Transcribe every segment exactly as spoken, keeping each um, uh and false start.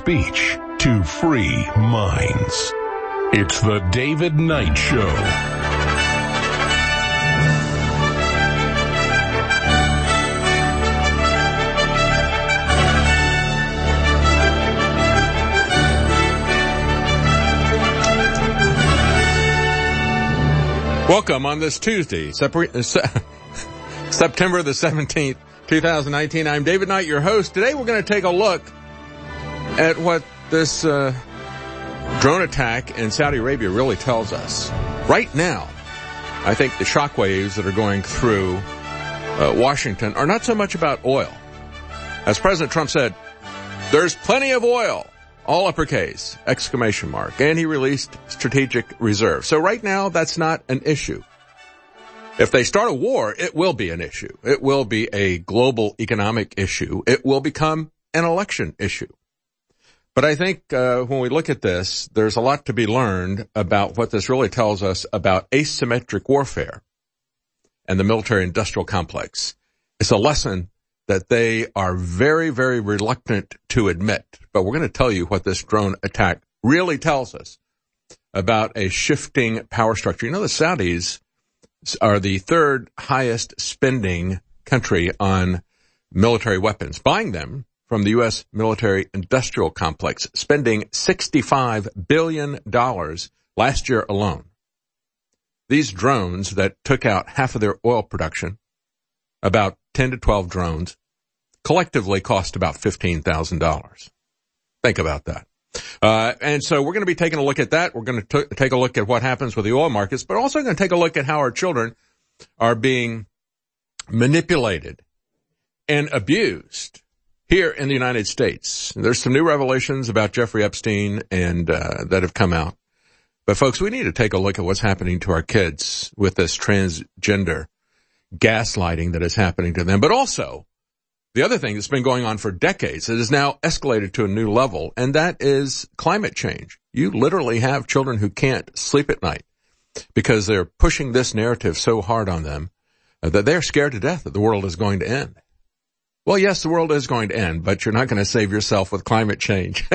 speech to free minds. It's the David Knight Show. Welcome on this Tuesday, September the seventeenth, twenty nineteen. I'm David Knight, your host. Today we're going to take a look at what this uh, drone attack in Saudi Arabia really tells us. Right now, I think the shockwaves that are going through uh, Washington are not so much about oil. As President Trump said, there's plenty of oil. All uppercase, exclamation mark. And he released strategic reserve. So right now, that's not an issue. If they start a war, it will be an issue. It will be a global economic issue. It will become an election issue. But I think uh, when we look at this, there's a lot to be learned about what this really tells us about asymmetric warfare and the military-industrial complex. It's a lesson that they are very, very reluctant to admit. But we're going to tell you what this drone attack really tells us about a shifting power structure. You know, the Saudis are the third highest spending country on military weapons, buying them from the U S military industrial complex, spending sixty-five billion dollars last year alone. These drones that took out half of their oil production, about ten to twelve drones, collectively cost about fifteen thousand dollars. Think about that. Uh, and so we're going to be taking a look at that. We're going to t- take a look at what happens with the oil markets, but also going to take a look at how our children are being manipulated and abused here in the United States. There's some new revelations about Jeffrey Epstein and uh, that have come out. But folks, we need to take a look at what's happening to our kids with this transgender gaslighting that is happening to them. But also, the other thing that's been going on for decades, it has now escalated to a new level, and that is climate change. You literally have children who can't sleep at night because they're pushing this narrative so hard on them that they're scared to death that the world is going to end. Well, yes, the world is going to end, but you're not going to save yourself with climate change.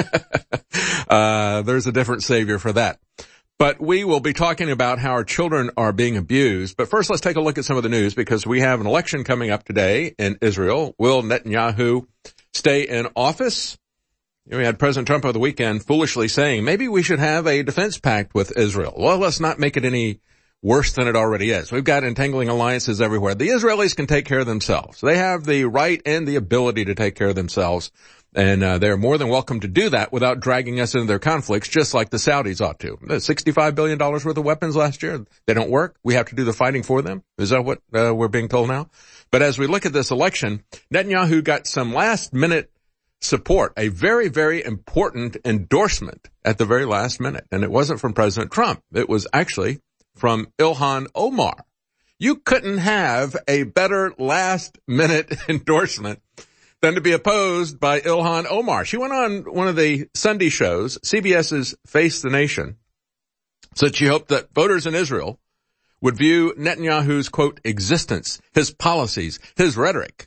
uh, there's a different savior for that. But we will be talking about how our children are being abused. But first, let's take a look at some of the news, because we have an election coming up today in Israel. Will Netanyahu stay in office? You know, we had President Trump over the weekend foolishly saying, maybe we should have a defense pact with Israel. Well, let's not make it any worse than it already is. We've got entangling alliances everywhere. The Israelis can take care of themselves. They have the right and the ability to take care of themselves. And uh, they're more than welcome to do that without dragging us into their conflicts, just like the Saudis ought to. sixty-five billion dollars worth of weapons last year. They don't work. We have to do the fighting for them. Is that what uh, we're being told now? But as we look at this election, Netanyahu got some last-minute support, a very, very important endorsement at the very last minute. And it wasn't from President Trump. It was actually from Ilhan Omar. You couldn't have a better last-minute endorsement than to be opposed by Ilhan Omar. She went on one of the Sunday shows, CBS's Face the Nation, said she hoped that voters in Israel would view Netanyahu's, quote, existence, his policies, his rhetoric,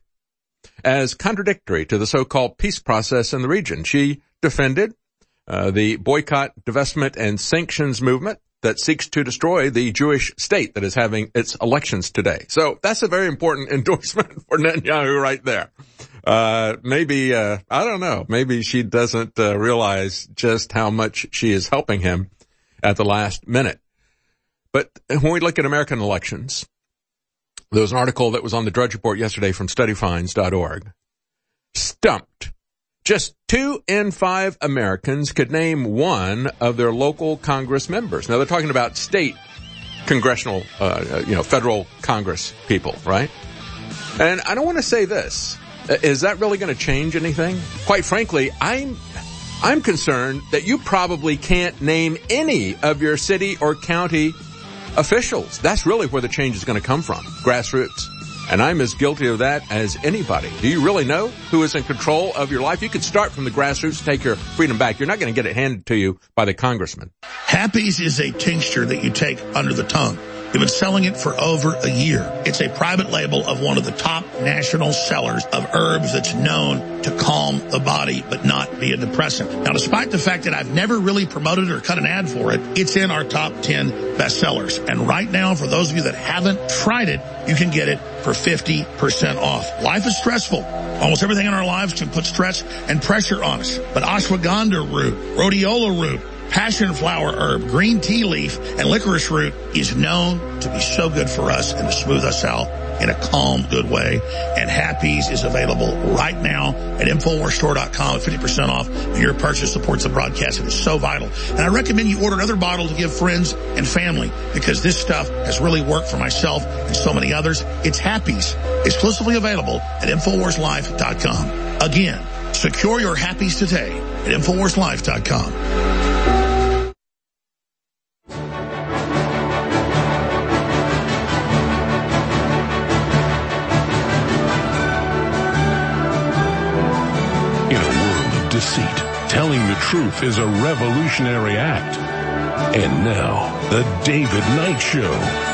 as contradictory to the so-called peace process in the region. She defended uh, the boycott, divestment, and sanctions movement that seeks to destroy the Jewish state that is having its elections today. So that's a very important endorsement for Netanyahu right there. Uh, maybe, uh, I don't know, maybe she doesn't uh, realize just how much she is helping him at the last minute. But when we look at American elections, there was an article that was on the Drudge Report yesterday from study finds dot org. Stumped. Just two in five Americans could name one of their local Congress members. Now, they're talking about state congressional, uh, you know, federal Congress people, right? And I don't want to say this. Is that really going to change anything? Quite frankly, I'm, I'm concerned that you probably can't name any of your city or county officials. That's really where the change is going to come from. Grassroots. And I'm as guilty of that as anybody. Do you really know who is in control of your life? You could start from the grassroots to take your freedom back. You're not going to get it handed to you by the congressman. Happy's is a tincture that you take under the tongue. They've been selling it for over a year. It's a private label of one of the top national sellers of herbs that's known to calm the body but not be a depressant. Now, despite the fact that I've never really promoted or cut an ad for it, it's in our top ten bestsellers. And right now, for those of you that haven't tried it, you can get it for fifty percent off. Life is stressful. Almost everything in our lives can put stress and pressure on us. But ashwagandha root, rhodiola root, passion flower herb, green tea leaf, and licorice root is known to be so good for us and to smooth us out in a calm, good way. And Happy's is available right now at Infowars Store dot com at fifty percent off. And your purchase supports the broadcast. It is so vital. And I recommend you order another bottle to give friends and family because this stuff has really worked for myself and so many others. It's Happy's, exclusively available at Infowars Life dot com. Again, secure your Happy's today at Infowars Life dot com. Deceit. Telling the truth is a revolutionary act. And now, the David Knight Show.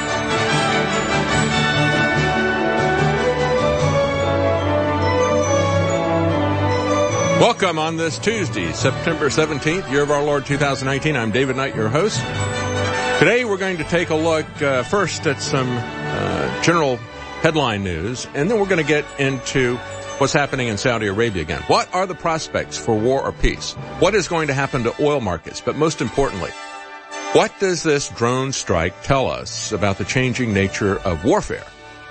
Welcome on this Tuesday, September seventeenth, year of our Lord two thousand nineteen. I'm David Knight, your host. Today we're going to take a look uh, first at some uh, general headline news, and then we're going to get into what's happening in Saudi Arabia again. What are the prospects for war or peace? What is going to happen to oil markets? But most importantly, what does this drone strike tell us about the changing nature of warfare?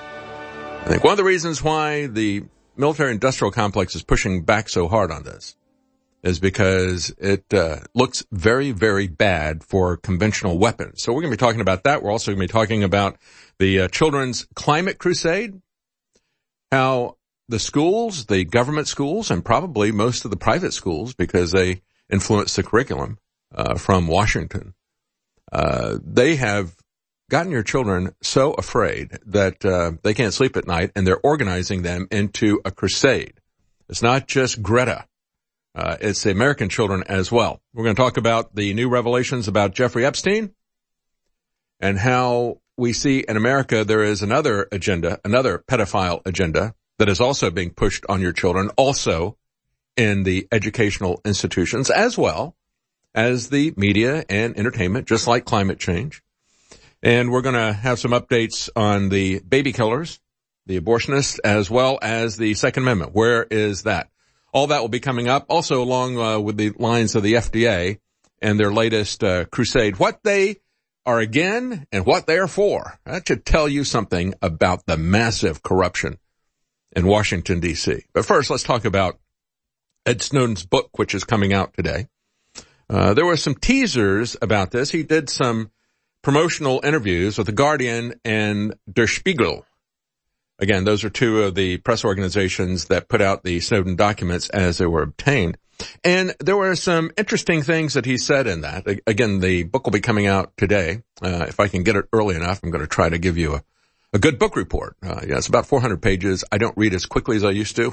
I think one of the reasons why the military-industrial complex is pushing back so hard on this is because it uh, looks very, very bad for conventional weapons. So we're going to be talking about that. We're also going to be talking about the uh, Children's Climate Crusade, how the schools, the government schools, and probably most of the private schools, because they influence the curriculum uh, from Washington, uh, they have gotten your children so afraid that uh, they can't sleep at night, and they're organizing them into a crusade. It's not just Greta. Uh, it's the American children as well. We're going to talk about the new revelations about Jeffrey Epstein and how we see in America there is another agenda, another pedophile agenda, that is also being pushed on your children, also in the educational institutions, as well as the media and entertainment, just like climate change. And we're going to have some updates on the baby killers, the abortionists, as well as the Second Amendment. Where is that? All that will be coming up, also along uh, with the lines of the F D A and their latest uh, crusade. What they are again and what they are for. That should tell you something about the massive corruption in Washington, D C. But first, let's talk about Ed Snowden's book, which is coming out today. Uh, there were some teasers about this. He did some promotional interviews with The Guardian and Der Spiegel. Again, those are two of the press organizations that put out the Snowden documents as they were obtained. And there were some interesting things that he said in that. Again, the book will be coming out today. Uh, if I can get it early enough, I'm going to try to give you a A good book report. Uh, yeah, it's about four hundred pages. I don't read as quickly as I used to,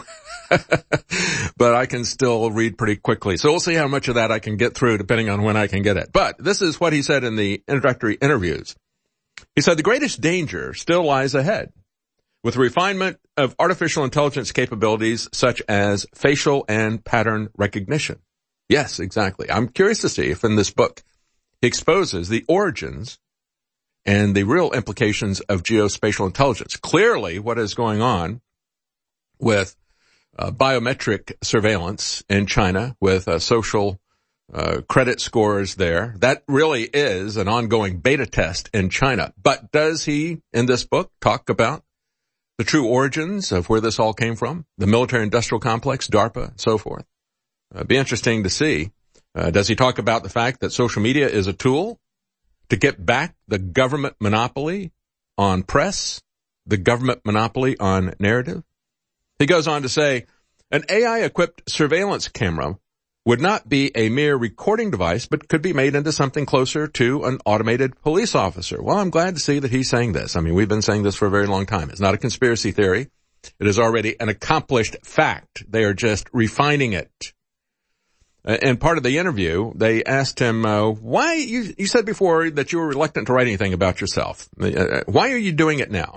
but I can still read pretty quickly. So we'll see how much of that I can get through depending on when I can get it. But this is what he said in the introductory interviews. He said, the greatest danger still lies ahead with refinement of artificial intelligence capabilities such as facial and pattern recognition. Yes, exactly. I'm curious to see if in this book he exposes the origins and the real implications of geospatial intelligence. Clearly, what is going on with uh, biometric surveillance in China, with uh, social uh, credit scores there, that really is an ongoing beta test in China. But does he, in this book, talk about the true origins of where this all came from? The military-industrial complex, DARPA, and so forth. Uh, it'd be interesting to see. Uh, does he talk about the fact that social media is a tool to get back the government monopoly on press, the government monopoly on narrative? He goes on to say, an A I-equipped surveillance camera would not be a mere recording device, but could be made into something closer to an automated police officer. Well, I'm glad to see that he's saying this. I mean, we've been saying this for a very long time. It's not a conspiracy theory. It is already an accomplished fact. They are just refining it. And part of the interview, they asked him, uh, why, you, you said before that you were reluctant to write anything about yourself. Uh, why are you doing it now?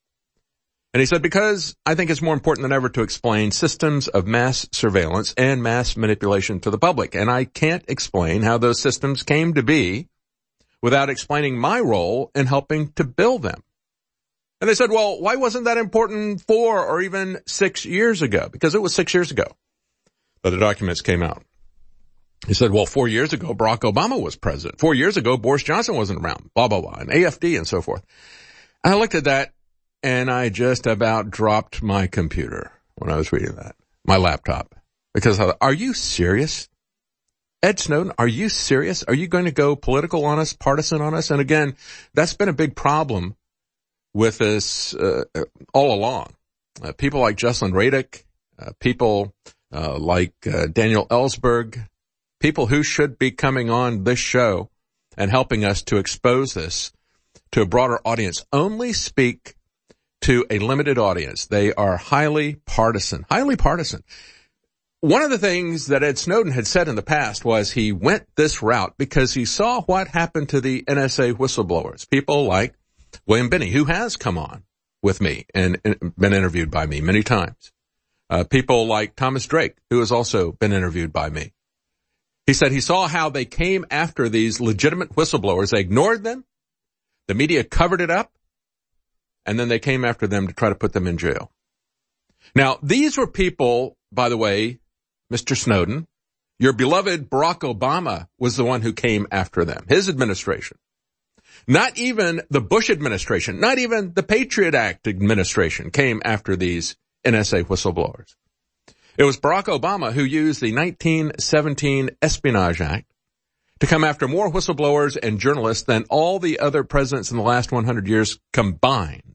And he said, because I think it's more important than ever to explain systems of mass surveillance and mass manipulation to the public. And I can't explain how those systems came to be without explaining my role in helping to build them. And they said, well, why wasn't that important four or even six years ago? Because it was six years ago that the documents came out. He said, well, four years ago, Barack Obama was president. Four years ago, Boris Johnson wasn't around, blah, blah, blah, and A F D and so forth. I looked at that, and I just about dropped my computer when I was reading that, my laptop, because I thought, are you serious? Ed Snowden, are you serious? Are you going to go political on us, partisan on us? And again, that's been a big problem with this uh, all along. Uh, people like Jesselyn Radick, uh, people uh, like uh, Daniel Ellsberg, people who should be coming on this show and helping us to expose this to a broader audience, only speak to a limited audience. They are highly partisan, highly partisan. One of the things that Ed Snowden had said in the past was he went this route because he saw what happened to the N S A whistleblowers, people like William Binney, who has come on with me and, and been interviewed by me many times. Uh, people like Thomas Drake, who has also been interviewed by me. He said he saw how they came after these legitimate whistleblowers. They ignored them. The media covered it up. And then they came after them to try to put them in jail. Now, these were people, by the way, Mister Snowden, your beloved Barack Obama was the one who came after them, his administration. Not even the Bush administration, not even the Patriot Act administration came after these N S A whistleblowers. It was Barack Obama who used the nineteen seventeen Espionage Act to come after more whistleblowers and journalists than all the other presidents in the last one hundred years combined.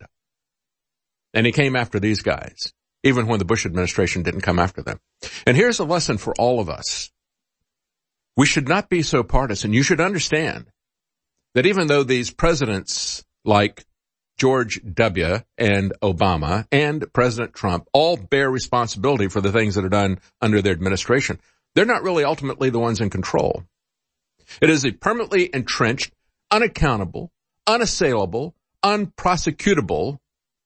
And he came after these guys, even when the Bush administration didn't come after them. And here's a lesson for all of us. We should not be so partisan. You should understand that even though these presidents like George W. and Obama and President Trump all bear responsibility for the things that are done under their administration, they're not really ultimately the ones in control. It is a permanently entrenched, unaccountable, unassailable, unprosecutable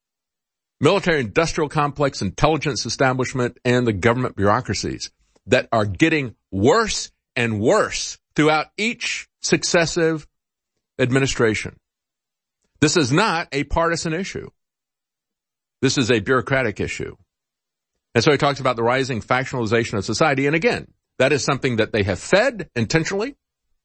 military-industrial complex, intelligence establishment, and the government bureaucracies that are getting worse and worse throughout each successive administration. This is not a partisan issue. This is a bureaucratic issue. And so he talks about the rising factionalization of society. And again, that is something that they have fed intentionally,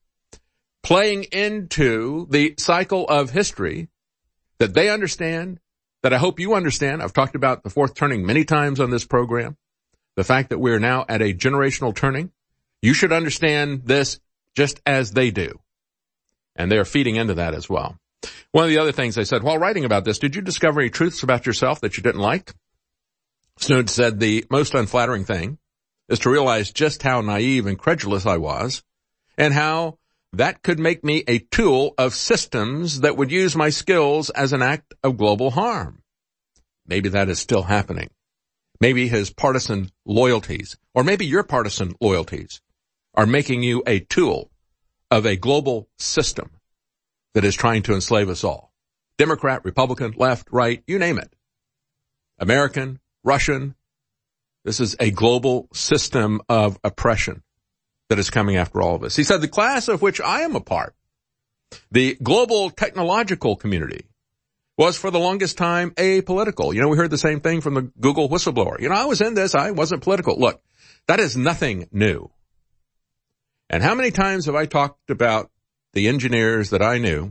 playing into the cycle of history that they understand, that I hope you understand. I've talked about the fourth turning many times on this program. The fact that we're now at a generational turning. You should understand this just as they do. And they're feeding into that as well. One of the other things they said, while writing about this, did you discover any truths about yourself that you didn't like? Snowden said the most unflattering thing is to realize just how naive and credulous I was and how that could make me a tool of systems that would use my skills as an act of global harm. Maybe that is still happening. Maybe his partisan loyalties, or maybe your partisan loyalties, are making you a tool of a global system that is trying to enslave us all. Democrat, Republican, left, right, you name it. American, Russian. This is a global system of oppression that is coming after all of us. He said the class of which I am a part, the global technological community, was for the longest time apolitical. You know, we heard the same thing from the Google whistleblower. You know, I was in this. I wasn't political. Look, that is nothing new. And how many times have I talked about the engineers that I knew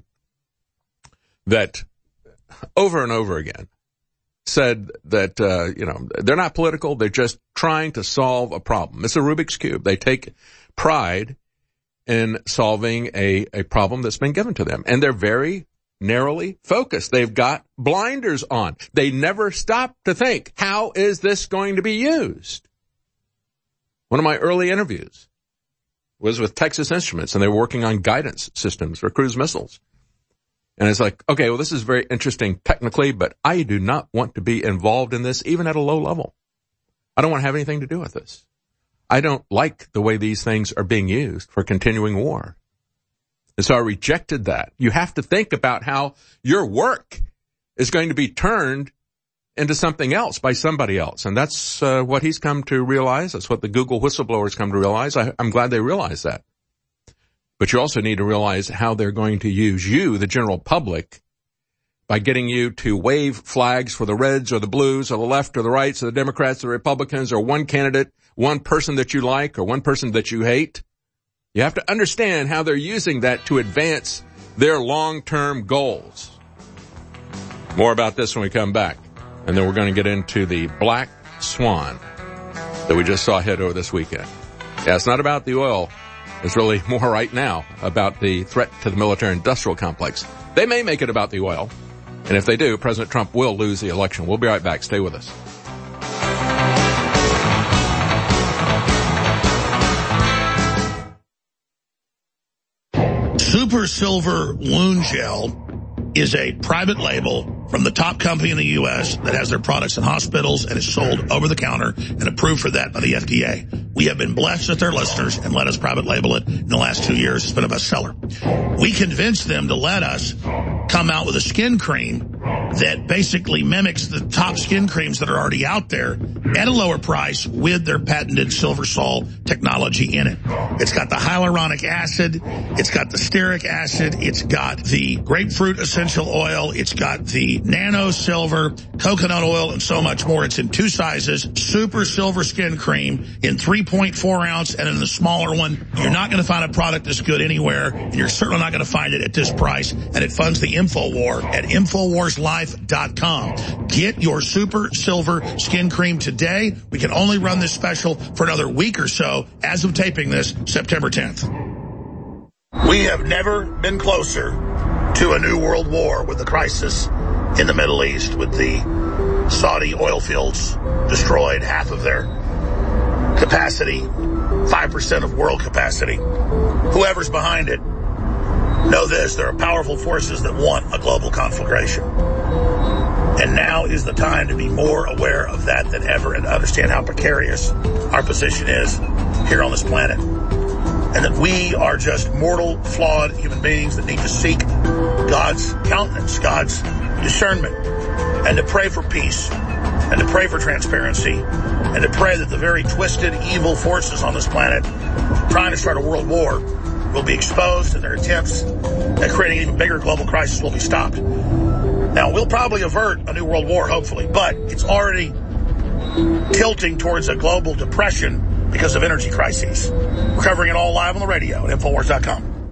that over and over again said that, uh, you know, they're not political. They're just trying to solve a problem. It's a Rubik's Cube. They take pride in solving a, a problem that's been given to them. And they're very narrowly focused. They've got blinders on. They never stop to think, how is this going to be used? One of my early interviews was with Texas Instruments, and they were working on guidance systems for cruise missiles. And it's like, okay, well, this is very interesting technically, but I do not want to be involved in this, even at a low level. I don't want to have anything to do with this. I don't like the way these things are being used for continuing war. And so I rejected that. You have to think about how your work is going to be turned into something else by somebody else. And that's uh, what he's come to realize. That's what the Google whistleblowers come to realize. I, I'm glad they realize that. But you also need to realize how they're going to use you, the general public, by getting you to wave flags for the Reds or the Blues or the left or the rights or the Democrats or the Republicans or one candidate, one person that you like or one person that you hate. You have to understand how they're using that to advance their long-term goals. More about this when we come back. And then we're going to get into the black swan that we just saw hit over this weekend. Yeah, it's not about the oil. It's really more right now about the threat to the military-industrial complex. They may make it about the oil. And if they do, President Trump will lose the election. We'll be right back. Stay with us. Super Silver Wound Gel is a private label from the top company in the U S that has their products in hospitals and is sold over the counter and approved for that by the F D A. We have been blessed with their listeners and let us private label it in the last two years. It's been a bestseller. We convinced them to let us come out with a skin cream that basically mimics the top skin creams that are already out there at a lower price with their patented Silver Sol technology in it. It's got the hyaluronic acid. It's got the stearic acid. It's got the grapefruit essential oil. It's got the nano silver, coconut oil, and so much more. It's in two sizes. Super Silver Skin Cream in three point four ounce and in the smaller one. You're not going to find a product this good anywhere, and you're certainly not going to find it at this price. And it funds the InfoWar at Infowars Life dot com. Get your Super Silver Skin Cream today. We can only run this special for another week or so as of taping this, September tenth. We have never been closer to a new world war with the crisis in the Middle East, with the Saudi oil fields destroyed, half of their capacity, five percent of world capacity. Whoever's behind it, know this, there are powerful forces that want a global conflagration. And now is the time to be more aware of that than ever and understand how precarious our position is here on this planet. And that we are just mortal, flawed human beings that need to seek God's countenance, God's discernment, and to pray for peace, and to pray for transparency, and to pray that the very twisted, evil forces on this planet trying to start a world war will be exposed, and their attempts at creating an even bigger global crisis will be stopped. Now, we'll probably avert a new world war, hopefully, but it's already tilting towards a global depression because of energy crises. We're covering it all live on the radio at Infowars dot com.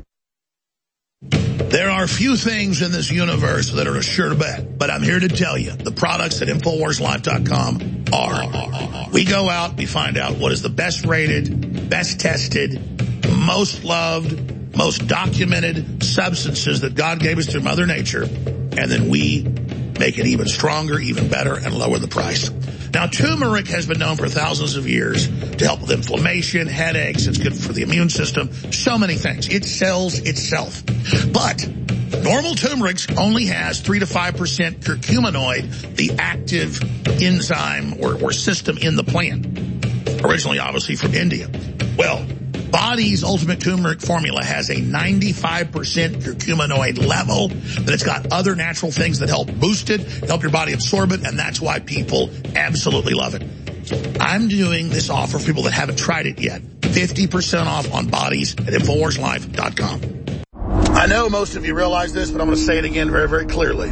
There are few things in this universe that are a sure bet, but I'm here to tell you, the products at Infowars Life dot com are. We go out, we find out what is the best rated, best tested, most loved, most documented substances that God gave us through Mother Nature, and then we make it even stronger, even better, and lower the price. Now, turmeric has been known for thousands of years to help with inflammation, headaches. It's good for the immune system, so many things. It sells itself. But normal turmeric only has three to five percent curcuminoid, the active enzyme or, or system in the plant, originally obviously from India. Well, Body's Ultimate Turmeric Formula has a ninety-five percent curcuminoid level, but it's got other natural things that help boost it, help your body absorb it, and that's why people absolutely love it. I'm doing this offer for people that haven't tried it yet. fifty percent off on Bodies at Infowars Life dot com. I know most of you realize this, but I'm going to say it again very, very clearly.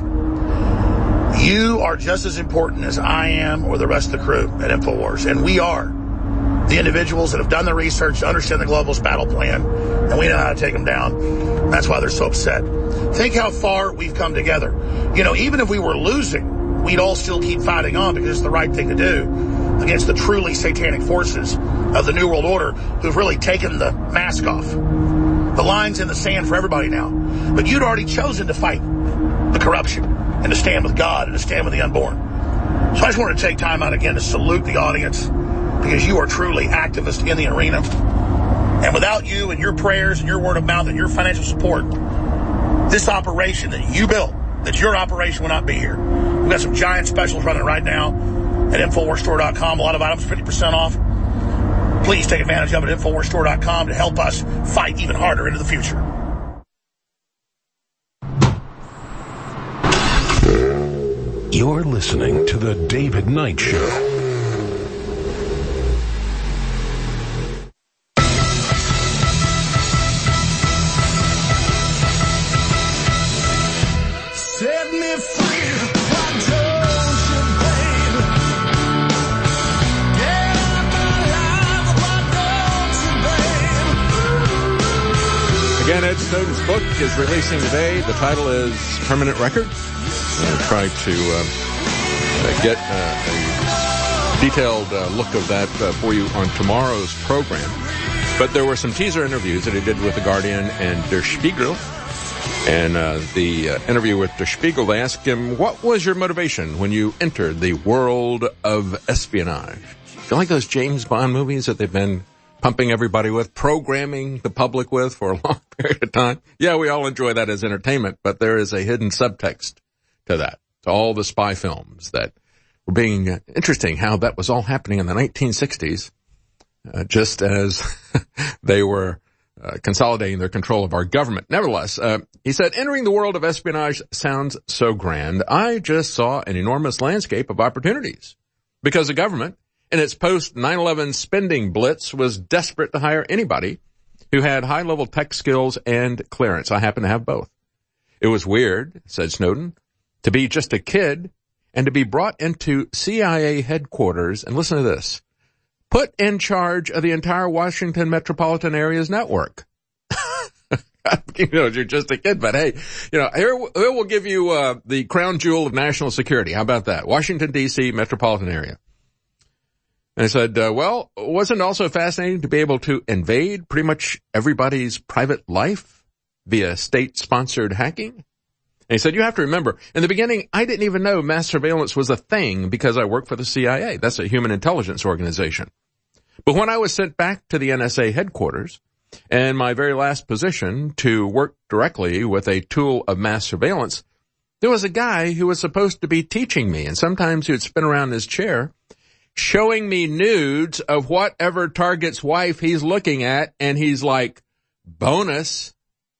You are just as important as I am or the rest of the crew at Infowars, and we are the individuals that have done the research to understand the globalist battle plan, and we know how to take them down. That's why they're so upset. Think how far we've come together. You know, even if we were losing, we'd all still keep fighting on because it's the right thing to do against the truly satanic forces of the New World Order who've really taken the mask off. The line's in the sand for everybody now. But you'd already chosen to fight the corruption and to stand with God and to stand with the unborn. So I just want to take time out again to salute the audience, because you are truly activists in the arena. And without you and your prayers and your word of mouth and your financial support, this operation that you built, that your operation will not be here. We've got some giant specials running right now at Infowars Store dot com. A lot of items fifty percent off. Please take advantage of it at Infowars Store dot com to help us fight even harder into the future. You're listening to The David Knight Show. Set me free, why don't you, babe? Get out of my life, why don't you, babe? Again, Ed Snowden's book is releasing today. The title is Permanent Record. I'm going to try to uh, uh, get uh, a detailed uh, look of that uh, for you on tomorrow's program. But there were some teaser interviews that he did with The Guardian and Der Spiegel. And uh, the uh, interview with Der Spiegel, they asked him, what was your motivation when you entered the world of espionage? Feel like those James Bond movies that they've been pumping everybody with, programming the public with for a long period of time? Yeah, we all enjoy that as entertainment, but there is a hidden subtext to that, to all the spy films that were being uh, interesting, how that was all happening in the nineteen sixties, uh, just as they were Uh, consolidating their control of our government. Nevertheless, uh, he said, entering the world of espionage sounds so grand. I just saw an enormous landscape of opportunities because the government, in its post nine eleven spending blitz, was desperate to hire anybody who had high-level tech skills and clearance. I happen to have both. It was weird, said Snowden, to be just a kid and to be brought into C I A headquarters, and listen to this, put in charge of the entire Washington metropolitan area's network. You know, you're just a kid, but hey, you know, here, here we'll give you uh, the crown jewel of national security. How about that? Washington, D C metropolitan area. And I said, uh, well, wasn't it also fascinating to be able to invade pretty much everybody's private life via state-sponsored hacking? And he said, you have to remember, in the beginning, I didn't even know mass surveillance was a thing because I worked for the C I A. That's a human intelligence organization. But when I was sent back to the N S A headquarters and my very last position to work directly with a tool of mass surveillance, there was a guy who was supposed to be teaching me, and sometimes he would spin around in his chair, showing me nudes of whatever target's wife he's looking at, and he's like, bonus.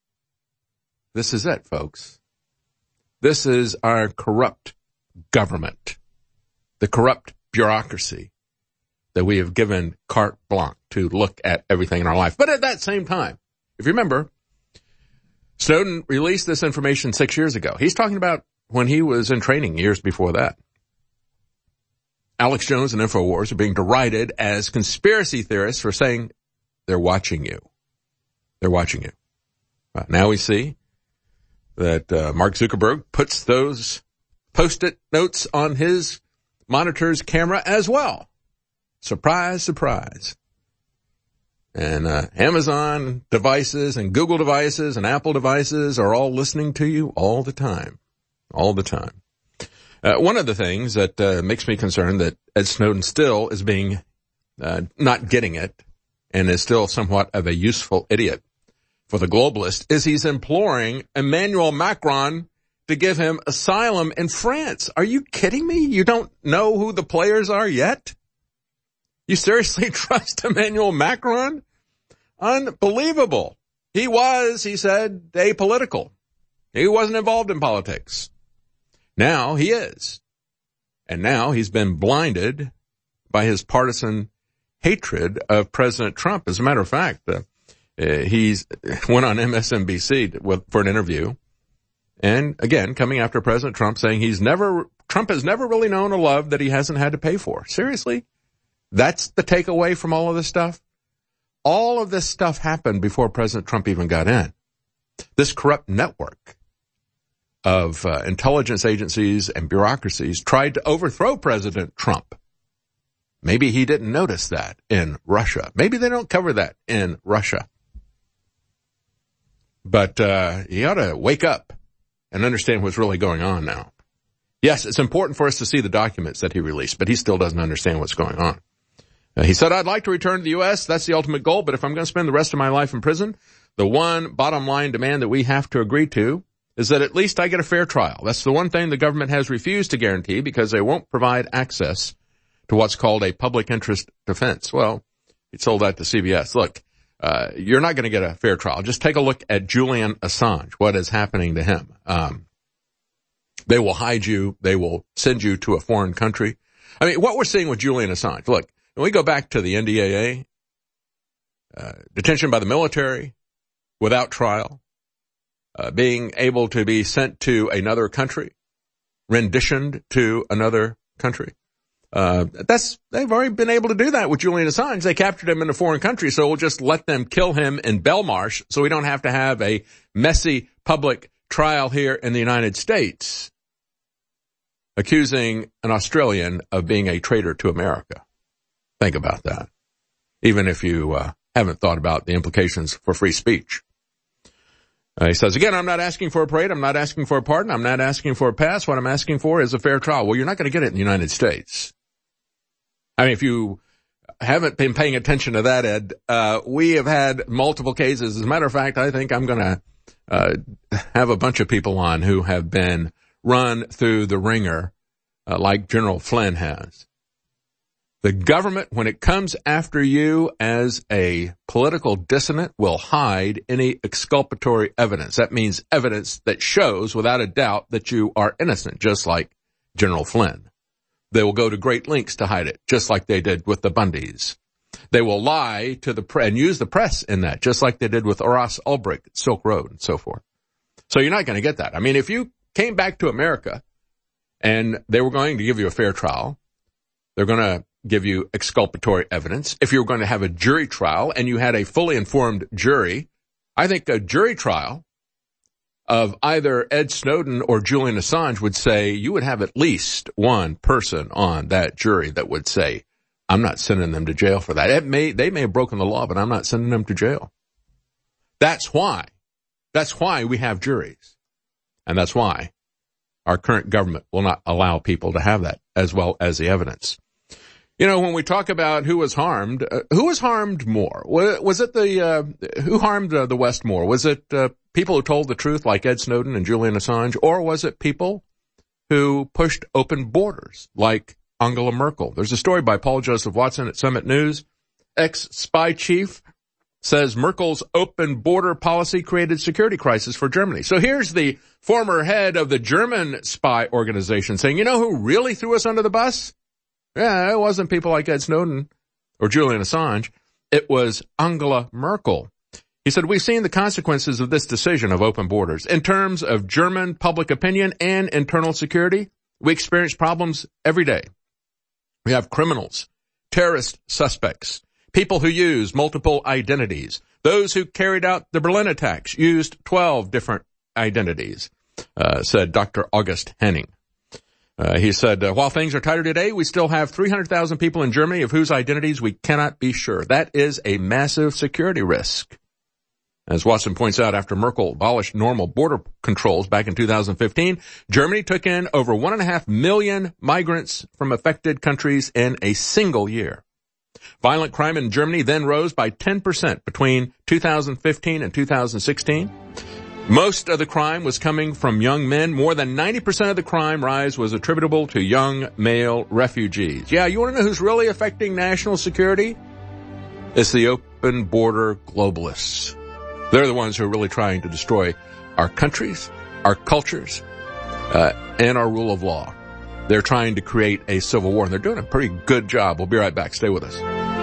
This is it, folks. This is our corrupt government, the corrupt bureaucracy that we have given carte blanche to look at everything in our life. But at that same time, if you remember, Snowden released this information six years ago. He's talking about when he was in training years before that. Alex Jones and InfoWars are being derided as conspiracy theorists for saying they're watching you. They're watching you. Uh, now we see that uh, Mark Zuckerberg puts those post-it notes on his monitor's camera as well. Surprise, surprise. And uh, Amazon devices and Google devices and Apple devices are all listening to you all the time. All the time. Uh, one of the things that uh, makes me concerned that Ed Snowden still is being, uh, not getting it and is still somewhat of a useful idiot for the globalist is he's imploring Emmanuel Macron to give him asylum in France. Are you kidding me? You don't know who the players are yet? You seriously trust Emmanuel Macron? Unbelievable. He was, he said, apolitical. He wasn't involved in politics. Now he is. And now he's been blinded by his partisan hatred of President Trump. As a matter of fact, uh, he's went on M S N B C to, with, for an interview. And again, coming after President Trump, saying he's never, Trump has never really known a love that he hasn't had to pay for. Seriously? That's the takeaway from all of this stuff? All of this stuff happened before President Trump even got in. This corrupt network of uh, intelligence agencies and bureaucracies tried to overthrow President Trump. Maybe he didn't notice that in Russia. Maybe they don't cover that in Russia. But uh he ought to wake up and understand what's really going on now. Yes, it's important for us to see the documents that he released, but he still doesn't understand what's going on. Uh, he said, I'd like to return to the U S. That's the ultimate goal, but if I'm going to spend the rest of my life in prison, the one bottom line demand that we have to agree to is that at least I get a fair trial. That's the one thing the government has refused to guarantee because they won't provide access to what's called a public interest defense. Well, He sold that to C B S. Look, uh, you're not going to get a fair trial. Just take a look at Julian Assange, what is happening to him. Um, they will hide you. They will send you to a foreign country. I mean, what we're seeing with Julian Assange, look, when we go back to the N D A A, uh, detention by the military without trial, uh, being able to be sent to another country, renditioned to another country. Uh, that's, they've already been able to do that with Julian Assange. They captured him in a foreign country, so we'll just let them kill him in Belmarsh so we don't have to have a messy public trial here in the United States accusing an Australian of being a traitor to America. Think about that. Even if you, uh, haven't thought about the implications for free speech. Uh, he says, again, I'm not asking for a parade. I'm not asking for a pardon. I'm not asking for a pass. What I'm asking for is a fair trial. Well, you're not going to get it in the United States. I mean, if you haven't been paying attention to that, Ed, uh, we have had multiple cases. As a matter of fact, I think I'm going to uh, have a bunch of people on who have been run through the ringer uh, like General Flynn has. The government, when it comes after you as a political dissident, will hide any exculpatory evidence. That means evidence that shows without a doubt that you are innocent, just like General Flynn. They will go to great lengths to hide it, just like they did with the Bundys. They will lie to the press and use the press in that, just like they did with Ross Ulbricht, Silk Road, and so forth. So you're not going to get that. I mean, if you came back to America and they were going to give you a fair trial, they're going to give you exculpatory evidence. If you were going to have a jury trial and you had a fully informed jury, I think a jury trial of either Ed Snowden or Julian Assange would say you would have at least one person on that jury that would say, I'm not sending them to jail for that. It may, they may have broken the law, but I'm not sending them to jail. That's why. That's why we have juries. And that's why our current government will not allow people to have that as well as the evidence. You know, when we talk about who was harmed, uh, who was harmed more? Was, was it the, uh, who harmed uh, the West more? Was it, uh, people who told the truth like Ed Snowden and Julian Assange? Or was it people who pushed open borders like Angela Merkel? There's a story by Paul Joseph Watson at Summit News. Ex-spy chief says Merkel's open border policy created security crisis for Germany. So here's the former head of the German spy organization saying, you know who really threw us under the bus? Yeah, it wasn't people like Ed Snowden or Julian Assange. It was Angela Merkel. He said, we've seen the consequences of this decision of open borders. In terms of German public opinion and internal security, we experience problems every day. We have criminals, terrorist suspects, people who use multiple identities. Those who carried out the Berlin attacks used twelve different identities, uh, said Doctor August Henning. Uh, he said, uh, while things are tighter today, we still have three hundred thousand people in Germany of whose identities we cannot be sure. That is a massive security risk. As Watson points out, after Merkel abolished normal border controls back in two thousand fifteen, Germany took in over one and a half million migrants from affected countries in a single year. Violent crime in Germany then rose by ten percent between two thousand fifteen and two thousand sixteen. Most of the crime was coming from young men. More than ninety percent of the crime rise was attributable to young male refugees. Yeah, you want to know who's really affecting national security? It's the open border globalists. They're the ones who are really trying to destroy our countries, our cultures, uh, and our rule of law. They're trying to create a civil war, and they're doing a pretty good job. We'll be right back. Stay with us.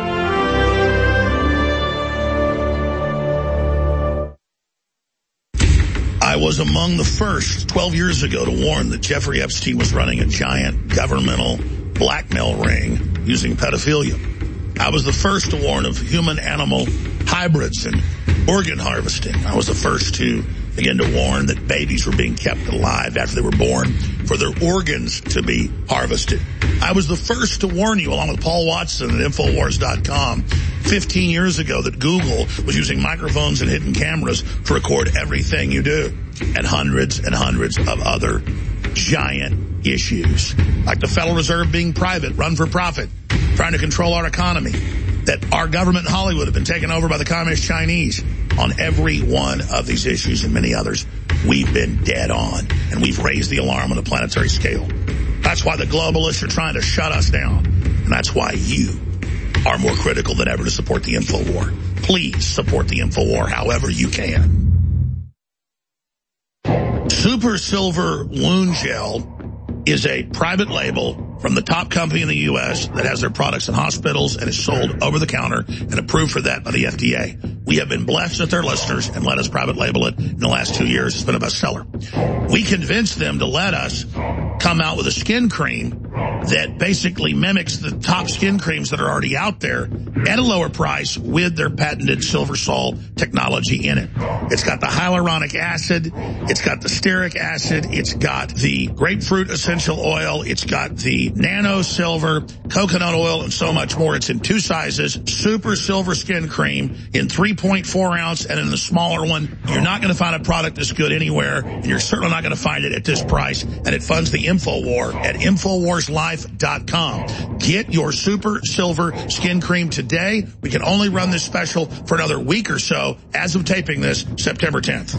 I was among the first twelve years ago to warn that Jeffrey Epstein was running a giant governmental blackmail ring using pedophilia. I was the first to warn of human-animal hybrids and organ harvesting. I was the first to begin to warn that babies were being kept alive after they were born for their organs to be harvested. I was the first to warn you, along with Paul Watson at Infowars dot com, fifteen years ago that Google was using microphones and hidden cameras to record everything you do, and hundreds and hundreds of other giant issues, like the Federal Reserve being private, run for profit, trying to control our economy, that our government in Hollywood have been taken over by the Communist Chinese. On every one of these issues and many others, we've been dead on, and we've raised the alarm on a planetary scale. That's why the globalists are trying to shut us down, and that's why you are more critical than ever to support the InfoWar. Please support the InfoWar however you can. Super Silver Wound Gel is a private label from the top company in the U S that has their products in hospitals and is sold over the counter and approved for that by the F D A. We have been blessed with their listeners and let us private label it in the last two years. It's been a bestseller. We convinced them to let us come out with a skin cream that basically mimics the top skin creams that are already out there at a lower price with their patented Silver Sol technology in it. It's got the hyaluronic acid, it's got the stearic acid, it's got the grapefruit essential oil, it's got the nano silver, coconut oil, and so much more. It's in two sizes, Super Silver Skin Cream in three point four ounce and in the smaller one. You're not going to find a product this good anywhere, and you're certainly not going to find it at this price, and it funds the InfoWar at Infowars Life dot com. Get your Super Silver Skin Cream today. We can only run this special for another week or so as of taping this, September tenth.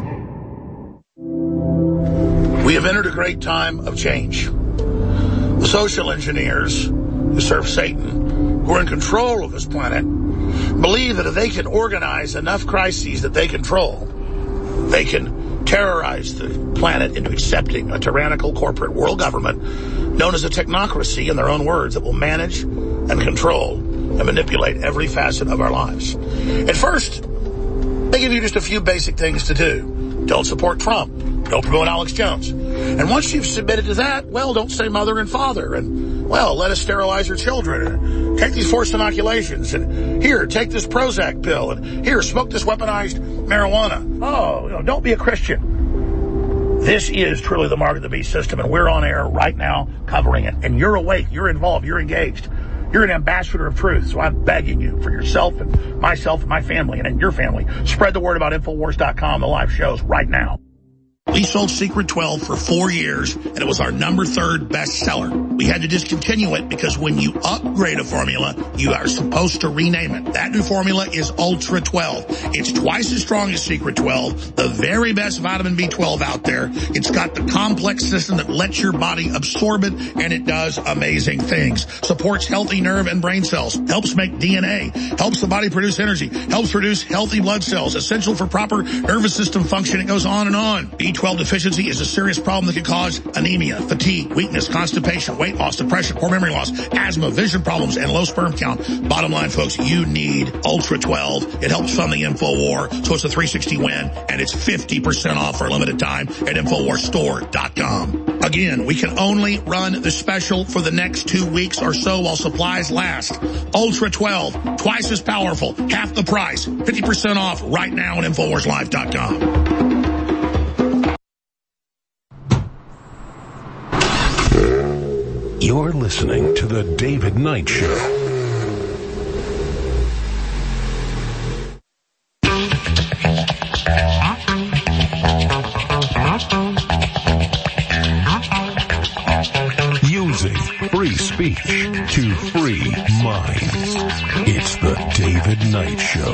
We have entered a great time of change. The social engineers who serve Satan, who are in control of this planet, believe that if they can organize enough crises that they control, they can terrorize the planet into accepting a tyrannical corporate world government known as a technocracy, in their own words, that will manage and control and manipulate every facet of our lives. At first, they give you just a few basic things to do. Don't support Trump. Don't promote Alex Jones. And once you've submitted to that, well, don't say mother and father. And, well, let us sterilize your children. And take these forced inoculations. And here, take this Prozac pill. And here, smoke this weaponized marijuana. Oh, you know, don't be a Christian. This is truly the Mark of the Beast system, and we're on air right now covering it. And you're awake. You're involved. You're engaged. You're an ambassador of truth, so I'm begging you for yourself and myself and my family and your family. Spread the word about Infowars dot com, the live shows, right now. We sold Secret twelve for four years, and it was our number third bestseller. We had to discontinue it because when you upgrade a formula, you are supposed to rename it. That new formula is Ultra twelve. It's twice as strong as Secret twelve, the very best vitamin B twelve out there. It's got the complex system that lets your body absorb it, and it does amazing things. Supports healthy nerve and brain cells, helps make D N A, helps the body produce energy, helps produce healthy blood cells, essential for proper nervous system function. It goes on and on. B twelve deficiency is a serious problem that can cause anemia, fatigue, weakness, constipation, weight loss, depression, poor memory loss, asthma, vision problems, and low sperm count. Bottom line, folks, you need Ultra twelve. It helps fund the InfoWar, so it's a three sixty win, and it's fifty percent off for a limited time at Infowars Store dot com. Again, we can only run the special for the next two weeks or so while supplies last. Ultra twelve, twice as powerful, half the price, fifty percent off right now at Infowars Life dot com. You're listening to The David Knight Show. Using free speech to free minds. It's The David Knight Show.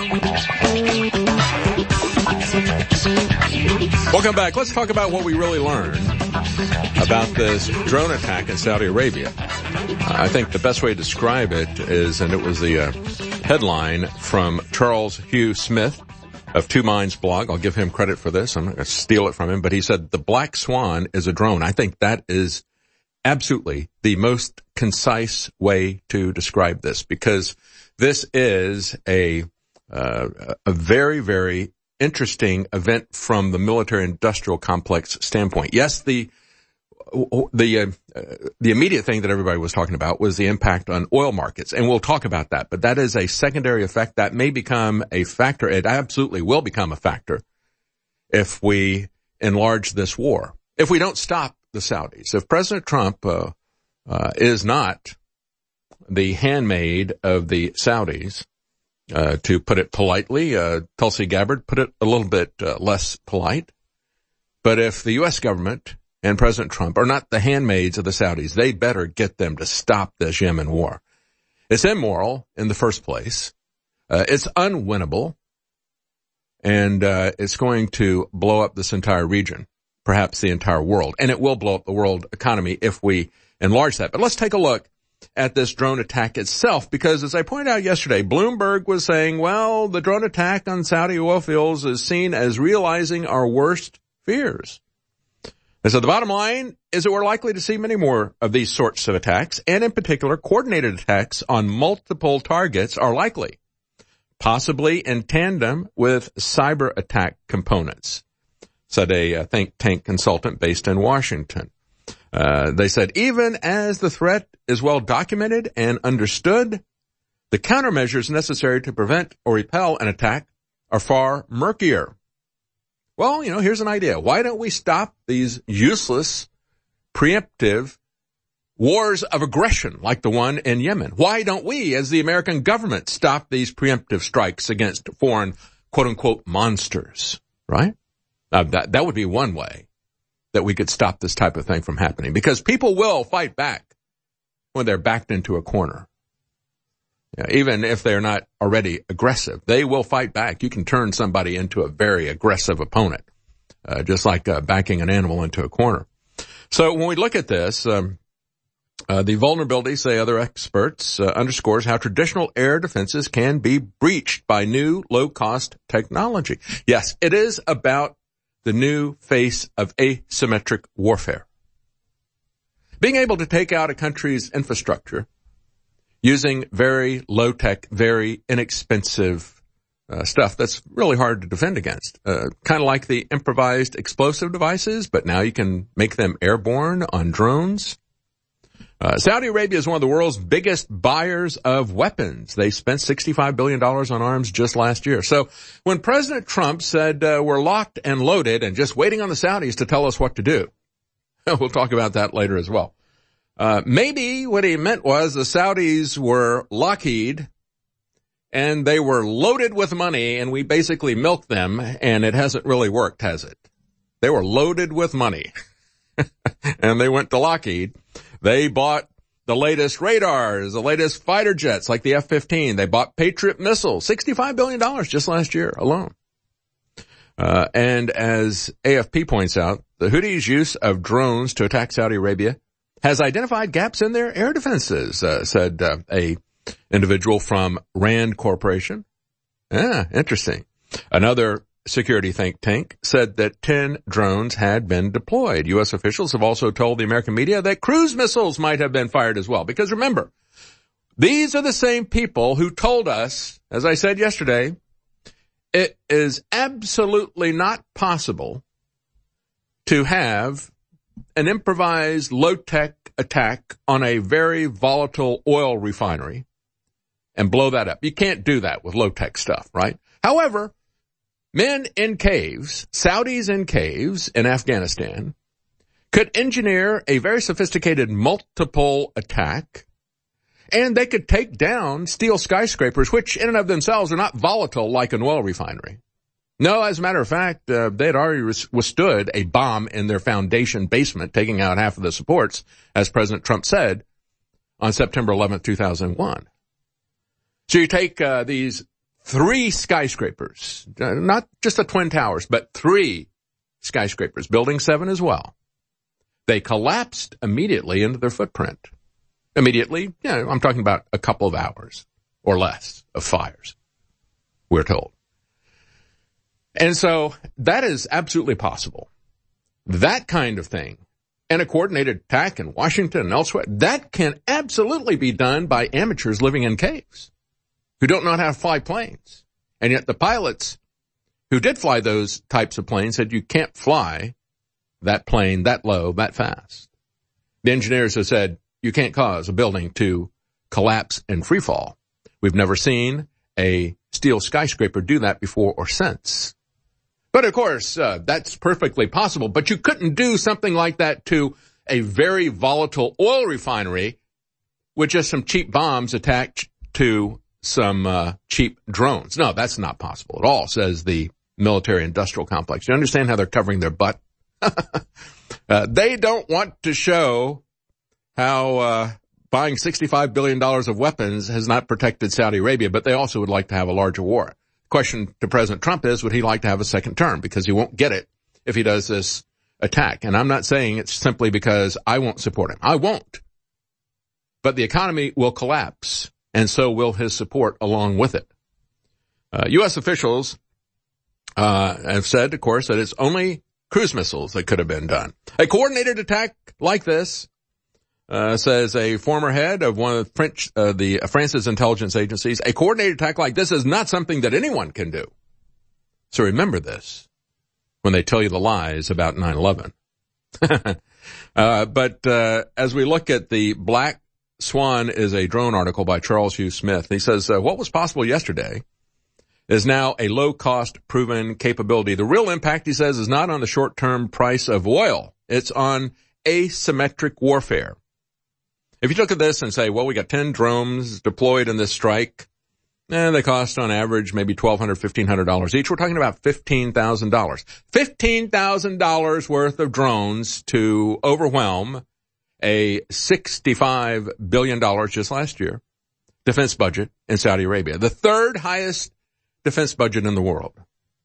Welcome back. Let's talk about what we really learned about this drone attack in Saudi Arabia. I think the best way to describe it is, and it was the uh, headline from Charles Hugh Smith of Two Minds blog. I'll give him credit for this. I'm not going to steal it from him, but he said the Black Swan is a drone. I think that is absolutely the most concise way to describe this, because this is a uh, a very, very interesting event from the military-industrial complex standpoint. Yes, the the uh, the immediate thing that everybody was talking about was the impact on oil markets, and we'll talk about that. But that is a secondary effect that may become a factor. It absolutely will become a factor if we enlarge this war. If we don't stop the Saudis, if President Trump uh, uh, is not the handmaid of the Saudis, uh, to put it politely, uh, Tulsi Gabbard put it a little bit uh, less polite. But if the U S government and President Trump are not the handmaids of the Saudis, they better get them to stop this Yemen war. It's immoral in the first place. Uh, it's unwinnable. And uh, it's going to blow up this entire region, perhaps the entire world. And it will blow up the world economy if we enlarge that. But let's take a look at this drone attack itself, because as I pointed out yesterday, Bloomberg was saying, well, the drone attack on Saudi oil fields is seen as realizing our worst fears. And so the bottom line is that we're likely to see many more of these sorts of attacks, and in particular, coordinated attacks on multiple targets are likely, possibly in tandem with cyber attack components, said a uh, think tank consultant based in Washington. Uh, they said, even as the threat is well documented and understood, the countermeasures necessary to prevent or repel an attack are far murkier. Well, you know, here's an idea. Why don't we stop these useless, preemptive wars of aggression like the one in Yemen? Why don't we, as the American government, stop these preemptive strikes against foreign, quote-unquote, monsters, right? Uh, that, that would be one way that we could stop this type of thing from happening, because people will fight back when they're backed into a corner. Yeah, even if they're not already aggressive, they will fight back. You can turn somebody into a very aggressive opponent, uh, just like uh, backing an animal into a corner. So when we look at this, um, uh, the vulnerability, say other experts, uh, underscores how traditional air defenses can be breached by new low-cost technology. Yes, it is about the new face of asymmetric warfare. Being able to take out a country's infrastructure using very low-tech, very inexpensive uh, stuff that's really hard to defend against. Uh, kind of like the improvised explosive devices, but now you can make them airborne on drones. Uh, Saudi Arabia is one of the world's biggest buyers of weapons. They spent sixty-five billion dollars on arms just last year. So when President Trump said uh, we're locked and loaded and just waiting on the Saudis to tell us what to do, we'll talk about that later as well. Uh, maybe what he meant was the Saudis were Lockheed and they were loaded with money and we basically milked them, and it hasn't really worked, has it? They were loaded with money and they went to Lockheed. They bought the latest radars, the latest fighter jets like the F fifteen. They bought Patriot missiles, sixty-five billion dollars just last year alone. Uh, and as A F P points out, the Houthis' use of drones to attack Saudi Arabia has identified gaps in their air defenses, uh, said uh, a individual from RAND Corporation. Ah, interesting. Another security think tank said that ten drones had been deployed. U S officials have also told the American media that cruise missiles might have been fired as well. Because remember, these are the same people who told us, as I said yesterday, it is absolutely not possible to have an improvised low-tech attack on a very volatile oil refinery and blow that up. You can't do that with low-tech stuff, right? However, men in caves, Saudis in caves in Afghanistan, could engineer a very sophisticated multiple attack, and they could take down steel skyscrapers, which in and of themselves are not volatile like an oil refinery. No, as a matter of fact, uh, they had already withstood a bomb in their foundation basement, taking out half of the supports, as President Trump said on September eleventh, two thousand one. So you take uh, these three skyscrapers, uh, not just the Twin Towers, but three skyscrapers, Building seven as well. They collapsed immediately into their footprint. Immediately, yeah, I'm talking about a couple of hours or less of fires, we're told. And so that is absolutely possible. That kind of thing, and a coordinated attack in Washington and elsewhere, that can absolutely be done by amateurs living in caves who don't know how to fly planes. And yet the pilots who did fly those types of planes said you can't fly that plane that low, that fast. The engineers have said you can't cause a building to collapse and free fall. We've never seen a steel skyscraper do that before or since. But of course, uh, that's perfectly possible. But you couldn't do something like that to a very volatile oil refinery with just some cheap bombs attached to some uh, cheap drones. No, that's not possible at all, says the military-industrial complex. You understand how they're covering their butt? uh, they don't want to show how uh, buying sixty-five billion dollars of weapons has not protected Saudi Arabia, but they also would like to have a larger war. Question to President Trump is, would he like to have a second term? Because he won't get it if he does this attack. And I'm not saying it's simply because I won't support him. I won't. but the economy will collapse, and so will his support along with it. Uh, U S officials uh, have said, of course, that it's only cruise missiles that could have been done. A coordinated attack like this, uh, says a former head of one of the French, uh, the uh, France's intelligence agencies, a coordinated attack like this is not something that anyone can do. So remember this when they tell you the lies about nine eleven. uh, but uh, as we look at the Black Swan is a drone article by Charles Hugh Smith. He says, uh, what was possible yesterday is now a low-cost proven capability. The real impact, he says, is not on the short-term price of oil. It's on asymmetric warfare. If you look at this and say, well, we got ten drones deployed in this strike, and they cost on average maybe twelve hundred dollars, fifteen hundred dollars each. We're talking about fifteen thousand dollars. fifteen thousand dollars worth of drones to overwhelm a sixty-five billion dollars just last year defense budget in Saudi Arabia, the third highest defense budget in the world.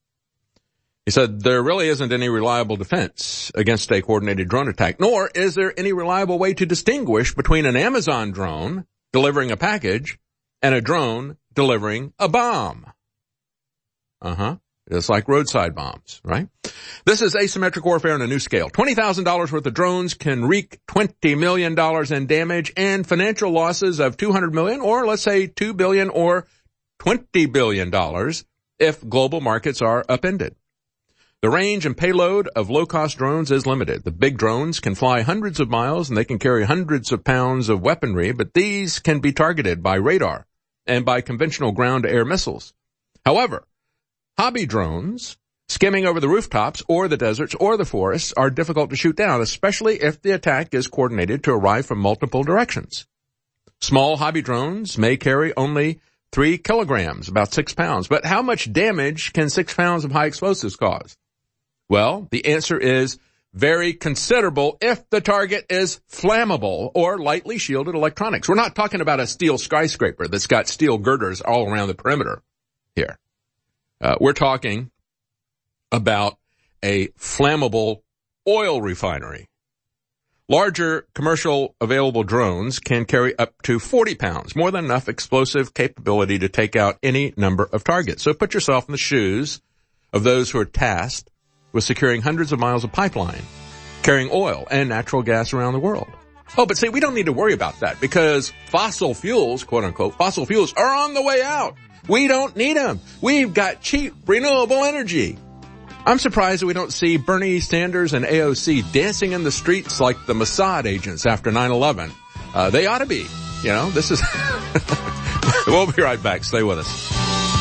He said there really isn't any reliable defense against a coordinated drone attack, nor is there any reliable way to distinguish between an Amazon drone delivering a package and a drone delivering a bomb. Uh-huh. It's like roadside bombs, right? This is asymmetric warfare on a new scale. twenty thousand dollars worth of drones can wreak twenty million dollars in damage and financial losses of two hundred million dollars, or let's say two billion dollars or twenty billion dollars if global markets are upended. The range and payload of low-cost drones is limited. The big drones can fly hundreds of miles and they can carry hundreds of pounds of weaponry, but these can be targeted by radar and by conventional ground-to-air missiles. However, hobby drones skimming over the rooftops or the deserts or the forests are difficult to shoot down, especially if the attack is coordinated to arrive from multiple directions. Small hobby drones may carry only three kilograms, about six pounds. But how much damage can six pounds of high explosives cause? Well, the answer is very considerable if the target is flammable or lightly shielded electronics. We're not talking about a steel skyscraper that's got steel girders all around the perimeter here. Uh, we're talking about a flammable oil refinery. Larger commercial available drones can carry up to forty pounds, more than enough explosive capability to take out any number of targets. So put yourself in the shoes of those who are tasked with securing hundreds of miles of pipeline, carrying oil and natural gas around the world. Oh, but see, we don't need to worry about that because fossil fuels, quote unquote, fossil fuels are on the way out. We don't need them. We've got cheap, renewable energy. I'm surprised that we don't see Bernie Sanders and A O C dancing in the streets like the Mossad agents after nine eleven. Uh, they ought to be. You know, this is... We'll be right back. Stay with us.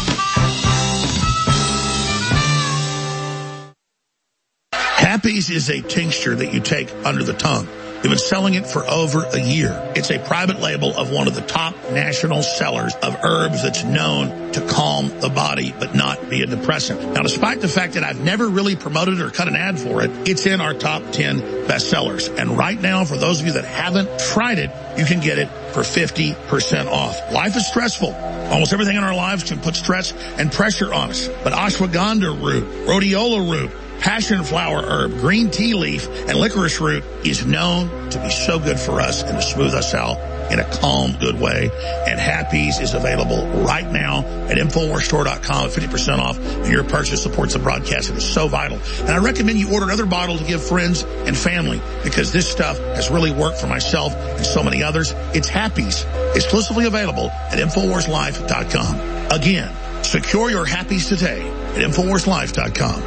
Happy's is a tincture that you take under the tongue. We've been selling it for over a year. It's a private label of one of the top national sellers of herbs that's known to calm the body but not be a depressant. Now, despite the fact that I've never really promoted or cut an ad for it, it's in our top ten bestsellers. And right now, for those of you that haven't tried it, you can get it for fifty percent off. Life is stressful. Almost everything in our lives can put stress and pressure on us. But ashwagandha root, rhodiola root, passion flower herb, green tea leaf, and licorice root is known to be so good for us and to smooth us out in a calm, good way. And Happy's is available right now at Infowars Store dot com at fifty percent off. And your purchase supports the broadcast. It is so vital. And I recommend you order another bottle to give friends and family because this stuff has really worked for myself and so many others. It's Happy's, exclusively available at Infowars Life dot com. Again, secure your Happy's today at Infowars Life dot com.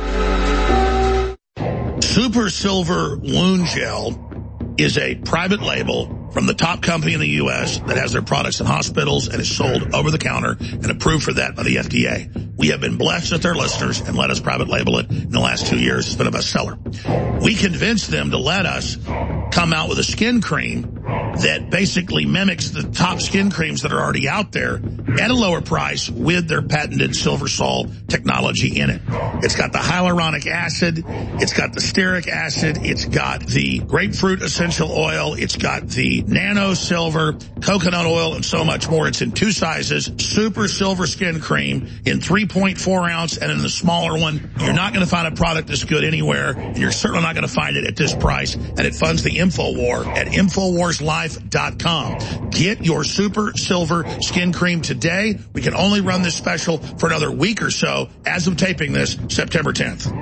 Super Silver Wound Gel is a private label from the top company in the U S that has their products in hospitals and is sold over the counter and approved for that by the F D A. We have been blessed with their listeners and let us private label it in the last two years. It's been a bestseller. We convinced them to let us come out with a skin cream that basically mimics the top skin creams that are already out there at a lower price with their patented Silver Sol technology in it. It's got the hyaluronic acid. It's got the stearic acid. It's got the grapefruit essential oil. It's got the nano silver, coconut oil, and so much more. It's in two sizes, super silver skin cream in three point four ounce and in the smaller one. You're not going to find a product this good anywhere, and you're certainly not going to find it at this price. And it funds the InfoWar at Infowars Life dot com. Get your super silver skin cream today. We can only run this special for another week or so as of taping this, September tenth.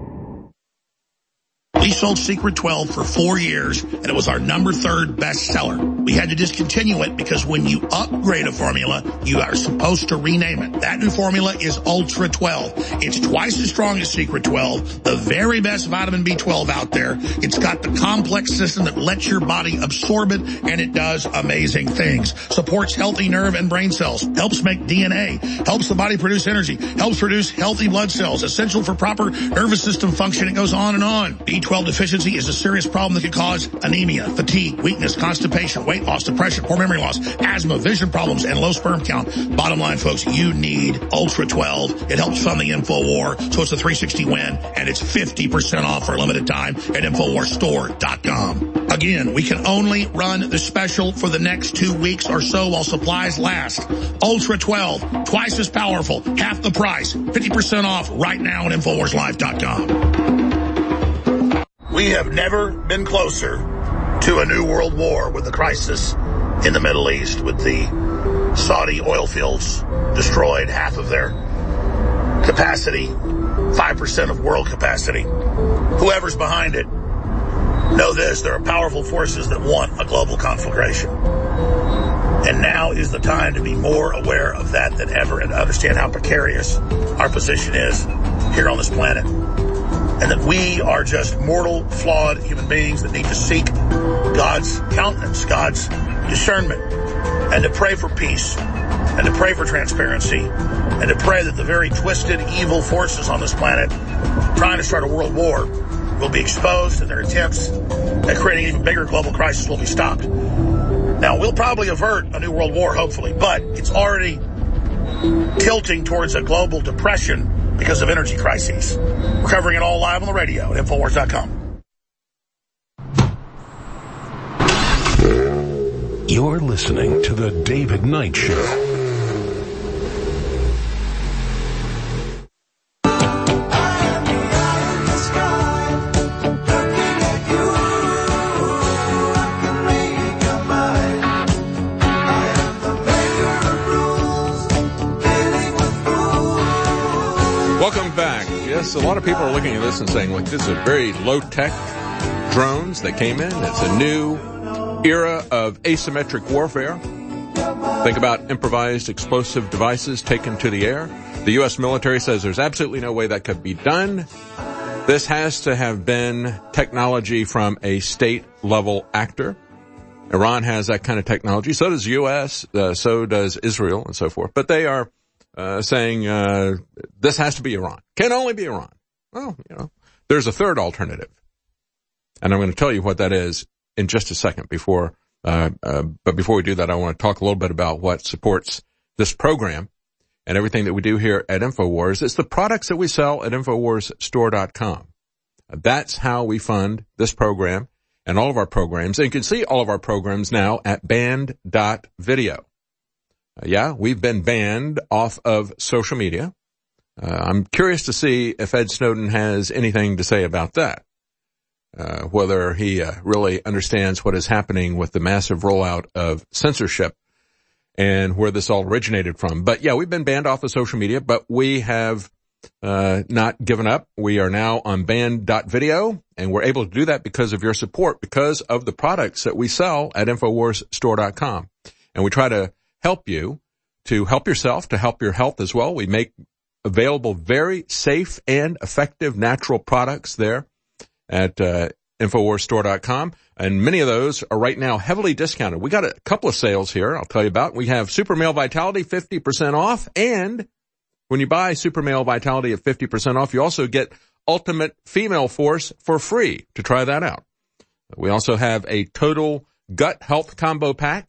We sold Secret twelve for four years, and it was our number third bestseller. We had to discontinue it because when you upgrade a formula, you are supposed to rename it. That new formula is Ultra twelve. It's twice as strong as Secret twelve, the very best vitamin B twelve out there. It's got the complex system that lets your body absorb it, and it does amazing things. Supports healthy nerve and brain cells, helps make D N A, helps the body produce energy, helps produce healthy blood cells, essential for proper nervous system function. It goes on and on. B twelve deficiency is a serious problem that can cause anemia, fatigue, weakness, constipation, weight loss, depression, poor memory loss, asthma, vision problems, and low sperm count. Bottom line, folks, you need Ultra twelve. It helps fund the InfoWar, so it's a three sixty win, and it's fifty percent off for a limited time at Infowars Store dot com. Again, we can only run the special for the next two weeks or so while supplies last. Ultra twelve, twice as powerful, half the price, fifty percent off right now at Infowars Life dot com. We have never been closer to a new world war with the crisis in the Middle East, with the Saudi oil fields destroyed, half of their capacity, five percent of world capacity. Whoever's behind it, know this, there are powerful forces that want a global conflagration. And now is the time to be more aware of that than ever and to understand how precarious our position is here on this planet. And that we are just mortal, flawed human beings that need to seek God's countenance, God's discernment, and to pray for peace, and to pray for transparency, and to pray that the very twisted, evil forces on this planet trying to start a world war will be exposed, and their attempts at creating an even bigger global crisis will be stopped. Now, we'll probably avert a new world war, hopefully, but it's already tilting towards a global depression because of energy crises. We're covering it all live on the radio at Infowars dot com. You're listening to The David Knight Show. Welcome back. Yes, a lot of people are looking at this and saying, like, this is very low-tech drones that came in. It's a new era of asymmetric warfare. Think about improvised explosive devices taken to the air. The U S military says there's absolutely no way that could be done. This has to have been technology from a state-level actor. Iran has that kind of technology. So does the U S, uh, so does Israel, and so forth. But they are Uh, saying, uh, this has to be Iran. Can only be Iran. Well, you know, there's a third alternative. And I'm going to tell you what that is in just a second before, uh, uh, but before we do that, I want to talk a little bit about what supports this program and everything that we do here at InfoWars. It's the products that we sell at Infowars Store dot com. That's how we fund this program and all of our programs. And you can see all of our programs now at banned dot video. Uh, yeah, we've been banned off of social media. Uh, I'm curious to see if Ed Snowden has anything to say about that. Uh, whether he uh, really understands what is happening with the massive rollout of censorship and where this all originated from. But yeah, we've been banned off of social media, but we have uh not given up. We are now on banned dot video, and we're able to do that because of your support, because of the products that we sell at Infowars Store dot com. And we try to help you to help yourself, to help your health as well. We make available very safe and effective natural products there at uh, Infowars Store dot com. And many of those are right now heavily discounted. We got a couple of sales here I'll tell you about. We have Super Male Vitality fifty percent off. And when you buy Super Male Vitality at fifty percent off, you also get Ultimate Female Force for free to try that out. We also have a Total Gut Health Combo Pack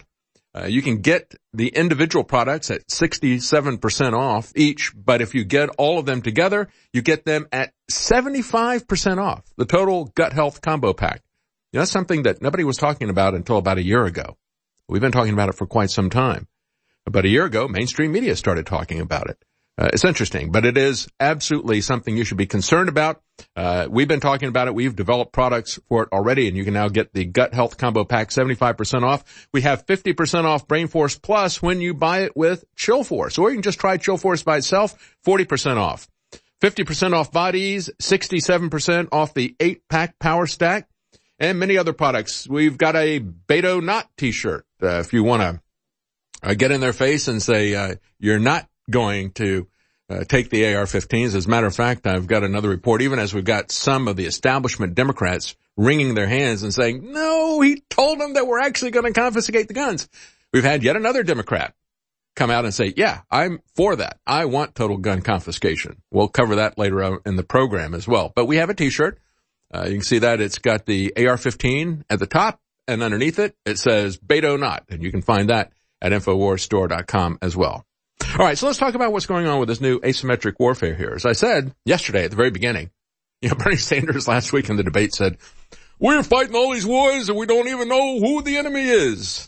Uh, you can get the individual products at sixty-seven percent off each, but if you get all of them together, you get them at seventy-five percent off, the total gut health combo pack. You know, that's something that nobody was talking about until about a year ago. We've been talking about it for quite some time. About a year ago, mainstream media started talking about it. Uh, it's interesting, but it is absolutely something you should be concerned about. Uh, we've been talking about it. We've developed products for it already, and you can now get the Gut Health Combo Pack seventy-five percent off. We have fifty percent off Brain Force Plus when you buy it with Chill Force, or you can just try Chill Force by itself, forty percent off. fifty percent off Bodies, sixty-seven percent off the eight-pack Power Stack, and many other products. We've got a Beto Not t-shirt, uh, if you want to uh, get in their face and say, uh, you're not going to uh, take the A R fifteens. As a matter of fact, I've got another report, even as we've got some of the establishment Democrats wringing their hands and saying, no, he told them that we're actually going to confiscate the guns. We've had yet another Democrat come out and say, yeah, I'm for that. I want total gun confiscation. We'll cover that later on in the program as well. But we have a t-shirt. Uh, you can see that it's got the A R fifteen at the top, and underneath it, it says Beto Not, and you can find that at infowars store dot com as well. All right, so let's talk about what's going on with this new asymmetric warfare here. As I said yesterday at the very beginning, you know, Bernie Sanders last week in the debate said, we're fighting all these wars and we don't even know who the enemy is.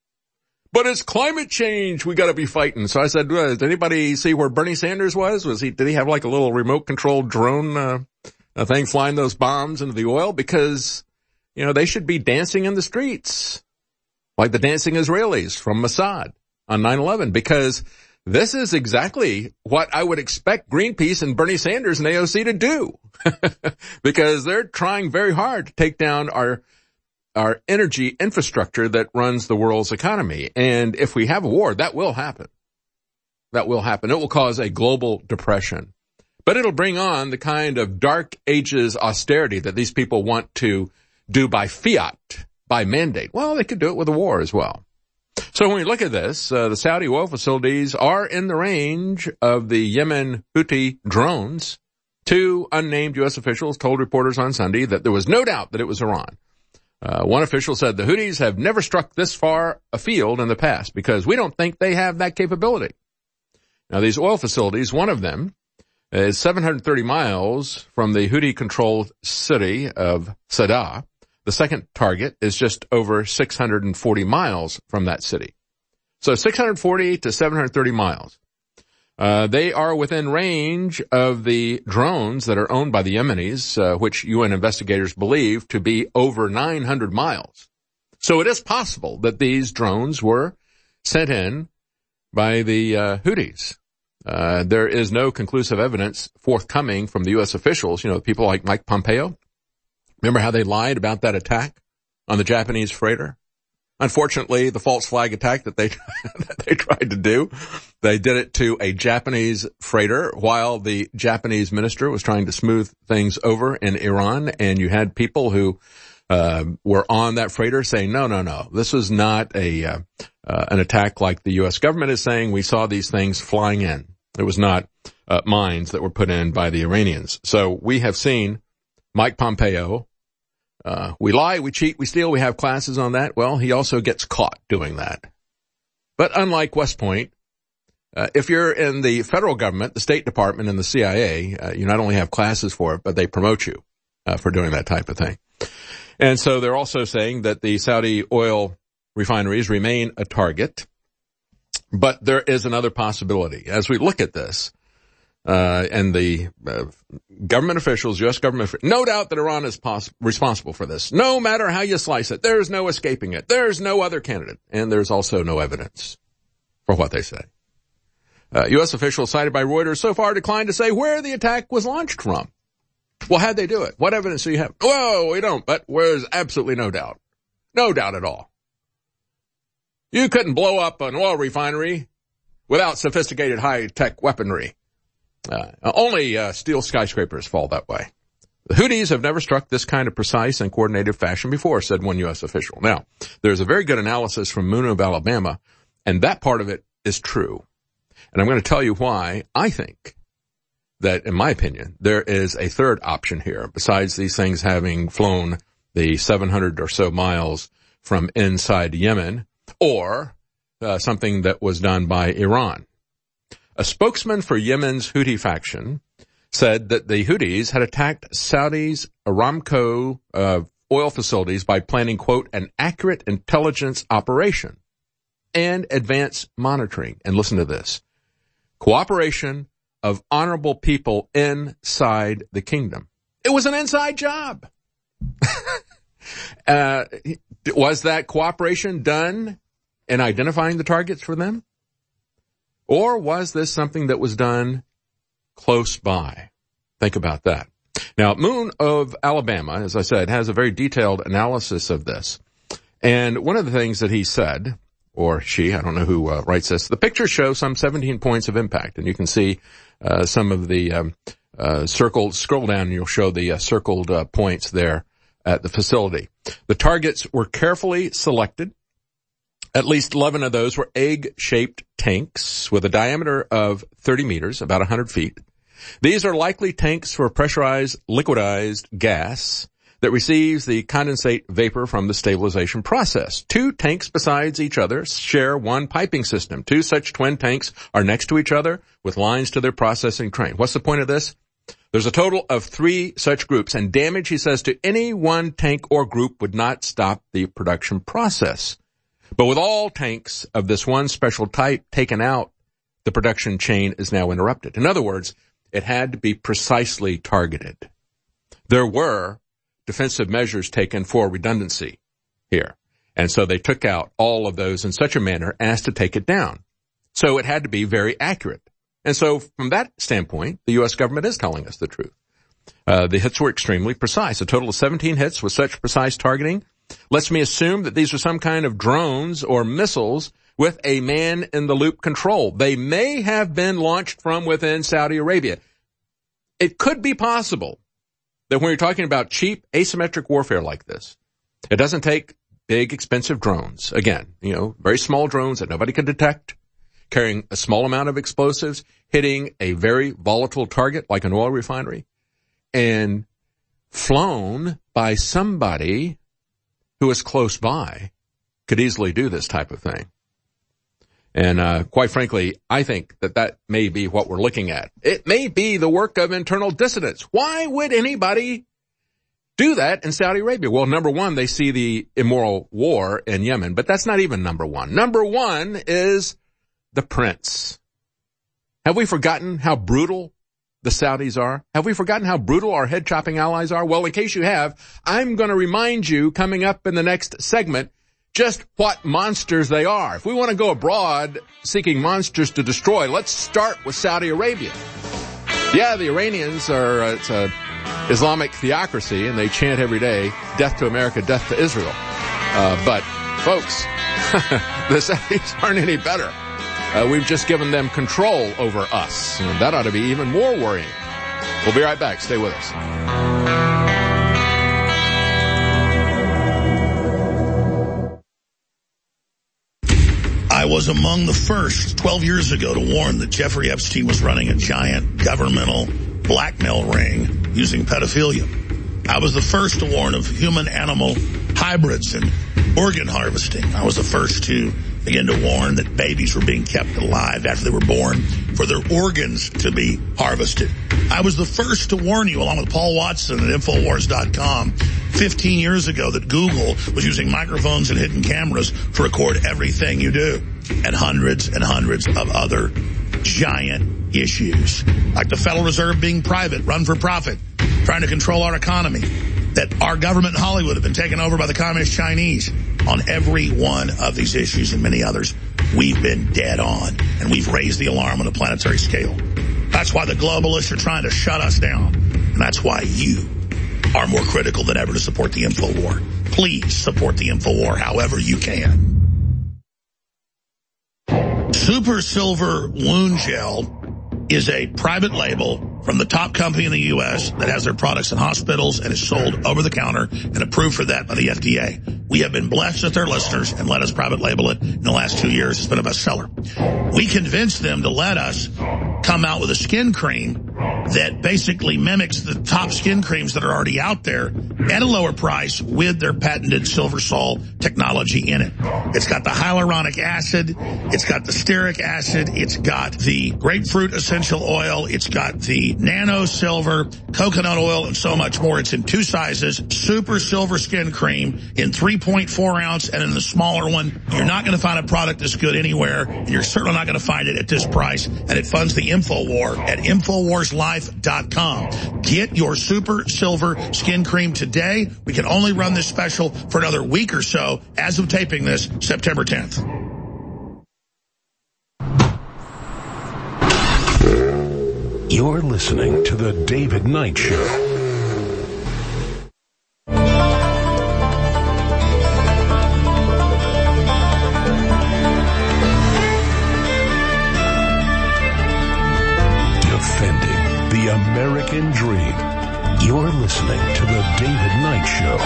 But it's climate change we got to be fighting. So I said, well, did anybody see where Bernie Sanders was? Was he, did he have like a little remote controlled drone, uh, a thing flying those bombs into the oil? Because, you know, they should be dancing in the streets like the dancing Israelis from Mossad on nine eleven, because this is exactly what I would expect Greenpeace and Bernie Sanders and A O C to do, because they're trying very hard to take down our our energy infrastructure that runs the world's economy. And if we have a war, that will happen. That will happen. It will cause a global depression. But it'll bring on the kind of dark ages austerity that these people want to do by fiat, by mandate. Well, they could do it with a war as well. So when we look at this, uh, the Saudi oil facilities are in the range of the Yemen Houthi drones. Two unnamed U S officials told reporters on Sunday that there was no doubt that it was Iran. Uh, one official said the Houthis have never struck this far afield in the past because we don't think they have that capability. Now, these oil facilities, one of them is seven hundred thirty miles from the Houthi-controlled city of Sadr. The second target is just over six hundred forty miles from that city. So six hundred forty to seven hundred thirty miles. Uh, they are within range of the drones that are owned by the Yemenis, uh, which U N investigators believe to be over nine hundred miles. So it is possible that these drones were sent in by the uh, Houthis. Uh, there is no conclusive evidence forthcoming from the U S officials, you know, people like Mike Pompeo. Remember how they lied about that attack on the Japanese freighter? Unfortunately, the false flag attack that they that they tried to do, they did it to a Japanese freighter while the Japanese minister was trying to smooth things over in Iran, and you had people who uh, were on that freighter saying, no, no, no, this is not a uh, uh, an attack like the U S government is saying. We saw these things flying in. It was not uh, mines that were put in by the Iranians. So we have seen Mike Pompeo. Uh, we lie, we cheat, we steal, we have classes on that. Well, he also gets caught doing that. But unlike West Point, uh, if you're in the federal government, the State Department, and the C I A, uh, you not only have classes for it, but they promote you uh, for doing that type of thing. And so they're also saying that the Saudi oil refineries remain a target. But there is another possibility. As we look at this, Uh, and the uh, government officials, U S government, no doubt that Iran is pos- responsible for this. No matter how you slice it, there's no escaping it. There's no other candidate. And there's also no evidence for what they say. Uh, U S officials cited by Reuters so far declined to say where the attack was launched from. Well, how'd they do it? What evidence do you have? Whoa, we don't, but there's absolutely no doubt. No doubt at all. You couldn't blow up an oil refinery without sophisticated high-tech weaponry. Uh, only uh, steel skyscrapers fall that way. The Houthis have never struck this kind of precise and coordinated fashion before, said one U S official. Now, there's a very good analysis from Moon of Alabama, and that part of it is true. And I'm going to tell you why I think that, in my opinion, there is a third option here, besides these things having flown the seven hundred or so miles from inside Yemen, or uh, something that was done by Iran. A spokesman for Yemen's Houthi faction said that the Houthis had attacked Saudi's Aramco uh, oil facilities by planning, quote, an accurate intelligence operation and advanced monitoring. And listen to this. Cooperation of honorable people inside the kingdom. It was an inside job. uh, was that cooperation done in identifying the targets for them? Or was this something that was done close by? Think about that. Now, Moon of Alabama, as I said, has a very detailed analysis of this. And one of the things that he said, or she, I don't know who uh, writes this, the pictures show some seventeen points of impact. And you can see uh, some of the um, uh, circled, scroll down and you'll show the uh, circled uh, points there at the facility. The targets were carefully selected. At least eleven of those were egg-shaped tanks with a diameter of thirty meters, about one hundred feet. These are likely tanks for pressurized, liquidized gas that receives the condensate vapor from the stabilization process. Two tanks besides each other share one piping system. Two such twin tanks are next to each other with lines to their processing train. What's the point of this? There's a total of three such groups, and damage, he says, to any one tank or group would not stop the production process. But with all tanks of this one special type taken out, the production chain is now interrupted. In other words, it had to be precisely targeted. There were defensive measures taken for redundancy here. And so they took out all of those in such a manner as to take it down. So it had to be very accurate. And so from that standpoint, the U S government is telling us the truth. Uh, the hits were extremely precise. A total of seventeen hits with such precise targeting lets me assume that these are some kind of drones or missiles with a man-in-the-loop control. They may have been launched from within Saudi Arabia. It could be possible that when you're talking about cheap asymmetric warfare like this, it doesn't take big, expensive drones. Again, you know, very small drones that nobody could detect, carrying a small amount of explosives, hitting a very volatile target like an oil refinery, and flown by somebody who is close by could easily do this type of thing. And uh quite frankly, I think that that may be what we're looking at. It may be the work of internal dissidents. Why would anybody do that in Saudi Arabia? Well, number one, they see the immoral war in Yemen, but that's not even number one. Number one is the prince. Have we forgotten how brutal the Saudis are? Have we forgotten how brutal our head-chopping allies are? Well, in case you have, I'm going to remind you coming up in the next segment just what monsters they are. If we want to go abroad seeking monsters to destroy, let's start with Saudi Arabia. Yeah, the Iranians are, uh, it's a Islamic theocracy, and they chant every day, death to America, death to Israel. Uh, but, folks, the Saudis aren't any better. Uh, we've just given them control over us. And that ought to be even more worrying. We'll be right back. Stay with us. I was among the first twelve years ago to warn that Jeffrey Epstein was running a giant governmental blackmail ring using pedophilia. I was the first to warn of human-animal hybrids and organ harvesting. I was the first to begin to warn that babies were being kept alive after they were born for their organs to be harvested. I was the first to warn you, along with Paul Watson at Infowars dot com, fifteen years ago, that Google was using microphones and hidden cameras to record everything you do, and hundreds and hundreds of other giant issues, like the Federal Reserve being private, run for profit, trying to control our economy, that our government in Hollywood have been taken over by the communist Chinese. On every one of these issues and many others, we've been dead on, and we've raised the alarm on a planetary scale. That's why the globalists are trying to shut us down, and that's why you are more critical than ever to support the InfoWar. Please support the InfoWar however you can. Super Silver Wound Gel is a private label from the top company in the U S that has their products in hospitals and is sold over the counter and approved for that by the F D A. We have been blessed with their listeners and let us private label it in the last two years. It's been a bestseller. We convinced them to let us come out with a skin cream that basically mimics the top skin creams that are already out there at a lower price with their patented Silver Sol technology in it. It's got the hyaluronic acid, it's got the stearic acid, it's got the grapefruit essential oil, it's got the nano silver, coconut oil, and so much more. It's in two sizes, Super Silver Skin Cream in three point four ounce and in the smaller one. You're not going to find a product this good anywhere, and you're certainly not going to find it at this price, and it funds the InfoWar at Infowars Life dot com. Get your Super Silver Skin Cream today. We can only run this special for another week or so as of taping this, September tenth. You're listening to The David Knight Show. Defending the American dream. You're listening to The David Knight Show.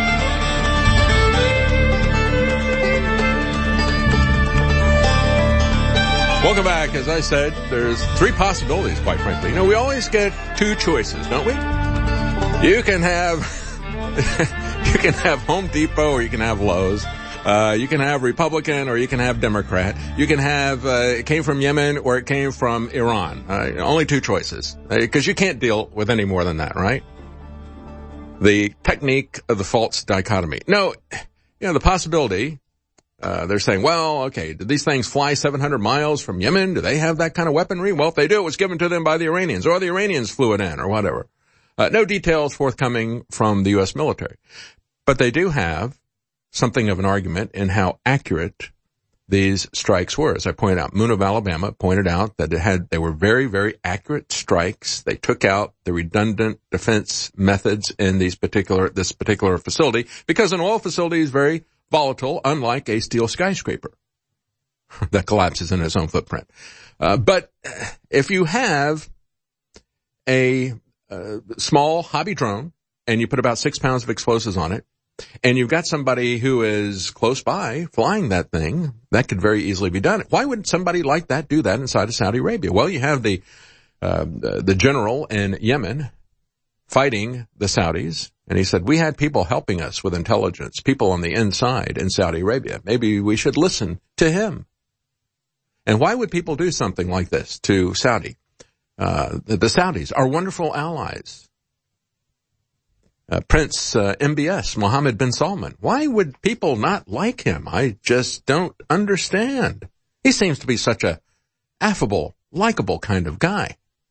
Welcome back. As I said, there's three possibilities, quite frankly. You know, we always get two choices, don't we? You can have, you can have Home Depot or you can have Lowe's. Uh, you can have Republican or you can have Democrat. You can have, uh, it came from Yemen or it came from Iran. Uh, only two choices. Because uh, you can't deal with any more than that, right? The technique of the false dichotomy. No, you know, the possibility, uh, they're saying, well, okay, did these things fly seven hundred miles from Yemen? Do they have that kind of weaponry? Well, if they do, it was given to them by the Iranians, or the Iranians flew it in, or whatever. Uh, no details forthcoming from the U S military. But they do have something of an argument in how accurate these strikes were. As I pointed out, Moon of Alabama pointed out that it had, they were very, very accurate strikes. They took out the redundant defense methods in these particular, this particular facility, because an oil facility is very volatile, unlike a steel skyscraper that collapses in its own footprint. Uh, but if you have a, a small hobby drone and you put about six pounds of explosives on it, and you've got somebody who is close by flying that thing, that could very easily be done. Why would somebody like that do that inside of Saudi Arabia? Well, you have the uh, the general in Yemen fighting the Saudis, and he said, we had people helping us with intelligence, people on the inside in Saudi Arabia. Maybe we should listen to him. And why would people do something like this to Saudi? Uh, the, the Saudis are wonderful allies. Uh, Prince uh, M B S, Mohammed bin Salman. Why would people not like him? I just don't understand. He seems to be such a affable, likable kind of guy.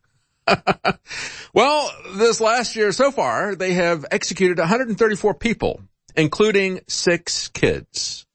Well, this last year so far, they have executed one hundred thirty-four people, including six kids.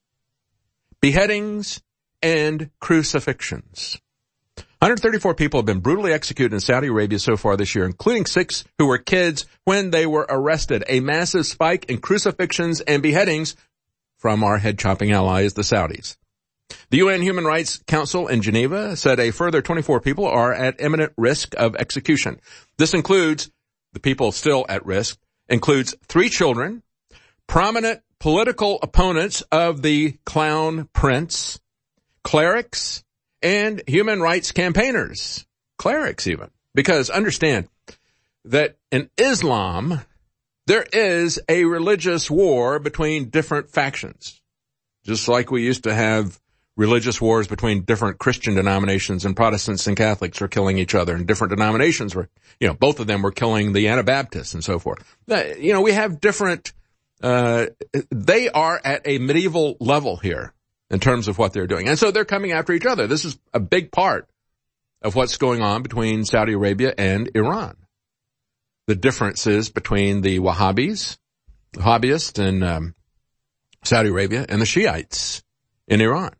Beheadings and crucifixions. one hundred thirty-four people have been brutally executed in Saudi Arabia so far this year, including six who were kids when they were arrested. A massive spike in crucifixions and beheadings from our head-chopping allies, the Saudis. The U N Human Rights Council in Geneva said a further twenty-four people are at imminent risk of execution. This includes, the people still at risk, includes three children, prominent political opponents of the clown prince, clerics, and human rights campaigners, clerics even. Because understand that in Islam, there is a religious war between different factions. Just like we used to have religious wars between different Christian denominations, and Protestants and Catholics were killing each other, and different denominations were, you know, both of them were killing the Anabaptists and so forth. You know, we have different, uh, they are at a medieval level here in terms of what they're doing. And so they're coming after each other. This is a big part of what's going on between Saudi Arabia and Iran. The differences between the Wahhabis, Wahhabists in um, Saudi Arabia, and the Shiites in Iran.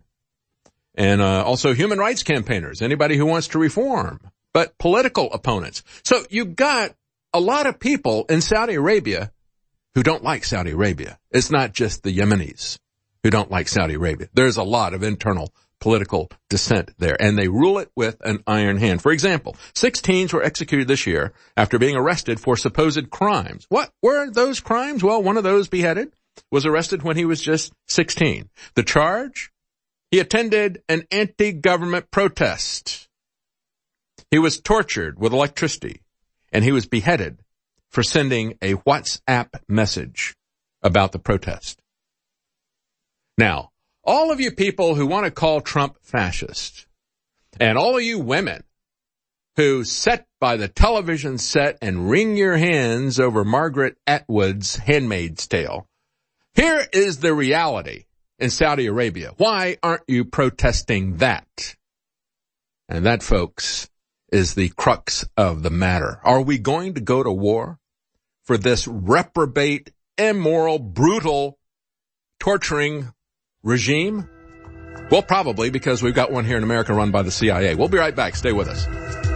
And uh, also human rights campaigners, anybody who wants to reform, but political opponents. So you've got a lot of people in Saudi Arabia who don't like Saudi Arabia. It's not just the Yemenis who don't like Saudi Arabia. There's a lot of internal political dissent there, and they rule it with an iron hand. For example, six teens were executed this year after being arrested for supposed crimes. What were those crimes? Well, one of those, beheaded, was arrested when he was just sixteen. The charge? He attended an anti-government protest. He was tortured with electricity, and he was beheaded for sending a WhatsApp message about the protest. Now, all of you people who want to call Trump fascist, and all of you women who sit by the television set and wring your hands over Margaret Atwood's Handmaid's Tale, here is the reality in Saudi Arabia. Why aren't you protesting that? And that, folks, is the crux of the matter. Are we going to go to war for this reprobate, immoral, brutal, torturing regime? Well, probably, because we've got one here in America run by the C I A. We'll be right back. Stay with us.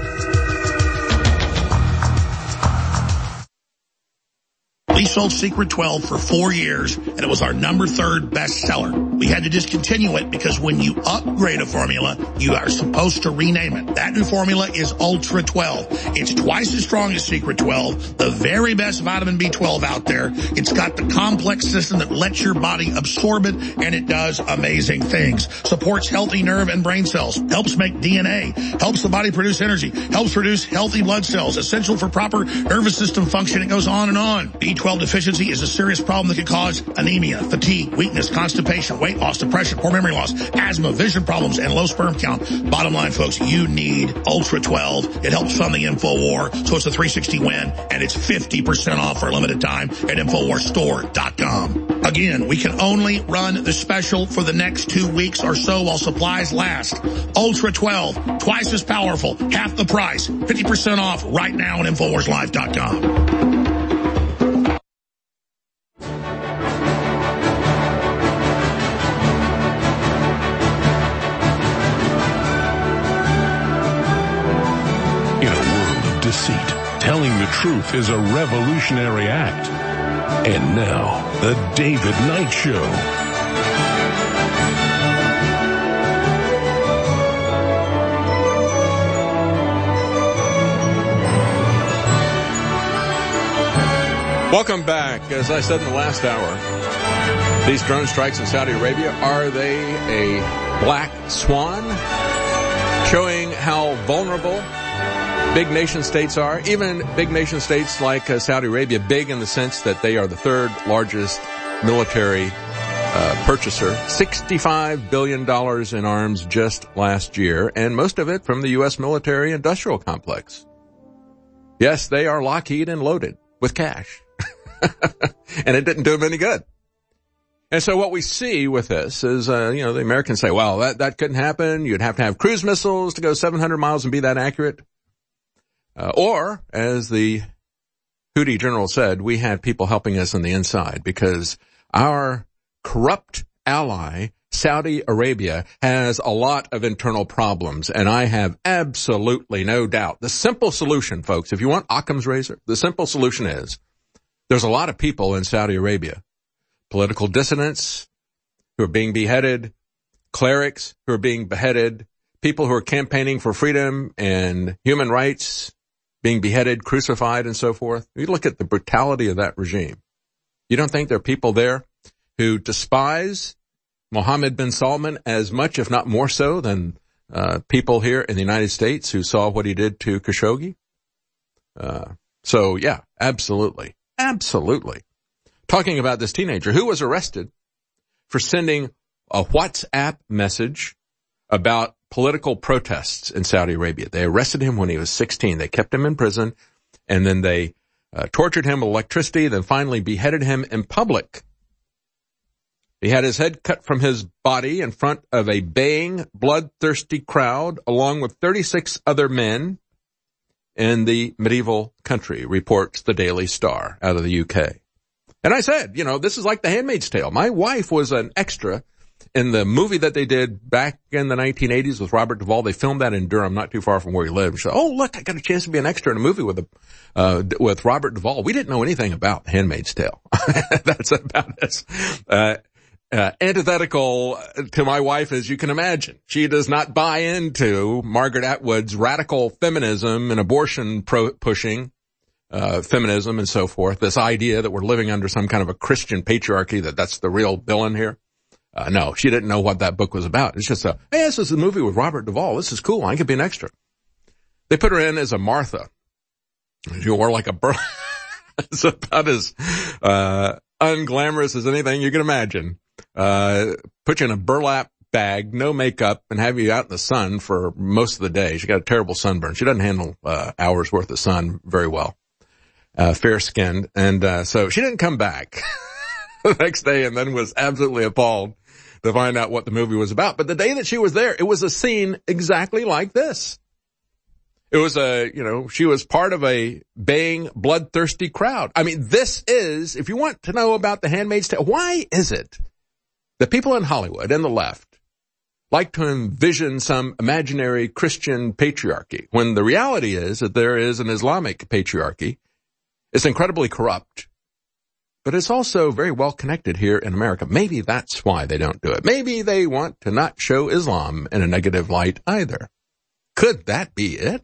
We sold Secret twelve for four years, and it was our number third bestseller. We had to discontinue it because when you upgrade a formula, you are supposed to rename it. That new formula is Ultra twelve. It's twice as strong as Secret twelve, the very best vitamin B twelve out there. It's got the complex system that lets your body absorb it, and it does amazing things. Supports healthy nerve and brain cells, helps make D N A, helps the body produce energy, helps produce healthy blood cells, essential for proper nervous system function. It goes on and on. B twelve deficiency is a serious problem that can cause anemia, fatigue, weakness, constipation, weight loss, depression, poor memory loss, asthma, vision problems, and low sperm count. Bottom line, folks, you need Ultra twelve. It helps fund the InfoWar, so it's a three sixty win, and it's fifty percent off for a limited time at InfoWar Store dot com. Again, we can only run the special for the next two weeks or so while supplies last. Ultra twelve, twice as powerful, half the price, fifty percent off right now at InfoWars Live dot com. Deceit. Telling the truth is a revolutionary act. And now, the David Knight Show. Welcome back. As I said in the last hour, these drone strikes in Saudi Arabia, are they a black swan? Showing how vulnerable big nation states are, even big nation states like uh, Saudi Arabia, big in the sense that they are the third largest military uh, purchaser, sixty-five billion dollars in arms just last year, and most of it from the U S military industrial complex. Yes, they are Lockheed and loaded with cash. And it didn't do them any good. And so what we see with this is, uh, you know, the Americans say, well, that, that couldn't happen. You'd have to have cruise missiles to go seven hundred miles and be that accurate. Uh, or, as the Houthi general said, we had people helping us on the inside because our corrupt ally, Saudi Arabia, has a lot of internal problems, and I have absolutely no doubt. The simple solution, folks, if you want Occam's razor, the simple solution is there's a lot of people in Saudi Arabia, political dissidents who are being beheaded, clerics who are being beheaded, people who are campaigning for freedom and human rights, being beheaded, crucified, and so forth. You look at the brutality of that regime. You don't think there are people there who despise Mohammed bin Salman as much, if not more so, than uh, people here in the United States who saw what he did to Khashoggi? Uh, so, yeah, absolutely. Absolutely. Talking about this teenager who was arrested for sending a WhatsApp message about political protests in Saudi Arabia. They arrested him when he was sixteen. They kept him in prison, and then they uh, tortured him with electricity, then finally beheaded him in public. He had his head cut from his body in front of a baying, bloodthirsty crowd, along with thirty-six other men in the medieval country, reports the Daily Star out of the U K. And I said, you know, this is like The Handmaid's Tale. My wife was an extra in the movie that they did back in the nineteen eighties with Robert Duvall. They filmed that in Durham, not too far from where he lived. She said, oh, look, I got a chance to be an extra in a movie with a, uh, with Robert Duvall. We didn't know anything about Handmaid's Tale. That's about as, uh, uh, antithetical to my wife as you can imagine. She does not buy into Margaret Atwood's radical feminism and abortion pro- pushing, uh, feminism and so forth. This idea that we're living under some kind of a Christian patriarchy, that that's the real villain here. Uh, no, she didn't know what that book was about. It's just a, hey, this is a movie with Robert Duvall. This is cool. I could be an extra. They put her in as a Martha. She wore like a bur- It's about as uh unglamorous as anything you can imagine. Uh, put you in a burlap bag, no makeup, and have you out in the sun for most of the day. She got a terrible sunburn. She doesn't handle uh hours worth of sun very well. Uh, fair-skinned. And uh so she didn't come back the next day, and then was absolutely appalled to find out what the movie was about. But the day that she was there, it was a scene exactly like this. It was a, you know, she was part of a baying, bloodthirsty crowd. I mean, this is, if you want to know about The Handmaid's Tale, why is it that people in Hollywood and the left like to envision some imaginary Christian patriarchy when the reality is that there is an Islamic patriarchy? It's incredibly corrupt, but it's also very well connected here in America. Maybe that's why they don't do it. Maybe they want to not show Islam in a negative light either. Could that be it?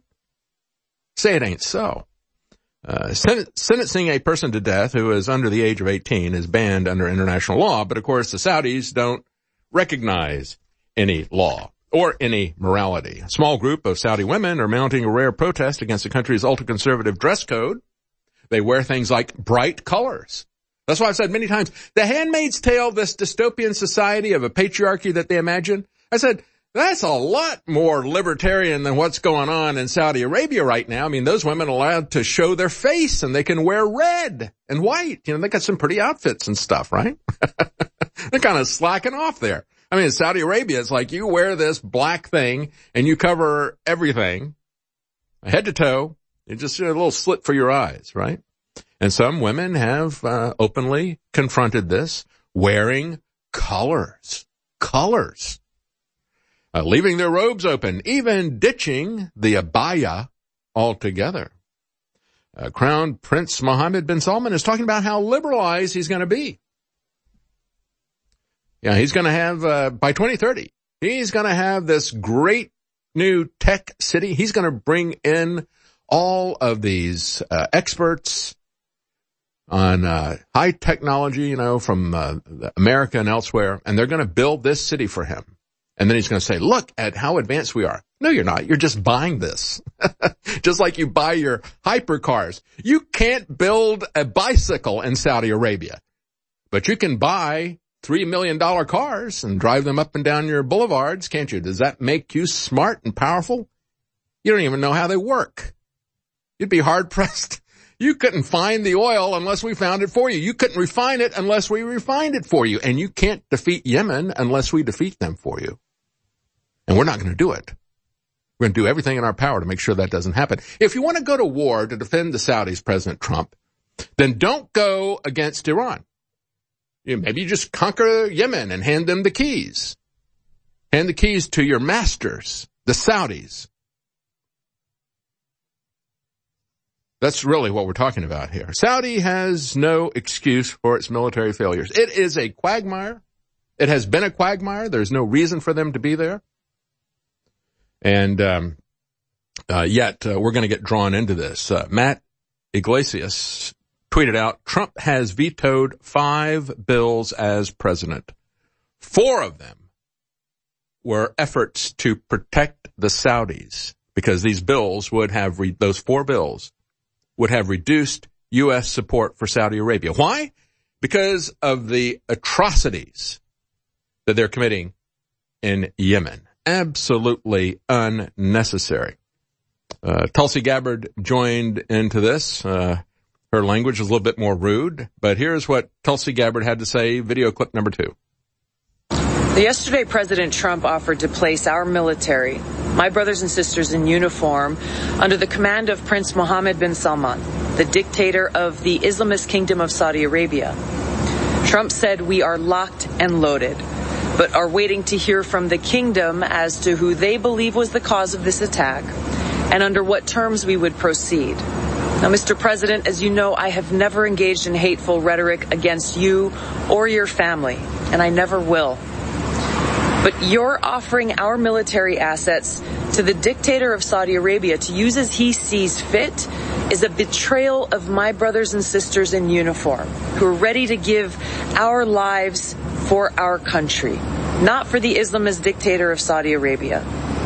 Say it ain't so. Uh, sen- sentencing a person to death who is under the age of eighteen is banned under international law, but of course the Saudis don't recognize any law or any morality. A small group of Saudi women are mounting a rare protest against the country's ultra-conservative dress code. They wear things like bright colors. That's why I've said many times, The Handmaid's Tale, this dystopian society of a patriarchy that they imagine, I said, that's a lot more libertarian than what's going on in Saudi Arabia right now. I mean, those women are allowed to show their face and they can wear red and white. You know, they got some pretty outfits and stuff, right? They're kind of slacking off there. I mean, in Saudi Arabia, it's like you wear this black thing and you cover everything, head to toe. You just a little slit for your eyes, right? And some women have uh, openly confronted this, wearing colors, colors. Uh, leaving their robes open, even ditching the abaya altogether. Uh, Crown Prince Mohammed bin Salman is talking about how liberalized he's going to be. Yeah, he's going to have, uh, by twenty thirty, he's going to have this great new tech city. He's going to bring in all of these uh, experts on uh, high technology, you know, from uh, America and elsewhere, and they're going to build this city for him. And then he's going to say, look at how advanced we are. No, you're not. You're just buying this. Just like you buy your hypercars. You can't build a bicycle in Saudi Arabia, but you can buy three million dollars cars and drive them up and down your boulevards, can't you? Does that make you smart and powerful? You don't even know how they work. You'd be hard pressed. You couldn't find the oil unless we found it for you. You couldn't refine it unless we refined it for you. And you can't defeat Yemen unless we defeat them for you. And we're not going to do it. We're going to do everything in our power to make sure that doesn't happen. If you want to go to war to defend the Saudis, President Trump, then don't go against Iran. You know, maybe you just conquer Yemen and hand them the keys. Hand the keys to your masters, the Saudis. That's really what we're talking about here. Saudi has no excuse for its military failures. It is a quagmire. It has been a quagmire. There's no reason for them to be there. And um, uh, yet uh, we're going to get drawn into this. Uh, Matt Iglesias tweeted out, Trump has vetoed five bills as president. Four of them were efforts to protect the Saudis because these bills would have, re- those four bills would have reduced U S support for Saudi Arabia. Why? Because of the atrocities that they're committing in Yemen. Absolutely unnecessary. Uh, Tulsi Gabbard joined into this. Uh, her language was a little bit more rude, but here's what Tulsi Gabbard had to say, video clip number two. Yesterday, President Trump offered to place our military, my brothers and sisters in uniform, under the command of Prince Mohammed bin Salman, the dictator of the Islamist Kingdom of Saudi Arabia. Trump said we are locked and loaded, but are waiting to hear from the kingdom as to who they believe was the cause of this attack and under what terms we would proceed. Now, Mister President, as you know, I have never engaged in hateful rhetoric against you or your family, and I never will. But you're offering our military assets to the dictator of Saudi Arabia to use as he sees fit is a betrayal of my brothers and sisters in uniform who are ready to give our lives for our country, not for the Islamist dictator of Saudi Arabia.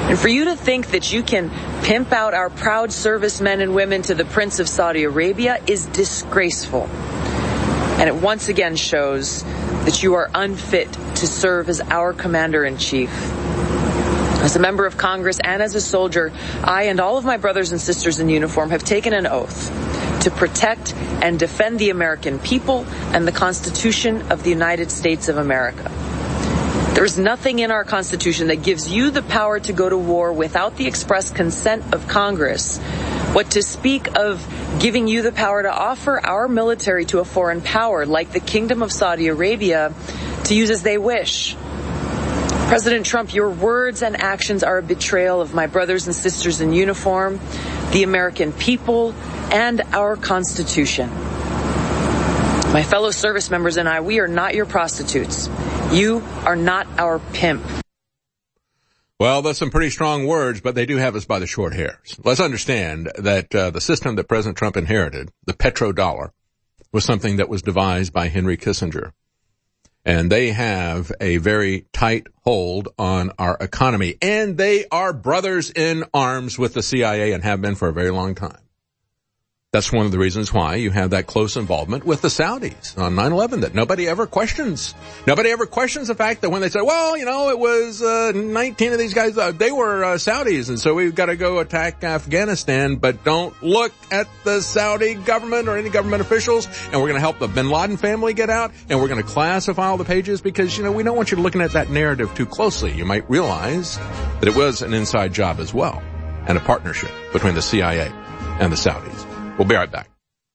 And for you to think that you can pimp out our proud servicemen and women to the Prince of Saudi Arabia is disgraceful. And it once again shows that you are unfit to serve as our commander-in-chief. As a member of Congress and as a soldier, I and all of my brothers and sisters in uniform have taken an oath to protect and defend the American people and the Constitution of the United States of America. There is nothing in our Constitution that gives you the power to go to war without the express consent of Congress. What to speak of giving you the power to offer our military to a foreign power like the Kingdom of Saudi Arabia to use as they wish. President Trump, your words and actions are a betrayal of my brothers and sisters in uniform, the American people, and our Constitution. My fellow service members and I, we are not your prostitutes. You are not our pimp. Well, that's some pretty strong words, but they do have us by the short hairs. Let's understand that uh, the system that President Trump inherited, the petrodollar, was something that was devised by Henry Kissinger. And they have a very tight hold on our economy. And they are brothers in arms with the C I A and have been for a very long time. That's one of the reasons why you have that close involvement with the Saudis on nine eleven that nobody ever questions. Nobody ever questions the fact that when they say, well, you know, it was uh, nineteen of these guys, uh, they were uh, Saudis, and so we've got to go attack Afghanistan, but don't look at the Saudi government or any government officials, and we're going to help the bin Laden family get out, and we're going to classify all the pages because, you know, we don't want you looking at that narrative too closely. You might realize that it was an inside job as well, and a partnership between the C I A and the Saudis. We'll be right back.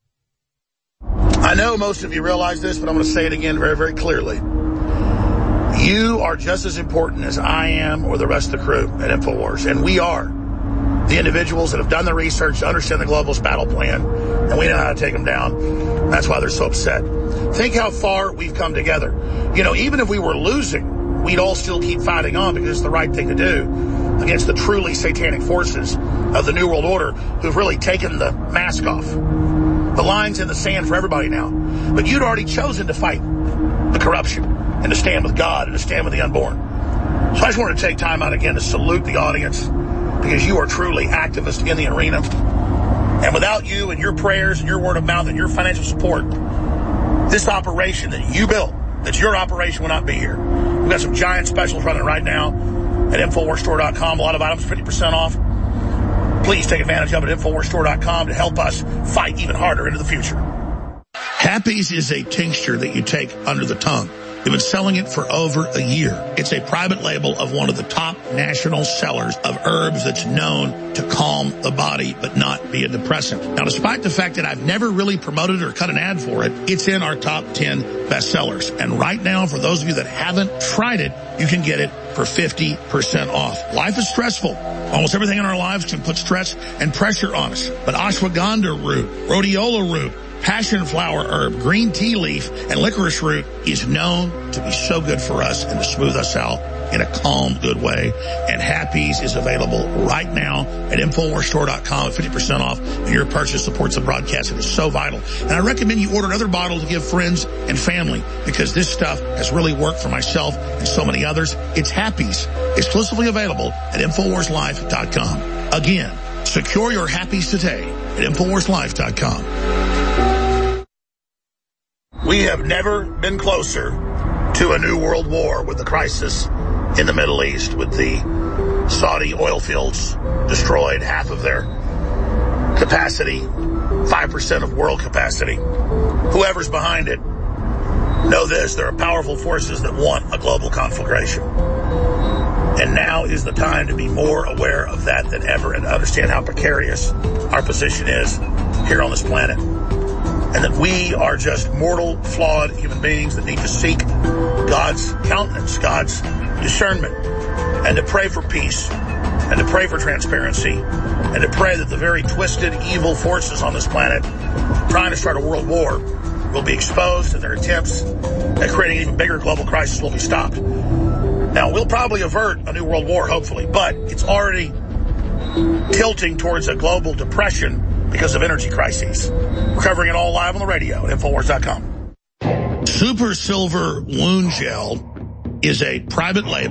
I know most of you realize this, but I'm going to say it again very, very clearly. You are just as important as I am or the rest of the crew at InfoWars. And we are the individuals that have done the research to understand the globalist battle plan, and we know how to take them down. That's why they're so upset. Think how far we've come together. You know, even if we were losing, we'd all still keep fighting on because it's the right thing to do against the truly satanic forces of the New World Order who've really taken the mask off. The line's in the sand for everybody now. But you'd already chosen to fight the corruption and to stand with God and to stand with the unborn. So I just want to take time out again to salute the audience because you are truly activists in the arena. And without you and your prayers and your word of mouth and your financial support, this operation that you built, that's your operation, will not be here. We've got some giant specials running right now at Infowars Store dot com. A lot of items fifty percent off. Please take advantage of it at Infowars Store dot com to help us fight even harder into the future. Happy's is a tincture that you take under the tongue. We've been selling it for over a year. It's a private label of one of the top national sellers of herbs that's known to calm the body but not be a depressant. Now, despite the fact that I've never really promoted or cut an ad for it, it's in our top ten bestsellers. And right now, for those of you that haven't tried it, you can get it for fifty percent off. Life is stressful. Almost everything in our lives can put stress and pressure on us. But ashwagandha root, rhodiola root, passion flower herb, green tea leaf, and licorice root is known to be so good for us and to smooth us out in a calm, good way. And Happy's is available right now at Infowars Store dot com at fifty percent off. And your purchase supports the broadcast. It is so vital. And I recommend you order another bottle to give friends and family because this stuff has really worked for myself and so many others. It's Happy's, exclusively available at Infowars Life dot com. Again, secure your Happy's today at Infowars Life dot com. We have never been closer to a new world war with the crisis in the Middle East, with the Saudi oil fields destroyed, half of their capacity, five percent of world capacity. Whoever's behind it, know this, there are powerful forces that want a global conflagration. And now is the time to be more aware of that than ever and understand how precarious our position is here on this planet. And that we are just mortal, flawed human beings that need to seek God's countenance, God's discernment, and to pray for peace, and to pray for transparency, and to pray that the very twisted, evil forces on this planet trying to start a world war will be exposed and their attempts at creating an even bigger global crisis will be stopped. Now, we'll probably avert a new world war, hopefully, but it's already tilting towards a global depression because of energy crises. We're covering it all live on the radio at Infowars dot com. Super Silver Wound Gel is a private label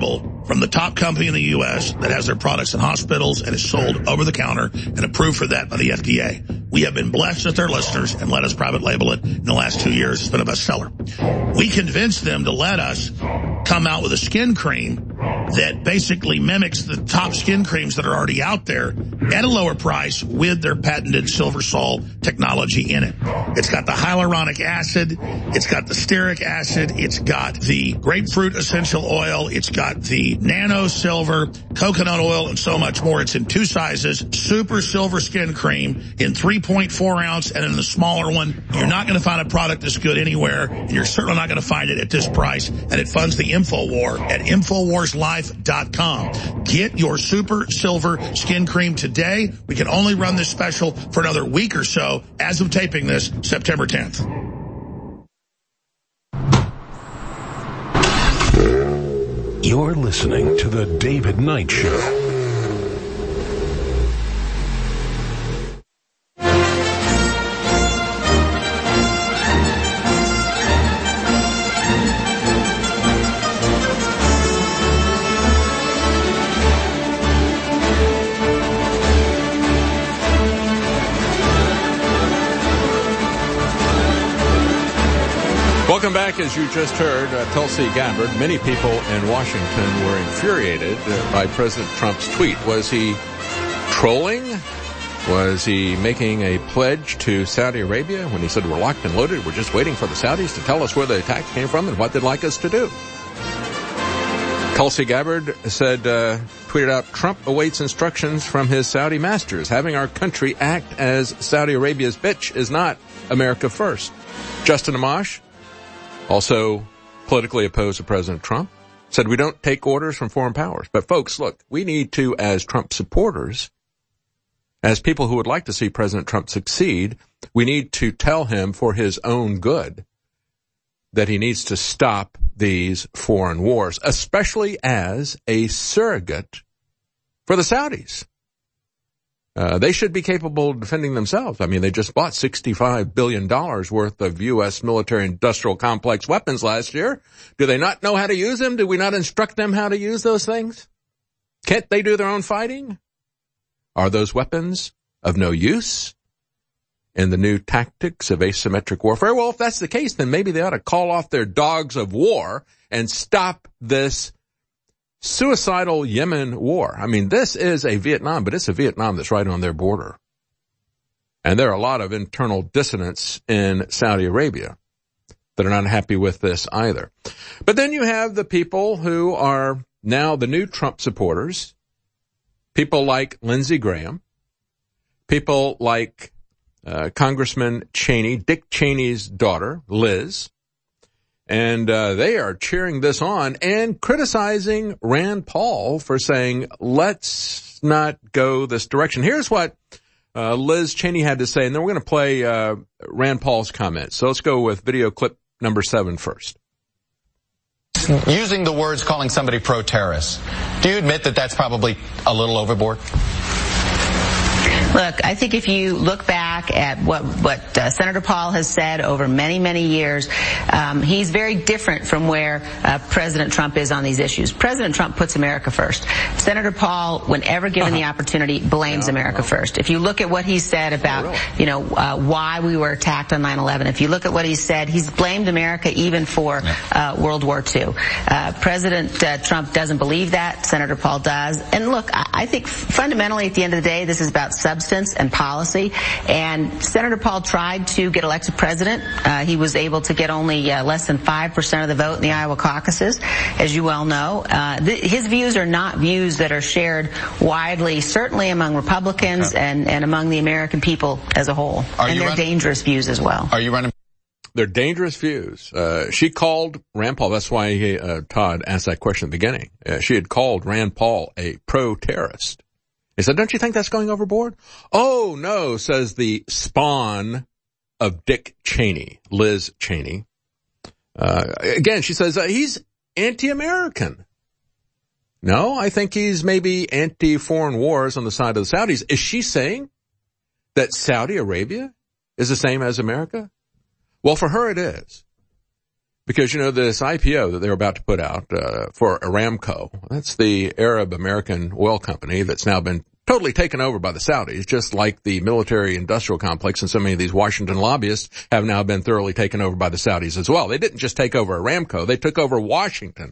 from the top company in the U S that has their products in hospitals and is sold over the counter and approved for that by the F D A. We have been blessed with their listeners and let us private label it in the last two years. It's been a bestseller. We convinced them to let us come out with a skin cream that basically mimics the top skin creams that are already out there at a lower price with their patented Silver Sol technology in it. It's got the hyaluronic acid, it's got the stearic acid, it's got the grapefruit essential oil, it's got the nano silver, coconut oil, and so much more. It's in two sizes, super silver skin cream in three point four ounce and in the smaller one. You're not going to find a product this good anywhere, and you're certainly not going to find it at this price, and it funds the InfoWar at Infowars Life dot com. Get your super silver skin cream today. We can only run this special for another week or so as of taping this, September tenth. You're listening to The David Knight Show. Welcome back. As you just heard, uh, Tulsi Gabbard, many people in Washington were infuriated uh, by President Trump's tweet. Was he trolling? Was he making a pledge to Saudi Arabia when he said, we're locked and loaded, we're just waiting for the Saudis to tell us where the attacks came from and what they'd like us to do? Tulsi Gabbard said, uh, tweeted out, Trump awaits instructions from his Saudi masters. Having our country act as Saudi Arabia's bitch is not America first. Justin Amash, also politically opposed to President Trump, said we don't take orders from foreign powers. But folks, look, we need to, as Trump supporters, as people who would like to see President Trump succeed, we need to tell him for his own good that he needs to stop these foreign wars, especially as a surrogate for the Saudis. Uh, they should be capable of defending themselves. I mean, they just bought sixty-five billion dollars worth of U S military-industrial complex weapons last year. Do they not know how to use them? Do we not instruct them how to use those things? Can't they do their own fighting? Are those weapons of no use in the new tactics of asymmetric warfare? Well, if that's the case, then maybe they ought to call off their dogs of war and stop this suicidal Yemen war. I mean, this is a Vietnam, but it's a Vietnam that's right on their border. And there are a lot of internal dissonance in Saudi Arabia that are not happy with this either. But then you have the people who are now the new Trump supporters, people like Lindsey Graham, people like uh, Congressman Cheney, Dick Cheney's daughter, Liz, and uh, they are cheering this on and criticizing Rand Paul for saying, let's not go this direction. Here's what uh, Liz Cheney had to say, and then we're going to play uh, Rand Paul's comments. So let's go with video clip number seven first. Using the words calling somebody pro-terrorist, do you admit that that's probably a little overboard? Look, I think if you look back at what what uh, Senator Paul has said over many, many years, um, he's very different from where uh, President Trump is on these issues. President Trump puts America first. Senator Paul, whenever given the opportunity, blames yeah, America well. first. If you look at what he said about, oh, really? you know, uh, why we were attacked on nine eleven, if you look at what he said, he's blamed America even for uh, World War Two. Uh, President uh, Trump doesn't believe that. Senator Paul does. And look, I, I think fundamentally at the end of the day, this is about substance and policy. And Senator Paul tried to get elected president. Uh, he was able to get only uh, less than five percent of the vote in the Iowa caucuses, as you well know. Uh, th- his views are not views that are shared widely, certainly among Republicans okay. and, and among the American people as a whole. Are and they're running, dangerous views as well. Are you running? They're dangerous views. Uh, she called Rand Paul. That's why he, uh, Todd asked that question at the beginning. Uh, she had called Rand Paul a pro-terrorist. He said, don't you think that's going overboard? Oh, no, says the spawn of Dick Cheney, Liz Cheney. Uh, again, she says, uh, he's anti-American. No, I think he's maybe anti-foreign wars on the side of the Saudis. Is she saying that Saudi Arabia is the same as America? Well, for her it is. Because, you know, this I P O that they're about to put out uh, for Aramco, that's the Arab American oil company that's now been totally taken over by the Saudis, just like the military-industrial complex and so many of these Washington lobbyists have now been thoroughly taken over by the Saudis as well. They didn't just take over Aramco, they took over Washington.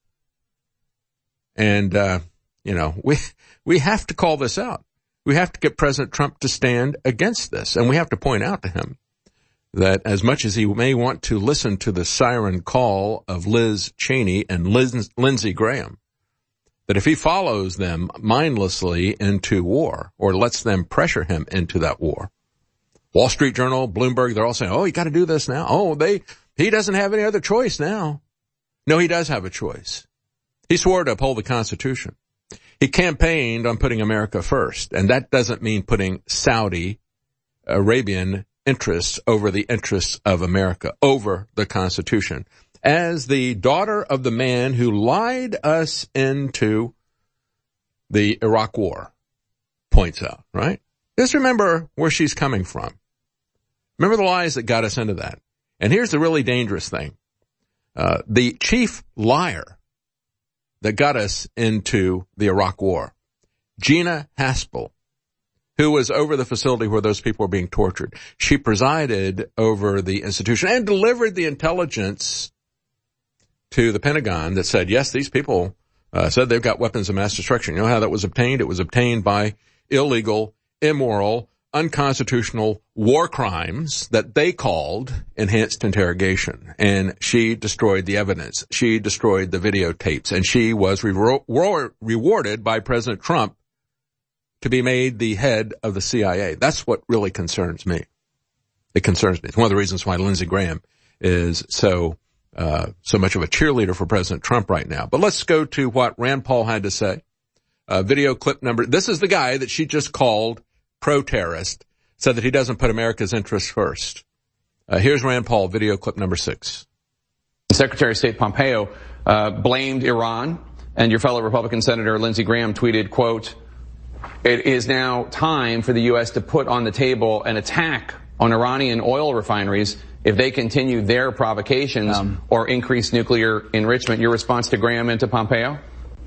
And, uh, you know, we we have to call this out. We have to get President Trump to stand against this. And we have to point out to him that as much as he may want to listen to the siren call of Liz Cheney and Liz, Lindsey Graham, that if he follows them mindlessly into war or lets them pressure him into that war, Wall Street Journal, Bloomberg, they're all saying, oh, you got to do this now. Oh, they, he doesn't have any other choice now. No, he does have a choice. He swore to uphold the Constitution. He campaigned on putting America first, and that doesn't mean putting Saudi Arabian interests over the interests of America, over the Constitution. As the daughter of the man who lied us into the Iraq War points out, right? Just remember where she's coming from. Remember the lies that got us into that. And here's the really dangerous thing. Uh, the chief liar that got us into the Iraq War, Gina Haspel, who was over the facility where those people were being tortured. She presided over the institution and delivered the intelligence to the Pentagon that said, yes, these people uh, said they've got weapons of mass destruction. You know how that was obtained? It was obtained by illegal, immoral, unconstitutional war crimes that they called enhanced interrogation. And she destroyed the evidence. She destroyed the videotapes. And she was re- re- rewarded by President Trump to be made the head of the C I A. That's what really concerns me. It concerns me. It's one of the reasons why Lindsey Graham is so Uh, so much of a cheerleader for President Trump right now. But let's go to what Rand Paul had to say. Uh, video clip number, this is the guy that she just called pro-terrorist, said that he doesn't put America's interests first. Uh, here's Rand Paul, video clip number six. Secretary of State Pompeo uh, blamed Iran, and your fellow Republican Senator Lindsey Graham tweeted, quote, "It is now time for the U S to put on the table an attack on Iranian oil refineries if they continue their provocations um, or increase nuclear enrichment." Your response to Graham and to Pompeo?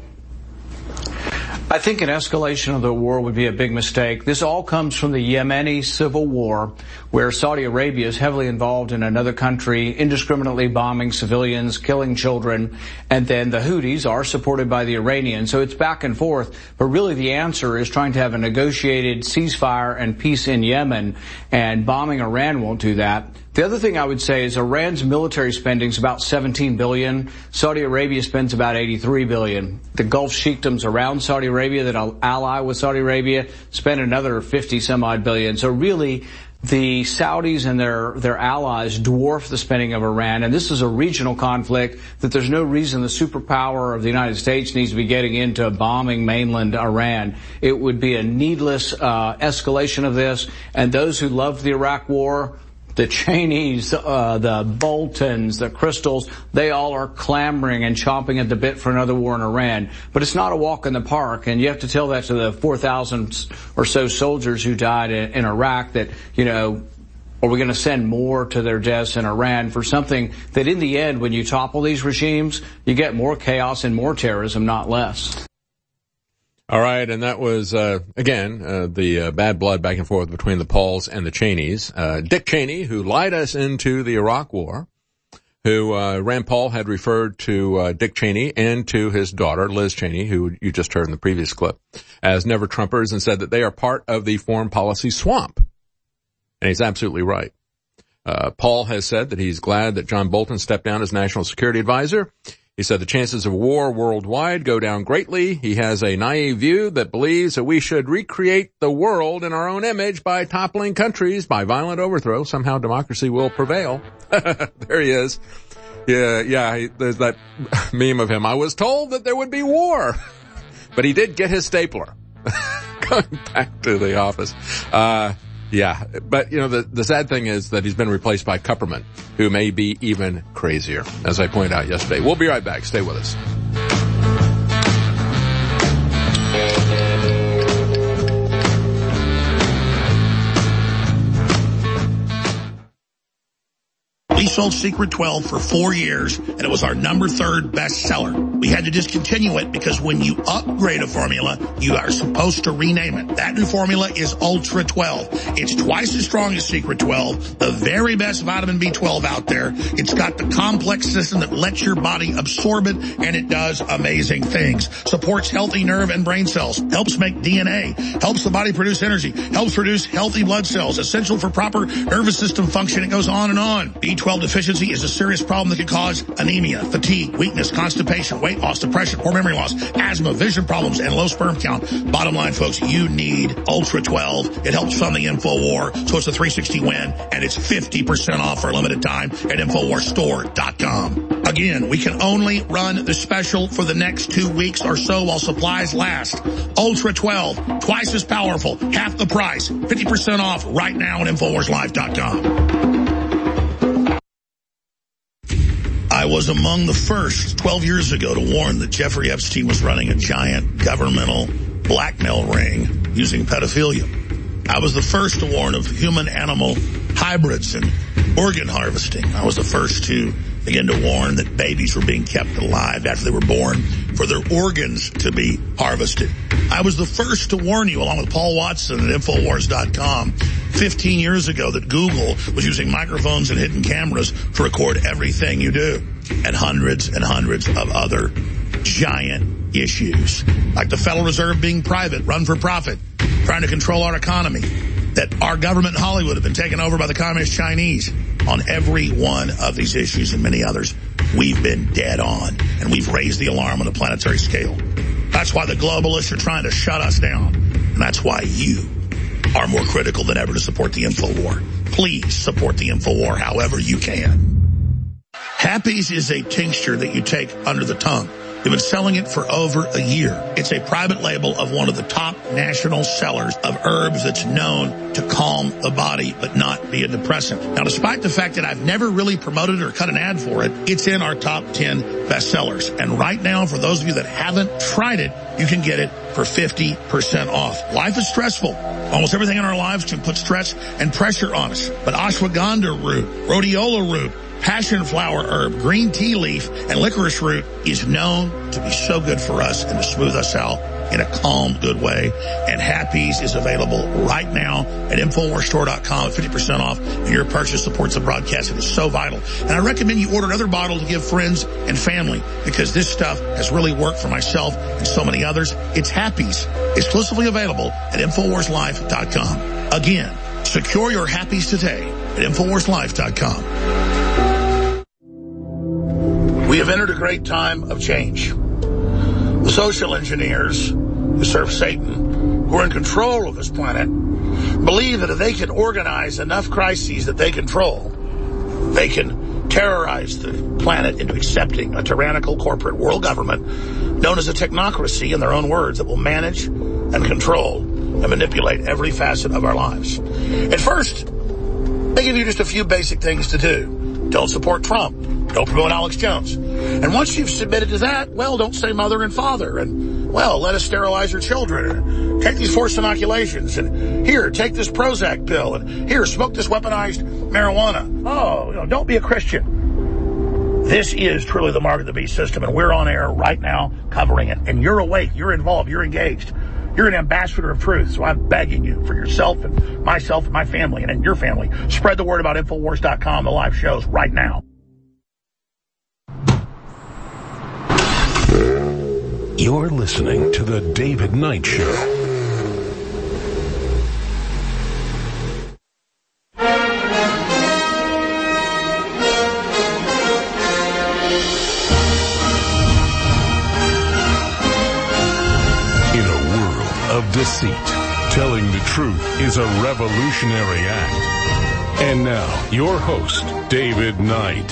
I think an escalation of the war would be a big mistake. This all comes from the Yemeni civil war, where Saudi Arabia is heavily involved in another country, indiscriminately bombing civilians, killing children, and then the Houthis are supported by the Iranians. So it's back and forth. But really the answer is trying to have a negotiated ceasefire and peace in Yemen, and bombing Iran won't do that. The other thing I would say is Iran's military spending is about seventeen billion dollars. Saudi Arabia spends about eighty-three billion dollars. The Gulf sheikdoms around Saudi Arabia that ally with Saudi Arabia spend another fifty some odd billion. So really, the Saudis and their, their allies dwarf the spending of Iran. And this is a regional conflict that there's no reason the superpower of the United States needs to be getting into bombing mainland Iran. It would be a needless uh, escalation of this. And those who loved the Iraq War, the Cheneys, uh, the Boltons, the Crystals, they all are clamoring and chomping at the bit for another war in Iran. But it's not a walk in the park, and you have to tell that to the four thousand or so soldiers who died in, in Iraq that, you know, are we going to send more to their deaths in Iran for something that in the end, when you topple these regimes, you get more chaos and more terrorism, not less. All right, and that was, uh, again, uh, the uh, bad blood back and forth between the Pauls and the Cheneys. Uh, Dick Cheney, who lied us into the Iraq War, who uh, Rand Paul had referred to uh, Dick Cheney and to his daughter, Liz Cheney, who you just heard in the previous clip, as never-Trumpers, and said that they are part of the foreign policy swamp. And he's absolutely right. Uh, Paul has said that he's glad that John Bolton stepped down as National Security Advisor. He said the chances of war worldwide go down greatly. He has a naive view that believes that we should recreate the world in our own image by toppling countries by violent overthrow. Somehow democracy will prevail. There he is. Yeah, yeah, he, there's that meme of him. I was told that there would be war. But he did get his stapler. Going back to the office. Uh, Yeah, but, you know, the, the sad thing is that he's been replaced by Kupperman, who may be even crazier, as I pointed out yesterday. We'll be right back. Stay with us. We sold Secret twelve for four years, and it was our number third bestseller. We had to discontinue it because when you upgrade a formula, you are supposed to rename it. That new formula is Ultra twelve. It's twice as strong as Secret twelve, the very best vitamin B twelve out there. It's got the complex system that lets your body absorb it, and it does amazing things. Supports healthy nerve and brain cells, helps make D N A, helps the body produce energy, helps produce healthy blood cells, essential for proper nervous system function. It goes on and on. B twelve deficiency is a serious problem that can cause anemia, fatigue, weakness, constipation, weight loss, depression, poor memory loss, asthma, vision problems, and low sperm count. Bottom line, folks, you need Ultra twelve. It helps fund the InfoWar, so it's a three sixty win, and it's fifty percent off for a limited time at Infowar Store dot com. Again, we can only run the special for the next two weeks or so while supplies last. Ultra twelve, twice as powerful, half the price, fifty percent off right now at Infowars Live dot com. I was among the first twelve years ago to warn that Jeffrey Epstein was running a giant governmental blackmail ring using pedophilia. I was the first to warn of human-animal hybrids and organ harvesting. I was the first to begin to warn that babies were being kept alive after they were born for their organs to be harvested. I was the first to warn you, along with Paul Watson at Infowars dot com, fifteen years ago that Google was using microphones and hidden cameras to record everything you do, and hundreds and hundreds of other giant issues, like the Federal Reserve being private, run for profit, trying to control our economy, that our government in Hollywood have been taken over by the communist Chinese. On every one of these issues and many others, we've been dead on, and we've raised the alarm on a planetary scale. That's why the globalists are trying to shut us down, and that's why you are more critical than ever to support the InfoWar. Please support the InfoWar however you can. Happy's is a tincture that you take under the tongue. They've been selling it for over a year. It's a private label of one of the top national sellers of herbs that's known to calm the body but not be a depressant. Now, despite the fact that I've never really promoted or cut an ad for it, it's in our top ten bestsellers. And right now, for those of you that haven't tried it, you can get it for fifty percent off. Life is stressful. Almost everything in our lives can put stress and pressure on us. But ashwagandha root, rhodiola root, passion flower herb, green tea leaf, and licorice root is known to be so good for us and to smooth us out in a calm, good way. And Happy's is available right now at Infowars Store dot com at fifty percent off. And your purchase supports the broadcast. It is so vital. And I recommend you order another bottle to give friends and family, because this stuff has really worked for myself and so many others. It's Happy's, exclusively available at Infowars Live dot com. Again, secure your Happy's today at Infowars Live dot com. We have entered a great time of change. The social engineers who serve Satan, who are in control of this planet, believe that if they can organize enough crises that they control, they can terrorize the planet into accepting a tyrannical corporate world government known as a technocracy, in their own words, that will manage and control and manipulate every facet of our lives. At first, they give you just a few basic things to do. Don't support Trump. Don't promote Alex Jones. And once you've submitted to that, well, don't say mother and father. And, well, let us sterilize your children. And take these forced inoculations. And here, take this Prozac pill. And here, smoke this weaponized marijuana. Oh, you know, don't be a Christian. This is truly the Mark of the Beast system, and we're on air right now covering it. And you're awake. You're involved. You're engaged. You're an ambassador of truth, so I'm begging you for yourself and myself and my family and your family. Spread the word about Infowars dot com, the live shows right now. You're listening to The David Knight Show. In a world of deceit, telling the truth is a revolutionary act. And now, your host, David Knight.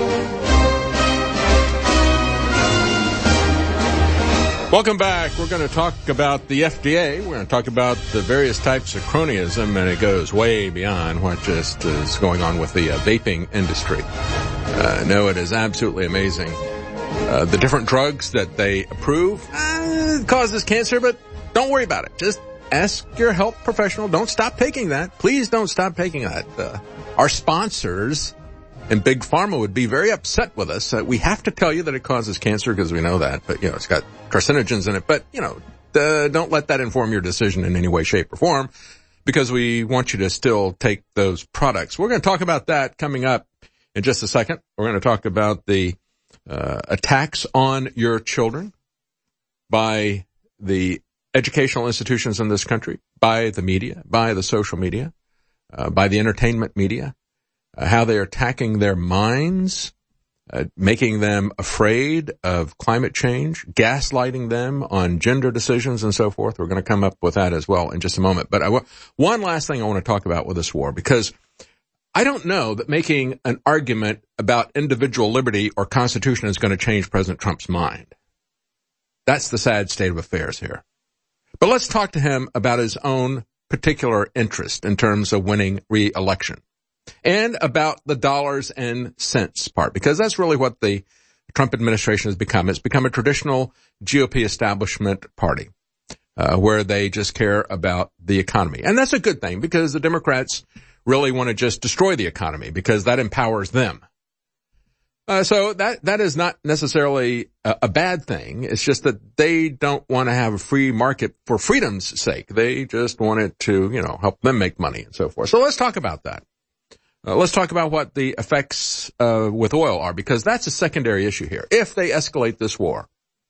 Welcome back. We're going to talk about the F D A. We're going to talk about the various types of cronyism, and it goes way beyond what just is going on with the uh, vaping industry. Uh, no, it is absolutely amazing. Uh, the different drugs that they approve uh, causes cancer, but don't worry about it. Just ask your health professional. Don't stop taking that. Please don't stop taking that. Uh, our sponsors And Big Pharma would be very upset with us. Uh, we have to tell you that it causes cancer because we know that, but, you know, it's got carcinogens in it. But, you know, uh, don't let that inform your decision in any way, shape, or form, because we want you to still take those products. We're going to talk about that coming up in just a second. We're going to talk about the uh, attacks on your children by the educational institutions in this country, by the media, by the social media, uh, by the entertainment media, uh, how they are attacking their minds, uh, making them afraid of climate change, gaslighting them on gender decisions and so forth. We're going to come up with that as well in just a moment. But I w- one last thing I want to talk about with this war, because I don't know that making an argument about individual liberty or Constitution is going to change President Trump's mind. That's the sad state of affairs here. But let's talk to him about his own particular interest in terms of winning re-election, and about the dollars and cents part, because that's really what the Trump administration has become. It's become a traditional G O P establishment party, uh, where they just care about the economy. And that's a good thing, because the Democrats really want to just destroy the economy, because that empowers them. Uh, so that, that is not necessarily a, a bad thing. It's just that they don't want to have a free market for freedom's sake. They just want it to, you know, help them make money and so forth. So let's talk about that. Uh, let's talk about what the effects, uh, with oil are, because that's a secondary issue here. If they escalate this war,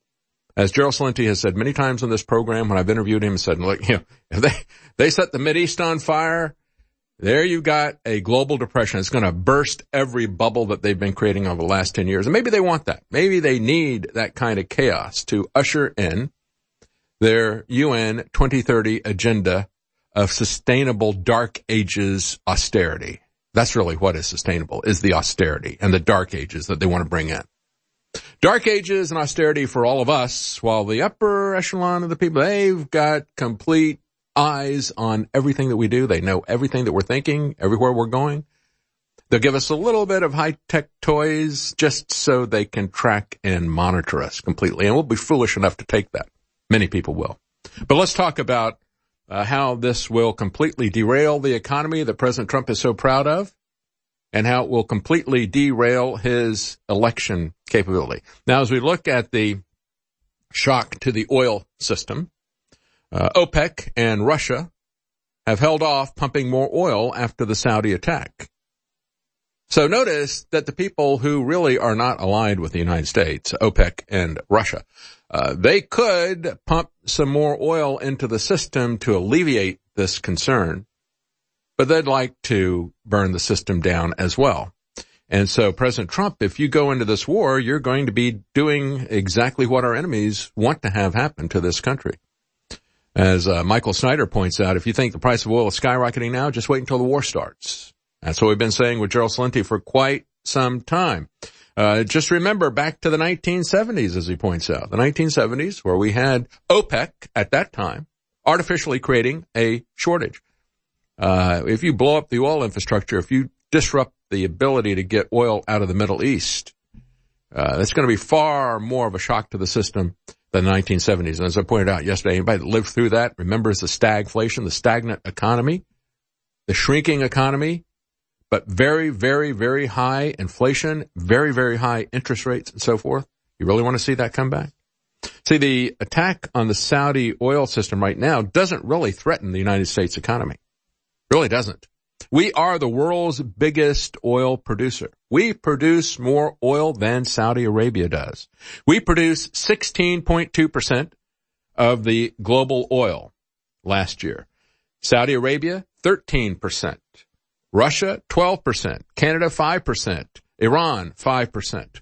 as Gerald Celente has said many times on this program, when I've interviewed him, said, look, you know, if they, they set the Mideast on fire, there you got a global depression. It's going to burst every bubble that they've been creating over the last ten years. And maybe they want that. Maybe they need that kind of chaos to usher in their U N twenty thirty agenda of sustainable dark ages austerity. That's really what is sustainable, is the austerity and the dark ages that they want to bring in. Dark ages and austerity for all of us, while the upper echelon of the people, they've got complete eyes on everything that we do. They know everything that we're thinking, everywhere we're going. They'll give us a little bit of high-tech toys just so they can track and monitor us completely. And we'll be foolish enough to take that. Many people will. But let's talk about uh, how this will completely derail the economy that President Trump is so proud of, and how it will completely derail his election capability. Now, as we look at the shock to the oil system, Uh, OPEC and Russia have held off pumping more oil after the Saudi attack. So notice that the people who really are not allied with the United States, OPEC and Russia, uh, they could pump some more oil into the system to alleviate this concern, but they'd like to burn the system down as well. And so President Trump, if you go into this war, you're going to be doing exactly what our enemies want to have happen to this country. As uh, Michael Snyder points out, if you think the price of oil is skyrocketing now, just wait until the war starts. That's what we've been saying with Gerald Celente for quite some time. Uh, just remember back to the nineteen seventies, as he points out, the nineteen seventies, where we had OPEC at that time artificially creating a shortage. Uh, if you blow up the oil infrastructure, if you disrupt the ability to get oil out of the Middle East, uh, that's going to be far more of a shock to the system than the nineteen seventies. And as I pointed out yesterday, anybody that lived through that remembers the stagflation, the stagnant economy, the shrinking economy, but very, very, very high inflation, very, very high interest rates and so forth. You really want to see that come back? See, the attack on the Saudi oil system right now doesn't really threaten the United States economy. It really doesn't. We are the world's biggest oil producer. We produce more oil than Saudi Arabia does. We produce sixteen point two percent of the global oil last year. Saudi Arabia, thirteen percent. Russia, twelve percent. Canada, five percent. Iran, five percent.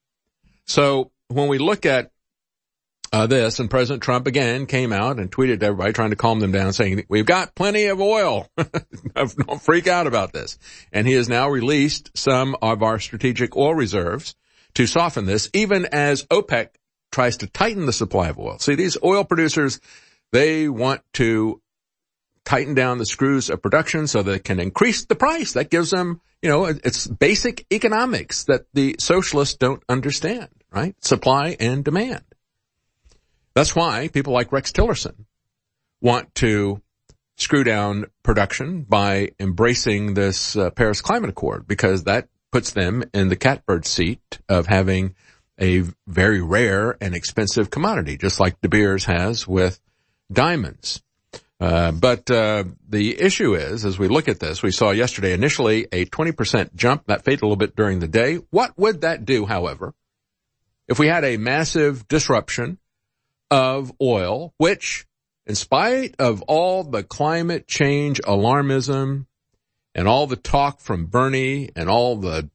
So when we look at Uh, this, and President Trump again came out and tweeted to everybody trying to calm them down, saying, we've got plenty of oil. Don't freak out about this. And he has now released some of our strategic oil reserves to soften this, even as OPEC tries to tighten the supply of oil. See, these oil producers, they want to tighten down the screws of production so they can increase the price. That gives them, you know, it's basic economics that the socialists don't understand, right? Supply and demand. That's why people like Rex Tillerson want to screw down production by embracing this uh, Paris Climate Accord, because that puts them in the catbird seat of having a very rare and expensive commodity, just like De Beers has with diamonds. Uh, but uh, the issue is, as we look at this, we saw yesterday initially a twenty percent jump. That faded a little bit during the day. What would that do, however, if we had a massive disruption of oil, which, in spite of all the climate change alarmism and all the talk from Bernie and all the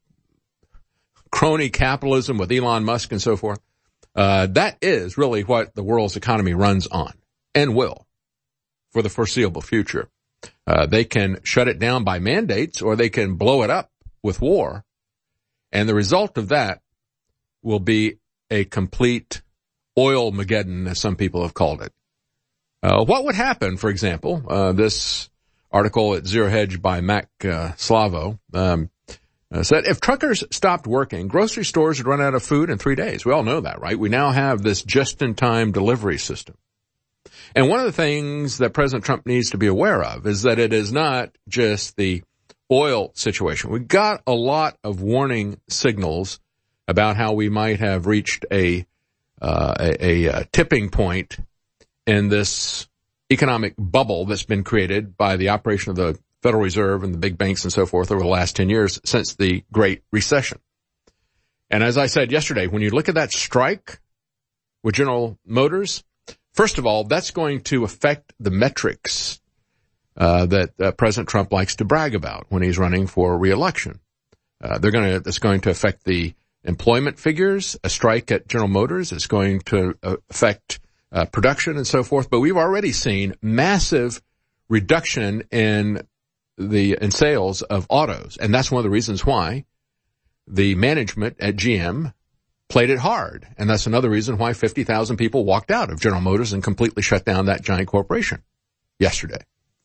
crony capitalism with Elon Musk and so forth, uh, that is really what the world's economy runs on and will for the foreseeable future. Uh, they can shut it down by mandates or they can blow it up with war. And the result of that will be a complete oil-mageddon, as some people have called it. Uh, what would happen, for example, uh, this article at Zero Hedge by Mac uh, Slavo, um, uh, said if truckers stopped working, grocery stores would run out of food in three days. We all know that, right? We now have this just-in-time delivery system. And one of the things that President Trump needs to be aware of is that it is not just the oil situation. We got a lot of warning signals about how we might have reached a, uh, a, a tipping point in this economic bubble that's been created by the operation of the Federal Reserve and the big banks and so forth over the last ten years since the Great Recession. And as I said yesterday, when you look at that strike with General Motors, first of all, that's going to affect the metrics uh, that uh, President Trump likes to brag about when he's running for re-election. Uh, they're going to, it's going to affect the employment figures. A strike at General Motors is going to uh, affect uh, production and so forth. But we've already seen massive reduction in the in sales of autos, and that's one of the reasons why the management at G M played it hard. And that's another reason why fifty thousand people walked out of General Motors and completely shut down that giant corporation yesterday.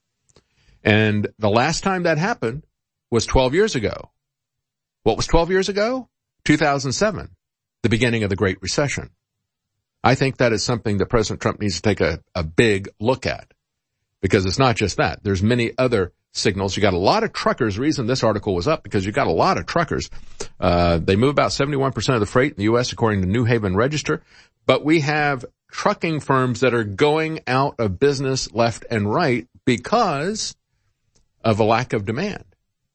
And the last time that happened was twelve years ago. What was twelve years ago? two thousand seven, the beginning of the Great Recession. I think that is something that President Trump needs to take a, a big look at, because it's not just that. There's many other signals. You got a lot of truckers. The reason this article was up, because you got a lot of truckers. Uh, they move about seventy-one percent of the freight in the U S according to New Haven Register. But we have trucking firms that are going out of business left and right because of a lack of demand.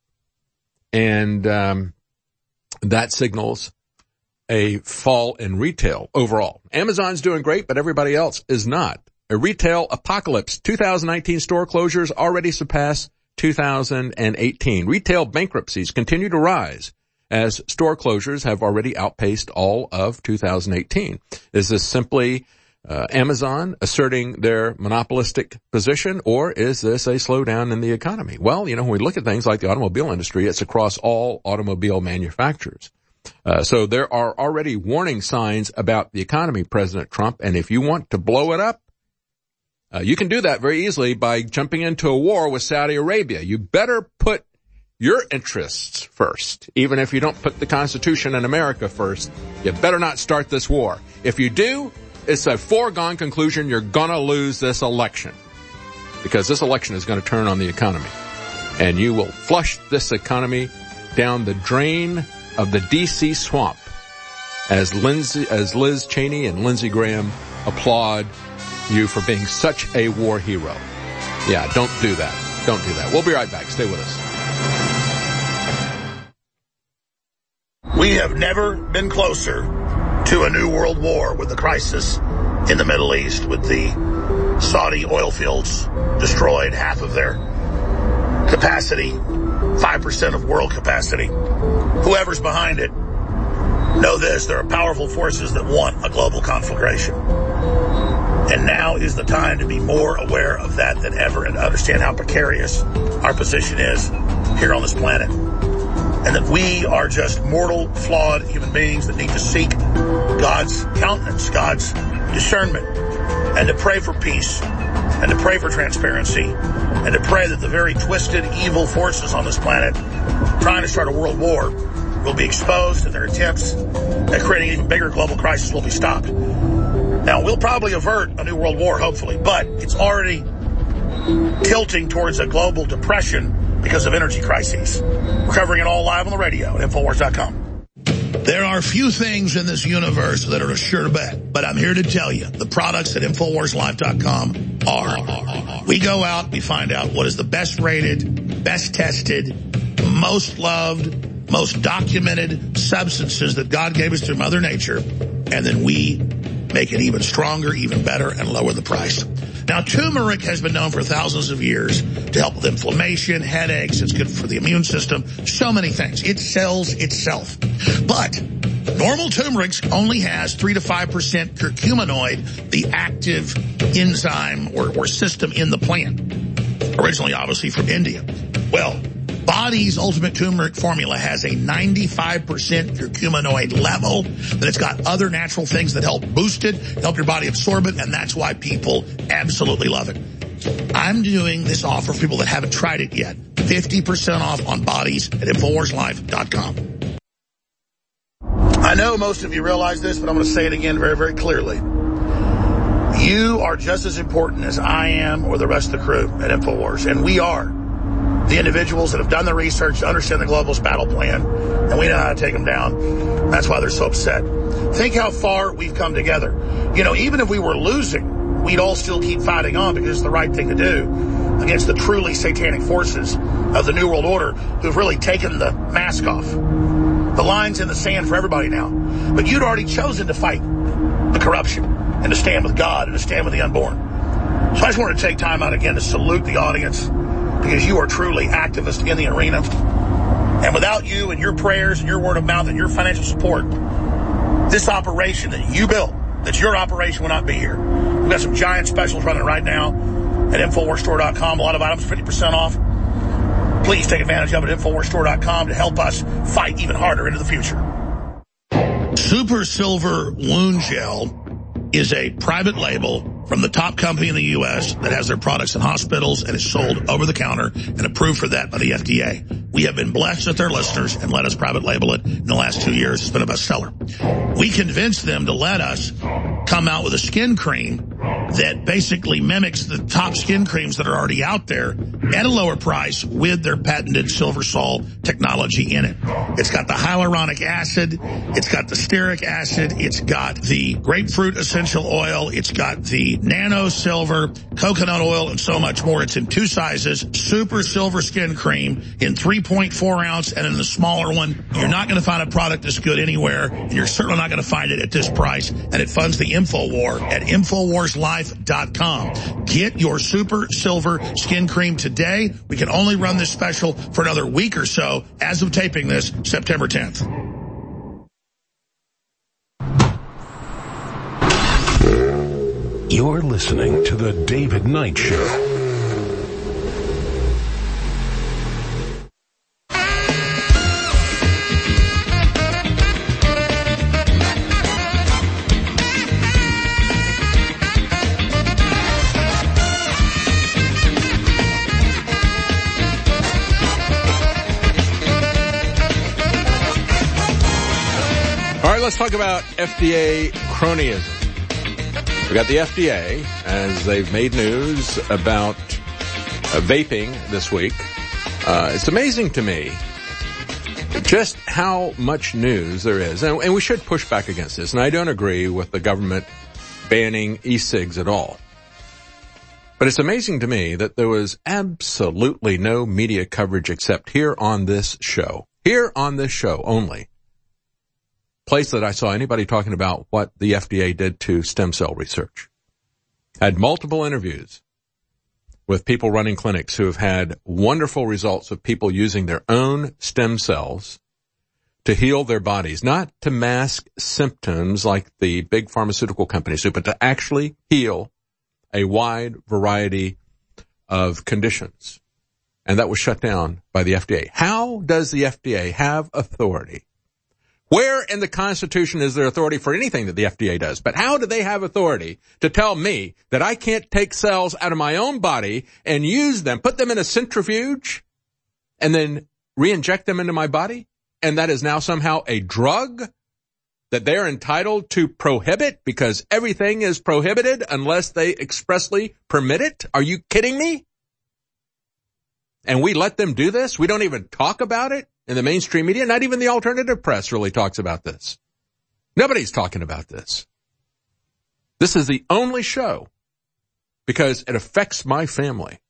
And, um, that signals a fall in retail overall. Amazon's doing great, but everybody else is not. A retail apocalypse. two thousand nineteen store closures already surpass two thousand eighteen. Retail bankruptcies continue to rise as store closures have already outpaced all of two thousand eighteen. Is this simply uh, Amazon asserting their monopolistic position, or is this a slowdown in the economy? Well, you know, when we look at things like the automobile industry, it's across all automobile manufacturers. Uh, so there are already warning signs about the economy, President Trump, and if you want to blow it up, Uh, you can do that very easily by jumping into a war with Saudi Arabia. You better put your interests first. Even if you don't put the Constitution in America first, you better not start this war. If you do, it's a foregone conclusion you're gonna lose this election. Because this election is gonna turn on the economy. And you will flush this economy down the drain of the D C swamp as Lindsey, as Liz Cheney and Lindsey Graham applaud you for being such a war hero. Yeah, don't do that. Don't do that. We'll be right back. Stay with us. We have never been closer to a new world war with the crisis in the Middle East, with the Saudi oil fields destroyed, half of their capacity, five percent of world capacity. Whoever's behind it, know this, there are powerful forces that want a global conflagration. And now is the time to be more aware of that than ever and to understand how precarious our position is here on this planet. And that we are just mortal, flawed human beings that need to seek God's countenance, God's discernment, and to pray for peace, and to pray for transparency, and to pray that the very twisted, evil forces on this planet trying to start a world war will be exposed, and their attempts at creating an even bigger global crisis will be stopped. Now, we'll probably avert a new world war, hopefully, but it's already tilting towards a global depression because of energy crises. We're covering it all live on the radio at Infowars dot com. There are few things in this universe that are a sure bet, but I'm here to tell you, the products at Infowars Live dot com are. We go out, we find out what is the best rated, best tested, most loved, most documented substances that God gave us through Mother Nature, and then we make it even stronger, even better, and lower the price. Now, turmeric has been known for thousands of years to help with inflammation, headaches. It's good for the immune system, so many things. It sells itself. But normal turmeric only has three to five percent curcuminoid, the active enzyme or, or system in the plant, originally obviously from India. Well, Body's Ultimate Turmeric Formula has a ninety-five percent curcuminoid level, that it's got other natural things that help boost it, help your body absorb it, and that's why people absolutely love it. I'm doing this offer for people that haven't tried it yet. fifty percent off on Bodies at Infowars Live dot com. I know most of you realize this, but I'm going to say it again very, very clearly. You are just as important as I am or the rest of the crew at Infowars, and we are the individuals that have done the research to understand the globalist battle plan, and we know how to take them down. That's why they're so upset. Think how far we've come together. You know, even if we were losing, we'd all still keep fighting on because it's the right thing to do against the truly satanic forces of the New World Order who've really taken the mask off. The line's in the sand for everybody now. But you'd already chosen to fight the corruption and to stand with God and to stand with the unborn. So I just want to take time out again to salute the audience, because you are truly activists in the arena. And without you and your prayers and your word of mouth and your financial support, this operation that you built, that's your operation, will not be here. We've got some giant specials running right now at Infowars Store dot com. A lot of items fifty percent off. Please take advantage of it at Infowars Store dot com to help us fight even harder into the future. Super Silver Wound Gel is a private label from the top company in the U S that has their products in hospitals and is sold over the counter and approved for that by the F D A. We have been blessed with their listeners and let us private label it in the last two years. It's been a bestseller. We convinced them to let us come out with a skin cream that basically mimics the top skin creams that are already out there at a lower price with their patented Silver Sol technology in it. It's got the hyaluronic acid, it's got the stearic acid, it's got the grapefruit essential oil, it's got the nano silver, coconut oil, and so much more. It's in two sizes, Super Silver Skin Cream in three point four ounce and in the smaller one. You're not going to find a product this good anywhere, and you're certainly not going to find it at this price, and it funds the InfoWar at Infowars Live dot com. Get your Super Silver Skin Cream today. We can only run this special for another week or so as of taping this, September tenth. You're listening to The David Knight Show. All right, let's talk about F D A cronyism. We got the F D A, as they've made news about uh, vaping this week. Uh, it's amazing to me just how much news there is. And, and we should push back against this. And I don't agree with the government banning e-cigs at all. But it's amazing to me that there was absolutely no media coverage except here on this show. Here on this show only. Place that I saw anybody talking about what the F D A did to stem cell research. Had multiple interviews with people running clinics who have had wonderful results of people using their own stem cells to heal their bodies, not to mask symptoms like the big pharmaceutical companies do, but to actually heal a wide variety of conditions. And that was shut down by the F D A. How does the F D A have authority? Where in the Constitution is there authority for anything that the F D A does? But how do they have authority to tell me that I can't take cells out of my own body and use them, put them in a centrifuge, and then re-inject them into my body? And that is now somehow a drug that they're entitled to prohibit because everything is prohibited unless they expressly permit it? Are you kidding me? And we let them do this? We don't even talk about it in the mainstream media? Not even the alternative press really talks about this. Nobody's talking about this. This is the only show because it affects my family.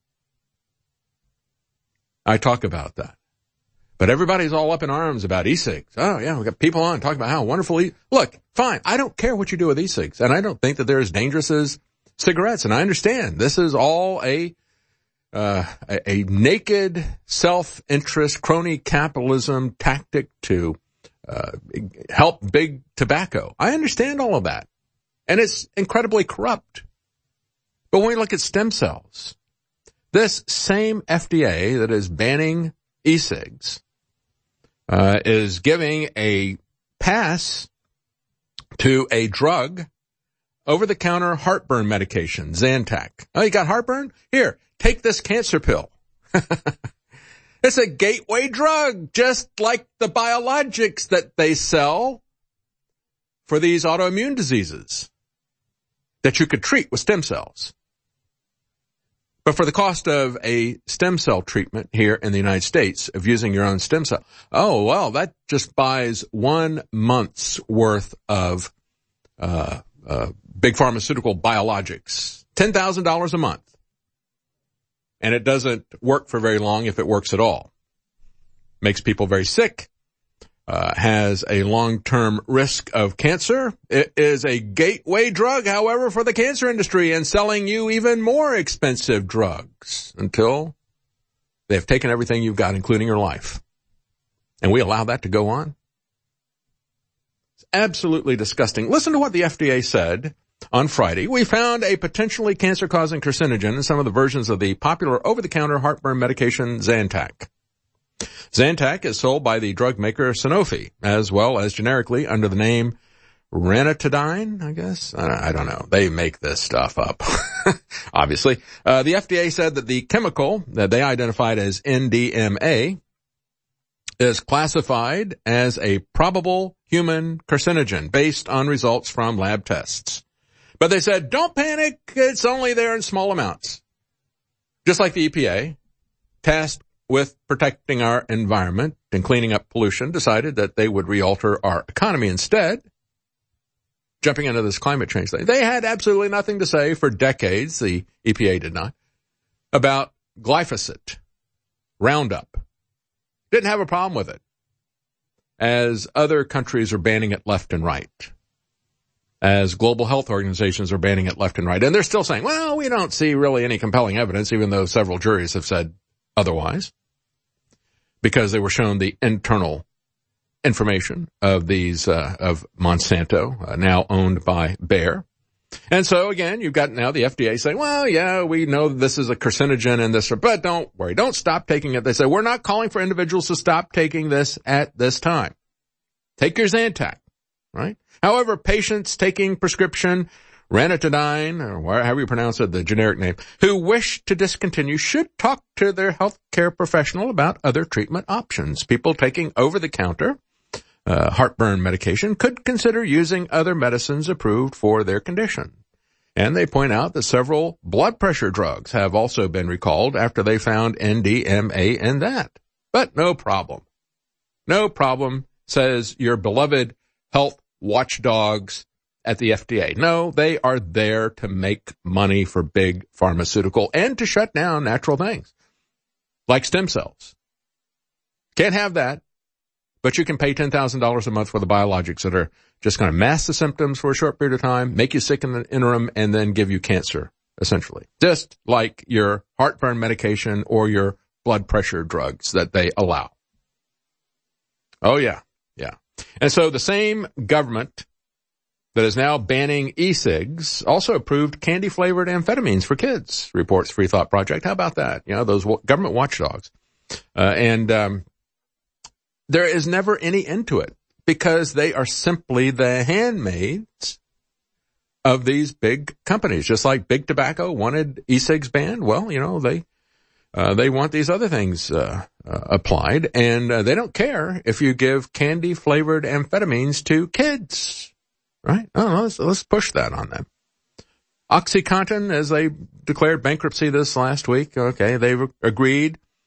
I talk about that. But everybody's all up in arms about e-cigs. Oh, yeah, we got people on talking about how wonderful e- Look, fine, I don't care what you do with e-cigs, and I don't think that they're as dangerous as cigarettes, and I understand this is all a uh, a, a naked self-interest crony capitalism tactic to uh, help big tobacco. I understand all of that, and it's incredibly corrupt. But when we look at stem cells, this same F D A that is banning e-cigs uh, is giving a pass to a drug over-the-counter heartburn medication, Zantac. Oh, you got heartburn? Here, take this cancer pill. It's a gateway drug, just like the biologics that they sell for these autoimmune diseases that you could treat with stem cells. But for the cost of a stem cell treatment here in the United States of using your own stem cell, oh, well, that just buys one month's worth of uh, uh, big pharmaceutical biologics, ten thousand dollars a month. And it doesn't work for very long if it works at all. Makes people very sick, uh, has a long-term risk of cancer. It is a gateway drug, however, for the cancer industry and selling you even more expensive drugs until they've taken everything you've got, including your life. And we allow that to go on? It's absolutely disgusting. Listen to what the F D A said on Friday. We found a potentially cancer-causing carcinogen in some of the versions of the popular over-the-counter heartburn medication Zantac. Zantac is sold by the drug maker Sanofi, as well as generically under the name ranitidine, I guess. I don't know. They make this stuff up, obviously. Uh, the F D A said that the chemical that they identified as N D M A is classified as a probable human carcinogen based on results from lab tests. But they said, don't panic, it's only there in small amounts. Just like the E P A, tasked with protecting our environment and cleaning up pollution, decided that they would realter our economy instead, jumping into this climate change thing. They had absolutely nothing to say for decades, the E P A did not, about glyphosate, Roundup. Didn't have a problem with it, as other countries are banning it left and right, as global health organizations are banning it left and right. And they're still saying, well, we don't see really any compelling evidence, even though several juries have said otherwise, because they were shown the internal information of these, uh, of Monsanto, uh, now owned by Bayer. And so again, you've got now the F D A saying, well, yeah, we know this is a carcinogen and this, but don't worry, don't stop taking it. They say, we're not calling for individuals to stop taking this at this time. Take your Zantac, right? However, patients taking prescription ranitidine, or however you pronounce it, the generic name, who wish to discontinue should talk to their healthcare professional about other treatment options. People taking over-the-counter uh, heartburn medication could consider using other medicines approved for their condition. And they point out that several blood pressure drugs have also been recalled after they found N D M A in that. But no problem. No problem, says your beloved health watchdogs at the F D A. No, they are there to make money for big pharmaceutical and to shut down natural things like stem cells. Can't have that, but you can pay ten thousand dollars a month for the biologics that are just going to mask the symptoms for a short period of time, make you sick in the interim, and then give you cancer, essentially. Just like your heartburn medication or your blood pressure drugs that they allow. Oh, yeah, yeah. And so the same government that is now banning e-cigs also approved candy-flavored amphetamines for kids, reports Free Thought Project. How about that? You know, those government watchdogs. Uh, and um, there is never any end to it because they are simply the handmaids of these big companies. Just like Big Tobacco wanted e-cigs banned, well, you know, they uh, they want these other things uh, uh, applied, and uh, they don't care if you give candy-flavored amphetamines to kids. Right? Oh, let's, let's push that on them. OxyContin, as they declared bankruptcy this last week, okay, they've agreed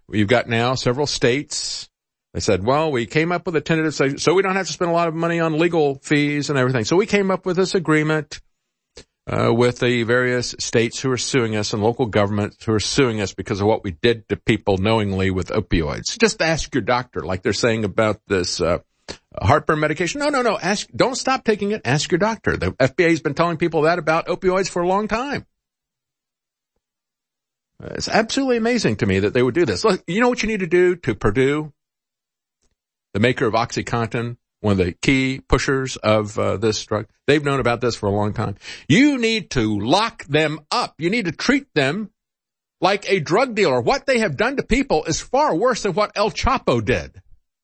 you've got now several states. They said, well, we came up with a tentative, so we don't have to spend a lot of money on legal fees and everything. So we came up with this agreement uh, with the various states who are suing us and local governments who are suing us because of what we did to people knowingly with opioids. Just ask your doctor, like they're saying about this uh, heartburn medication. No, no, no. Ask. Don't stop taking it. Ask your doctor. The F B A has been telling people that about opioids for a long time. It's absolutely amazing to me that they would do this. Look, you know what you need to do to Purdue, the maker of OxyContin, one of the key pushers of uh, this drug? They've known about this for a long time. You need to lock them up. You need to treat them like a drug dealer. What they have done to people is far worse than what El Chapo did.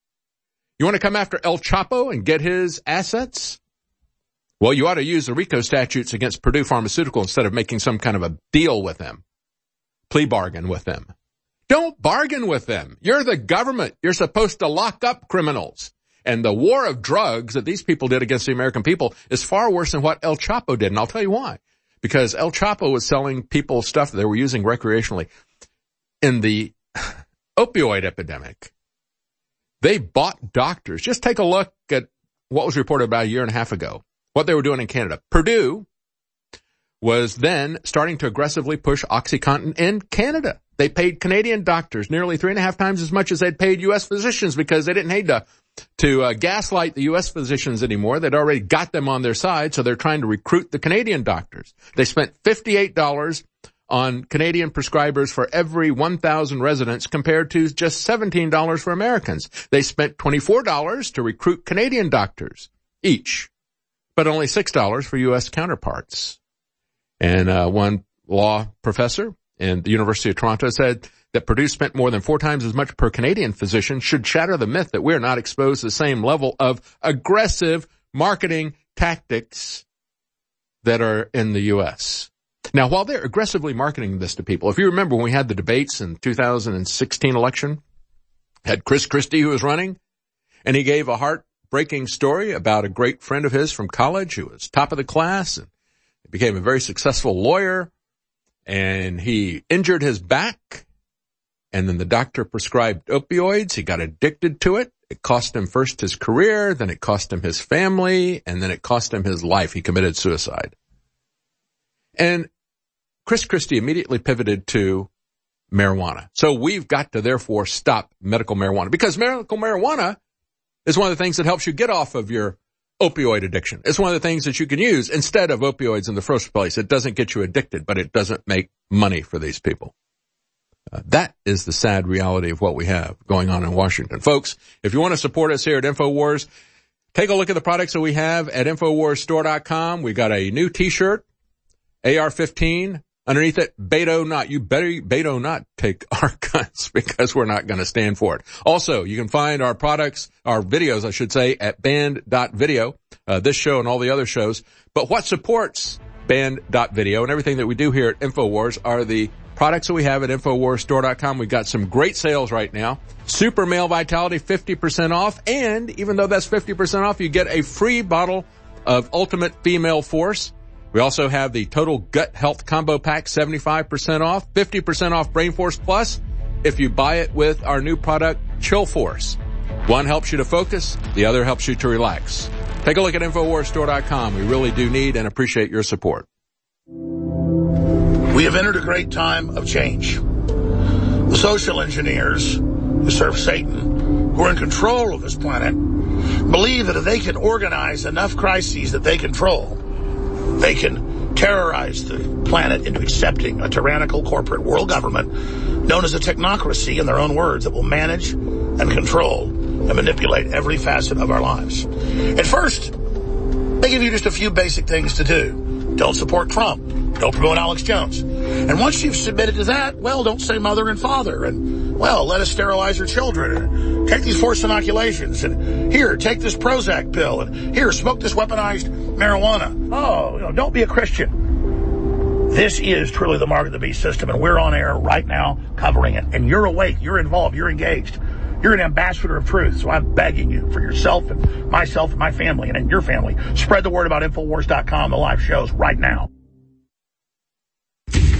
You want to come after El Chapo and get his assets? Well, you ought to use the RICO statutes against Purdue Pharmaceutical instead of making some kind of a deal with them, plea bargain with them. Don't bargain with them. You're the government. You're supposed to lock up criminals. And the war of drugs that these people did against the American people is far worse than what El Chapo did. And I'll tell you why. Because El Chapo was selling people stuff that they were using recreationally. In the opioid epidemic, they bought doctors. Just take a look at what was reported about a year and a half ago, what they were doing in Canada. Purdue was then starting to aggressively push OxyContin in Canada. They paid Canadian doctors nearly three and a half times as much as they'd paid U S physicians because they didn't need to, to uh, gaslight the U S physicians anymore. They'd already got them on their side, so they're trying to recruit the Canadian doctors. They spent fifty-eight dollars on Canadian prescribers for every one thousand residents compared to just seventeen dollars for Americans. They spent twenty-four dollars to recruit Canadian doctors each, but only six dollars for U S counterparts. And uh, one law professor in the University of Toronto said that Purdue spent more than four times as much per Canadian physician should shatter the myth that we're not exposed to the same level of aggressive marketing tactics that are in the U S. Now, while they're aggressively marketing this to people, if you remember when we had the debates in two thousand sixteen election, had Chris Christie who was running, and he gave a heartbreaking story about a great friend of his from college who was top of the class and became a very successful lawyer, and he injured his back, and then the doctor prescribed opioids. He got addicted to it. It cost him first his career, then it cost him his family, and then it cost him his life. He committed suicide. And Chris Christie immediately pivoted to marijuana. So we've got to therefore stop medical marijuana, because medical marijuana is one of the things that helps you get off of your opioid addiction. It's one of the things that you can use instead of opioids in the first place. It doesn't get you addicted, but it doesn't make money for these people. Uh, that is the sad reality of what we have going on in Washington. Folks, if you want to support us here at InfoWars, take a look at the products that we have at Infowars Store dot com. We got a new t-shirt, A R fifteen. Underneath it, Beto not. You better, Beto not take our guns, because we're not going to stand for it. Also, you can find our products, our videos, I should say, at band dot video, uh, this show and all the other shows. But what supports band dot video and everything that we do here at InfoWars are the products that we have at Infowars Store dot com. We've got some great sales right now. Super Male Vitality, fifty percent off. And even though that's fifty percent off, you get a free bottle of Ultimate Female Force. We also have the Total Gut Health Combo Pack, seventy-five percent off, fifty percent off Brain Force Plus if you buy it with our new product, Chill Force. One helps you to focus, the other helps you to relax. Take a look at Infowars Store dot com. We really do need and appreciate your support. We have entered a great time of change. The social engineers who serve Satan, who are in control of this planet, believe that if they can organize enough crises that they control, they can terrorize the planet into accepting a tyrannical corporate world government known as a technocracy, in their own words, that will manage and control and manipulate every facet of our lives. At first, they give you just a few basic things to do. Don't support Trump. Don't promote Alex Jones. And once you've submitted to that, well, don't say mother and father. And, well, let us sterilize your children. And take these forced inoculations. And here, take this Prozac pill. And here, smoke this weaponized marijuana. Oh, you know, don't be a Christian. This is truly the mark of the beast system, and we're on air right now covering it. And you're awake. You're involved. You're engaged. You're an ambassador of truth, so I'm begging you for yourself and myself and my family and your family. Spread the word about Infowars dot com, the live shows right now.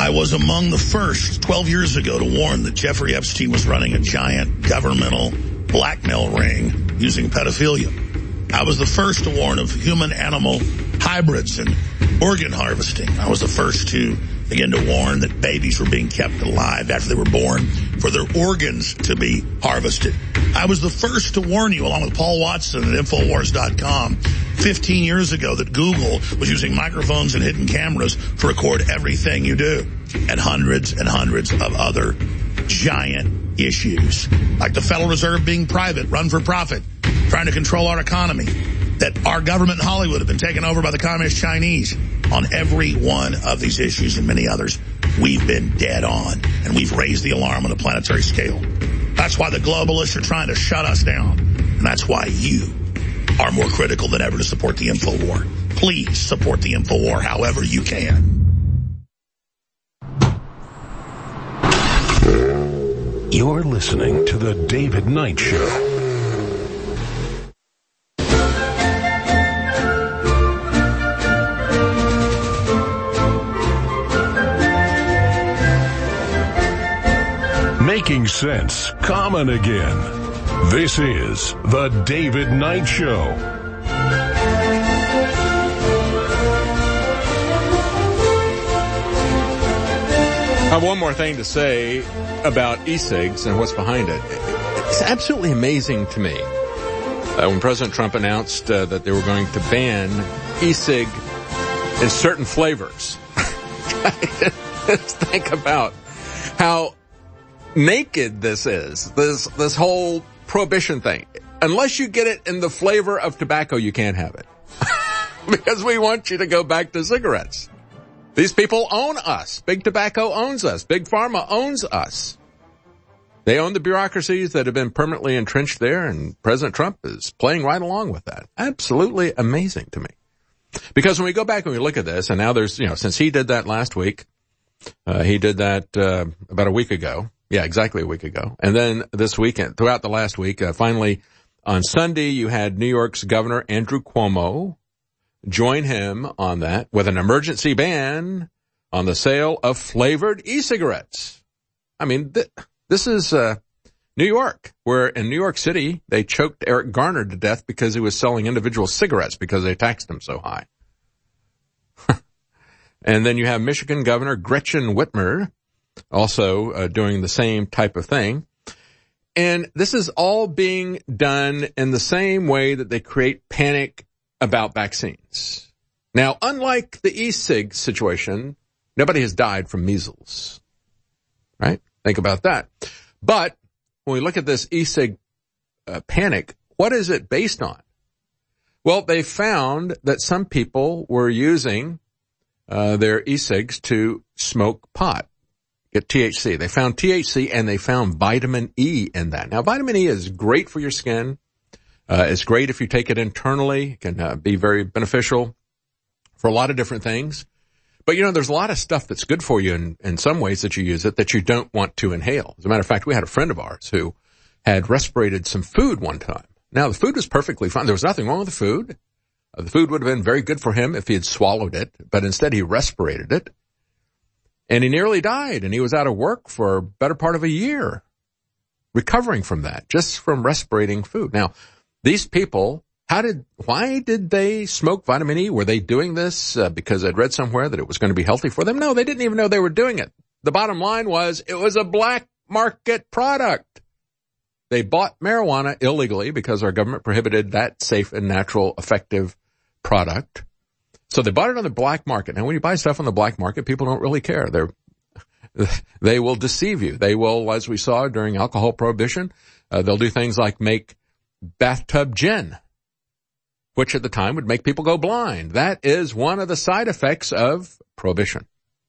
I was among the first twelve years ago to warn that Jeffrey Epstein was running a giant governmental blackmail ring using pedophilia. I was the first to warn of human-animal hybrids and organ harvesting. I was the first to begin to warn that babies were being kept alive after they were born for their organs to be harvested. I was the first to warn you, along with Paul Watson at Infowars dot com, fifteen years ago, that Google was using microphones and hidden cameras to record everything you do, and hundreds and hundreds of other giant issues, like the Federal Reserve being private, run for profit, trying to control our economy, that our government in Hollywood have been taken over by the Communist Chinese. On every one of these issues and many others, we've been dead on, and we've raised the alarm on a planetary scale. That's why the globalists are trying to shut us down, and that's why you are more critical than ever to support the InfoWar. Please support the InfoWar however you can. You're listening to The David Knight Show. Making sense common again. This is The David Knight Show. I have one more thing to say about e-cigs and what's behind it. It's absolutely amazing to me uh, when President Trump announced uh, that they were going to ban e-cig in certain flavors. Just think about how naked this is, this this whole prohibition thing. Unless you get it in the flavor of tobacco, you can't have it. Because we want you to go back to cigarettes. These people own us. Big Tobacco owns us. Big Pharma owns us. They own the bureaucracies that have been permanently entrenched there, and President Trump is playing right along with that. Absolutely amazing to me. Because when we go back and we look at this, and now there's, you know, since he did that last week, uh, he did that uh, about a week ago. Yeah, exactly a week ago. And then this weekend, throughout the last week, uh, finally on Sunday, you had New York's Governor Andrew Cuomo join him on that with an emergency ban on the sale of flavored e-cigarettes. I mean, th- this is uh, New York, where in New York City, they choked Eric Garner to death because he was selling individual cigarettes because they taxed him so high. And then you have Michigan Governor Gretchen Whitmer also uh, doing the same type of thing. And this is all being done in the same way that they create panic about vaccines. Now, unlike the e-cig situation, nobody has died from measles, right? Think about that. But when we look at this e-cig uh, panic, what is it based on? Well, they found that some people were using uh, their e-cigs to smoke pot. Get T H C. They found T H C and they found vitamin E in that. Now, vitamin E is great for your skin. Uh, it's great if you take it internally. It can uh, be very beneficial for a lot of different things. But, you know, there's a lot of stuff that's good for you in, in some ways that you use it that you don't want to inhale. As a matter of fact, we had a friend of ours who had respirated some food one time. Now, the food was perfectly fine. There was nothing wrong with the food. Uh, the food would have been very good for him if he had swallowed it, but instead he respirated it. And he nearly died, and he was out of work for a better part of a year, recovering from that, just from respirating food. Now, these people, how did, why did they smoke vitamin E? Were they doing this uh, because I'd read somewhere that it was going to be healthy for them? No, they didn't even know they were doing it. The bottom line was it was a black market product. They bought marijuana illegally because our government prohibited that safe and natural, effective product. So they bought it on the black market. Now, when you buy stuff on the black market, people don't really care. They're, they will deceive you. They will, as we saw during alcohol prohibition, uh, they'll do things like make bathtub gin, which at the time would make people go blind. That is one of the side effects of prohibition.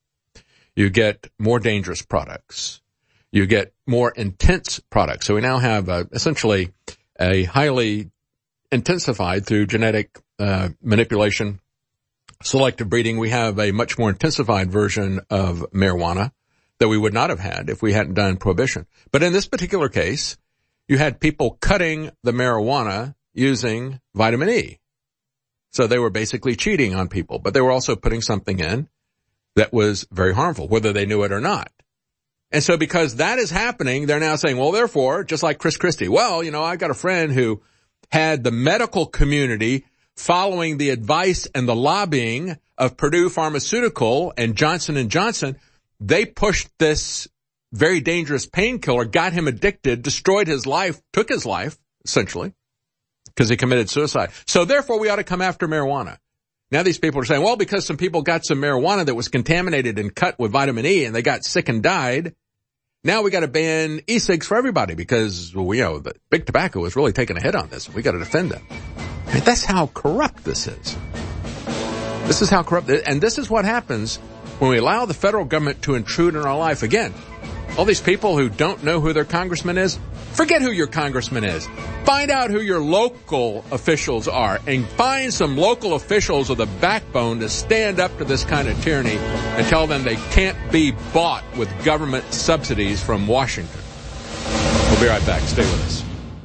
You get more dangerous products. You get more intense products. So we now have uh, essentially a highly intensified through genetic uh, manipulation, selective breeding. We have a much more intensified version of marijuana that we would not have had if we hadn't done prohibition. But in this particular case, you had people cutting the marijuana using vitamin E. So they were basically cheating on people, but they were also putting something in that was very harmful, whether they knew it or not. And so because that is happening, they're now saying, well, therefore, just like Chris Christie, well, you know, I got a friend who had the medical community following the advice and the lobbying of Purdue Pharmaceutical and Johnson and Johnson. They pushed this very dangerous painkiller, got him addicted, destroyed his life, took his life, essentially, because he committed suicide. So therefore, we ought to come after marijuana. Now these people are saying, well, because some people got some marijuana that was contaminated and cut with vitamin E and they got sick and died, now we got to ban e-cigs for everybody because, well, you know, the big tobacco is really taking a hit on this. We got to defend them. I mean, that's how corrupt this is. This is how corrupt, and this is what happens when we allow the federal government to intrude in our life. Again, all these people who don't know who their congressman is, forget who your congressman is. Find out who your local officials are and find some local officials with a backbone to stand up to this kind of tyranny and tell them they can't be bought with government subsidies from Washington. We'll be right back. Stay with us.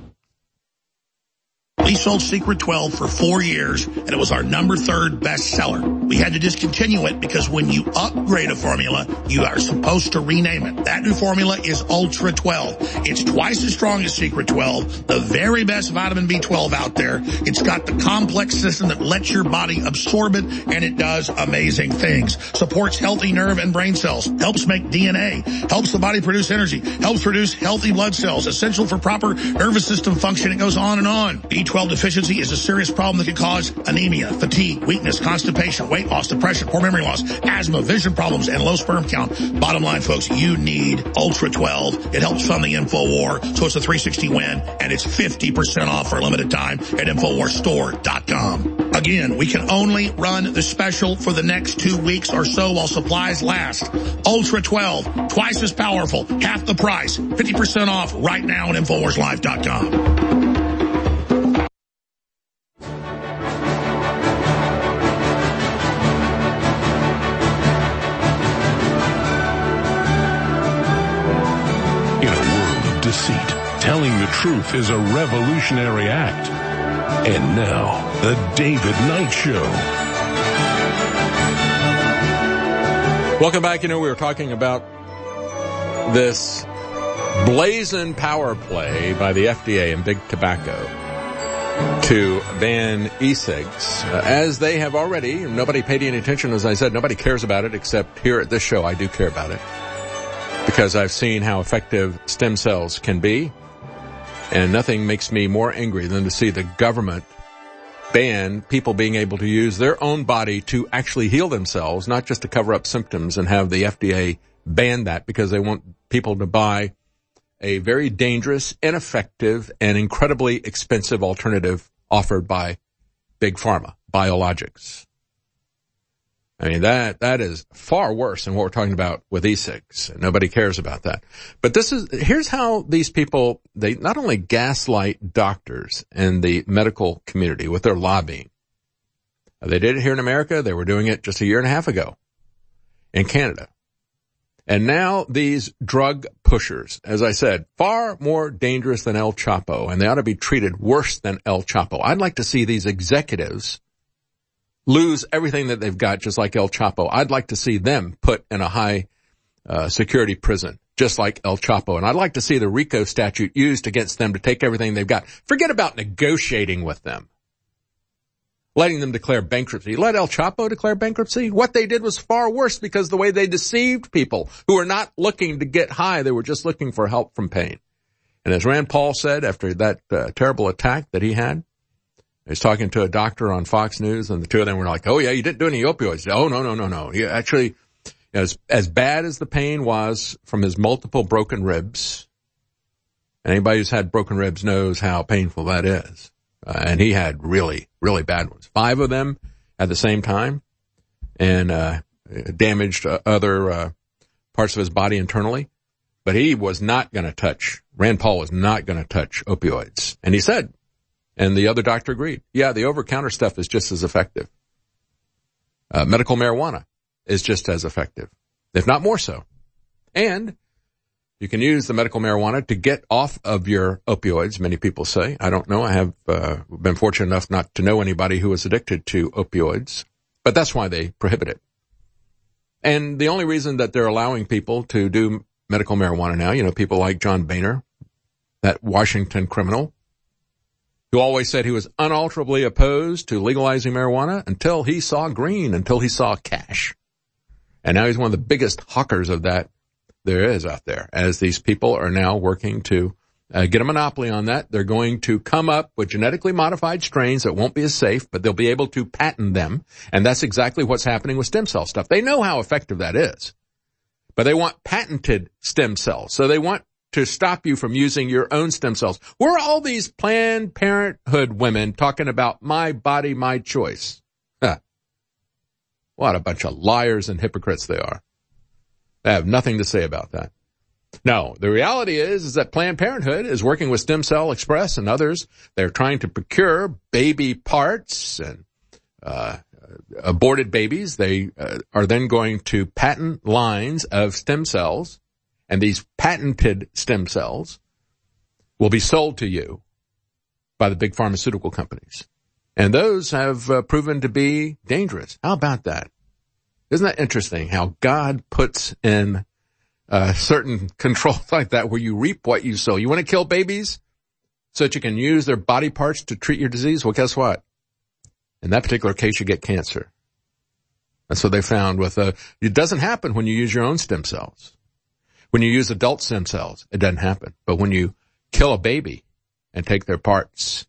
We sold Secret twelve for four years, and it was our number third bestseller. We had to discontinue it because when you upgrade a formula, you are supposed to rename it. That new formula is Ultra twelve. It's twice as strong as Secret twelve, the very best vitamin B twelve out there. It's got the complex system that lets your body absorb it, and it does amazing things. Supports healthy nerve and brain cells, helps make D N A, helps the body produce energy, helps produce healthy blood cells, essential for proper nervous system function. It goes on and on. B twelve deficiency is a serious problem that can cause anemia, fatigue, weakness, constipation, weight loss, depression, poor memory loss, asthma, vision problems, and low sperm count. Bottom line, folks, you need Ultra twelve. It helps fund the InfoWar, so it's a three sixty win, and it's fifty percent off for a limited time at InfoWar Store dot com. Again, we can only run the special for the next two weeks or so while supplies last. Ultra twelve, twice as powerful, half the price, fifty percent off right now at InfoWars Live dot com. Deceit. Telling the truth is a revolutionary act. And now, the David Knight Show. Welcome back. You know, we were talking about this blazing power play by the F D A and Big Tobacco to ban e-cigs, uh, as they have already. Nobody paid any attention. As I said, nobody cares about it, except here at this show, I do care about it, because I've seen how effective stem cells can be, and nothing makes me more angry than to see the government ban people being able to use their own body to actually heal themselves, not just to cover up symptoms, and have the F D A ban that because they want people to buy a very dangerous, ineffective, and incredibly expensive alternative offered by Big Pharma, biologics. I mean, that, that is far worse than what we're talking about with e-cigs. Nobody cares about that. But this is, here's how these people, they not only gaslight doctors and the medical community with their lobbying. They did it here in America. They were doing it just a year and a half ago in Canada. And now these drug pushers, as I said, far more dangerous than El Chapo, and they ought to be treated worse than El Chapo. I'd like to see these executives lose everything that they've got, just like El Chapo. I'd like to see them put in a high uh, security prison, just like El Chapo. And I'd like to see the RICO statute used against them to take everything they've got. Forget about negotiating with them, letting them declare bankruptcy. Let El Chapo declare bankruptcy. What they did was far worse because the way they deceived people who were not looking to get high, they were just looking for help from pain. And as Rand Paul said after that uh, terrible attack that he had, he was talking to a doctor on Fox News, and the two of them were like, oh, yeah, you didn't do any opioids. Oh, no, no, no, no. Yeah, actually, as, as bad as the pain was from his multiple broken ribs, and anybody who's had broken ribs knows how painful that is. Uh, and he had really, really bad ones. Five of them at the same time, and uh damaged uh, other uh parts of his body internally. But he was not going to touch, Rand Paul was not going to touch opioids. And he said, and the other doctor agreed, yeah, the over-counter stuff is just as effective. Uh, medical marijuana is just as effective, if not more so. And you can use the medical marijuana to get off of your opioids, many people say. I don't know. I have uh, been fortunate enough not to know anybody who is addicted to opioids, but that's why they prohibit it. And the only reason that they're allowing people to do medical marijuana now, you know, people like John Boehner, that Washington criminal, who always said he was unalterably opposed to legalizing marijuana until he saw green, until he saw cash. And now he's one of the biggest hawkers of that there is out there, as these people are now working to uh, get a monopoly on that. They're going to come up with genetically modified strains that won't be as safe, but they'll be able to patent them. And that's exactly what's happening with stem cell stuff. They know how effective that is, but they want patented stem cells. So they want to stop you from using your own stem cells. Where are all these Planned Parenthood women talking about my body, my choice? Huh. What a bunch of liars and hypocrites they are. I have nothing to say about that. No, the reality is, is that Planned Parenthood is working with Stem Cell Express and others. They're trying to procure baby parts and uh aborted babies. They uh, are then going to patent lines of stem cells, and these patented stem cells will be sold to you by the big pharmaceutical companies. And those have uh, proven to be dangerous. How about that? Isn't that interesting how God puts in uh, certain controls like that where you reap what you sow? You want to kill babies so that you can use their body parts to treat your disease? Well, guess what? In that particular case, you get cancer. That's what they found with, uh, it doesn't happen when you use your own stem cells. When you use adult stem cells, it doesn't happen. But when you kill a baby and take their parts,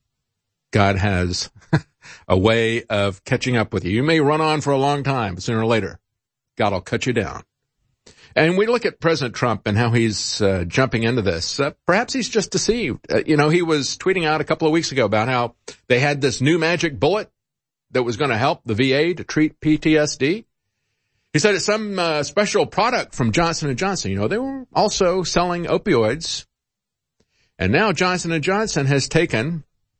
God has a way of catching up with you. You may run on for a long time, but sooner or later, God will cut you down. And we look at President Trump and how he's uh, jumping into this. Uh, perhaps he's just deceived. Uh, you know, he was tweeting out a couple of weeks ago about how they had this new magic bullet that was going to help the V A to treat P T S D. He said it's some uh, special product from Johnson and Johnson. You know, they were also selling opioids. And now Johnson and Johnson has taken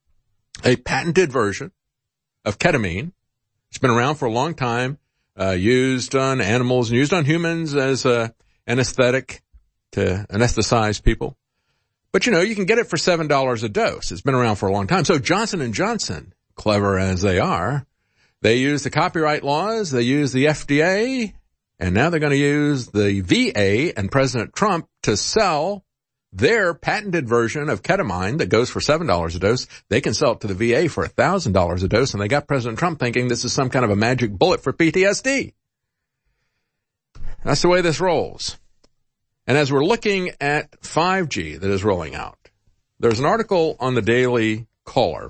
a patented version of ketamine. It's been around for a long time, uh, used on animals and used on humans as a anesthetic to anesthetize people. But, you know, you can get it for seven dollars a dose. It's been around for a long time. So Johnson and Johnson, clever as they are, they use the copyright laws, they use the F D A, and now they're going to use the V A and President Trump to sell their patented version of ketamine that goes for seven dollars a dose. They can sell it to the V A for one thousand dollars a dose, and they got President Trump thinking this is some kind of a magic bullet for P T S D. That's the way this rolls. And as we're looking at five G that is rolling out, there's an article on the Daily Caller,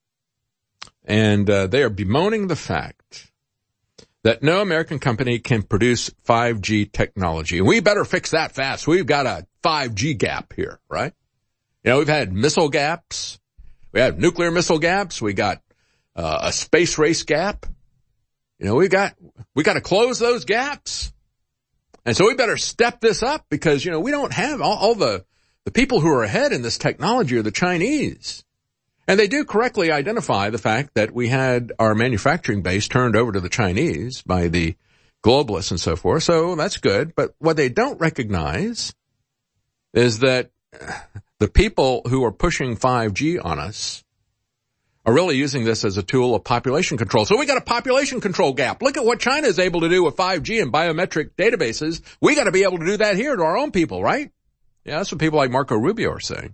and uh, they are bemoaning the fact that no American company can produce five G technology. And we better fix that fast. We've got a five G gap here, right? You know, we've had missile gaps. We have nuclear missile gaps. We got uh, a space race gap. You know, we got, we got to close those gaps. And so we better step this up because, you know, we don't have all, all the, the people who are ahead in this technology are the Chinese. And they do correctly identify the fact that we had our manufacturing base turned over to the Chinese by the globalists and so forth. So that's good. But what they don't recognize is that the people who are pushing five G on us are really using this as a tool of population control. So we got a population control gap. Look at what China is able to do with five G and biometric databases. We got to be able to do that here to our own people, right? Yeah, that's what people like Marco Rubio are saying.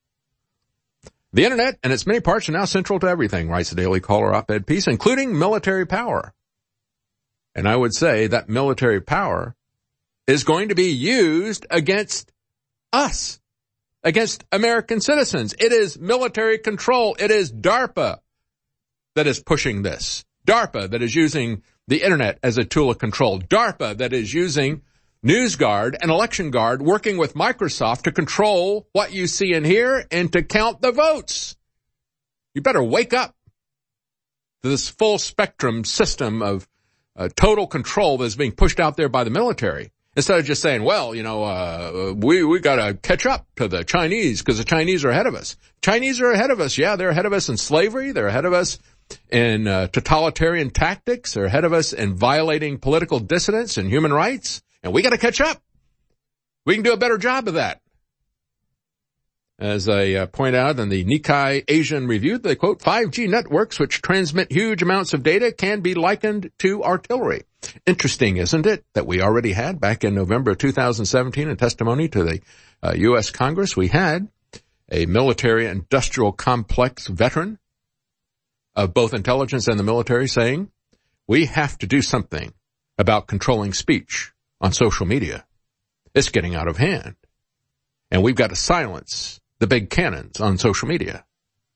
The internet and its many parts are now central to everything, writes the Daily Caller op-ed piece, including military power. And I would say that military power is going to be used against us, against American citizens. It is military control. It is DARPA that is pushing this. DARPA that is using the internet as a tool of control. DARPA that is using NewsGuard and Election Guard working with Microsoft to control what you see and hear and to count the votes. You better wake up to this full spectrum system of uh, total control that is being pushed out there by the military. Instead of just saying, well, you know, uh, we, we gotta catch up to the Chinese because the Chinese are ahead of us. Chinese are ahead of us. Yeah, they're ahead of us in slavery. They're ahead of us in uh, totalitarian tactics. They're ahead of us in violating political dissidents and human rights. And we got to catch up. We can do a better job of that. As I uh, point out in the Nikkei Asian Review, they quote, five G networks which transmit huge amounts of data can be likened to artillery. Interesting, isn't it, that we already had back in November of two thousand seventeen in testimony to the uh, U S Congress, we had a military industrial complex veteran of both intelligence and the military saying, we have to do something about controlling speech on social media. It's getting out of hand. And we've got to silence the big cannons on social media.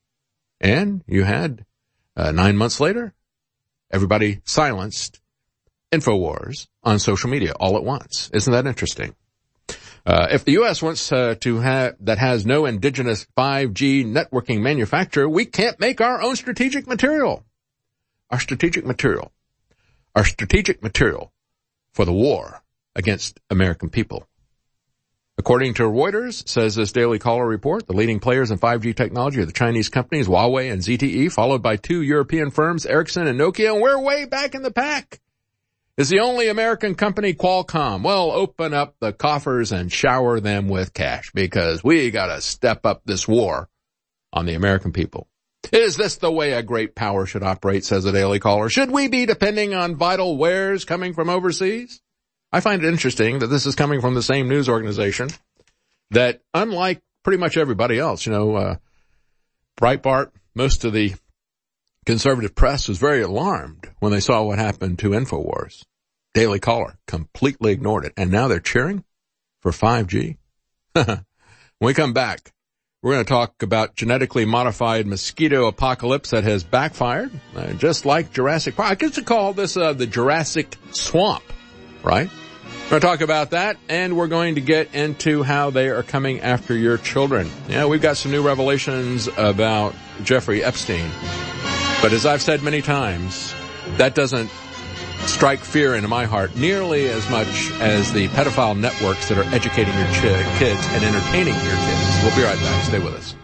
And you had, uh, nine months later, everybody silenced InfoWars on social media all at once. Isn't that interesting? Uh, if the U S wants uh, to have, that has no indigenous five G networking manufacturer, we can't make our own strategic material. Our strategic material. Our strategic material for the war against American people. According to Reuters, says this Daily Caller report, the leading players in five G technology are the Chinese companies Huawei and Z T E, followed by two European firms, Ericsson and Nokia, and we're way back in the pack. Is the only American company Qualcomm? Well, open up the coffers and shower them with cash, because we gotta step up this war on the American people. Is this the way a great power should operate, says the Daily Caller? Should we be depending on vital wares coming from overseas? I find it interesting that this is coming from the same news organization that, unlike pretty much everybody else, you know, uh, Breitbart, most of the conservative press was very alarmed when they saw what happened to InfoWars. Daily Caller completely ignored it, and now they're cheering for five G. When we come back, we're going to talk about genetically modified mosquito apocalypse that has backfired, uh, just like Jurassic Park. I guess to call this uh, the Jurassic Swamp. Right? We're going to talk about that, and we're going to get into how they are coming after your children. Yeah, we've got some new revelations about Jeffrey Epstein. But as I've said many times, that doesn't strike fear into my heart nearly as much as the pedophile networks that are educating your ch- kids and entertaining your kids. We'll be right back. Stay with us.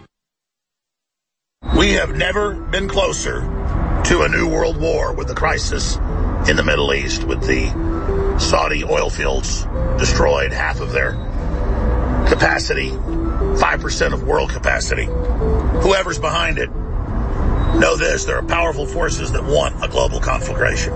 We have never been closer to a new world war with the crisis in the Middle East, with the Saudi oil fields destroyed, half of their capacity, five percent of world capacity. Whoever's behind it, know this, there are powerful forces that want a global conflagration.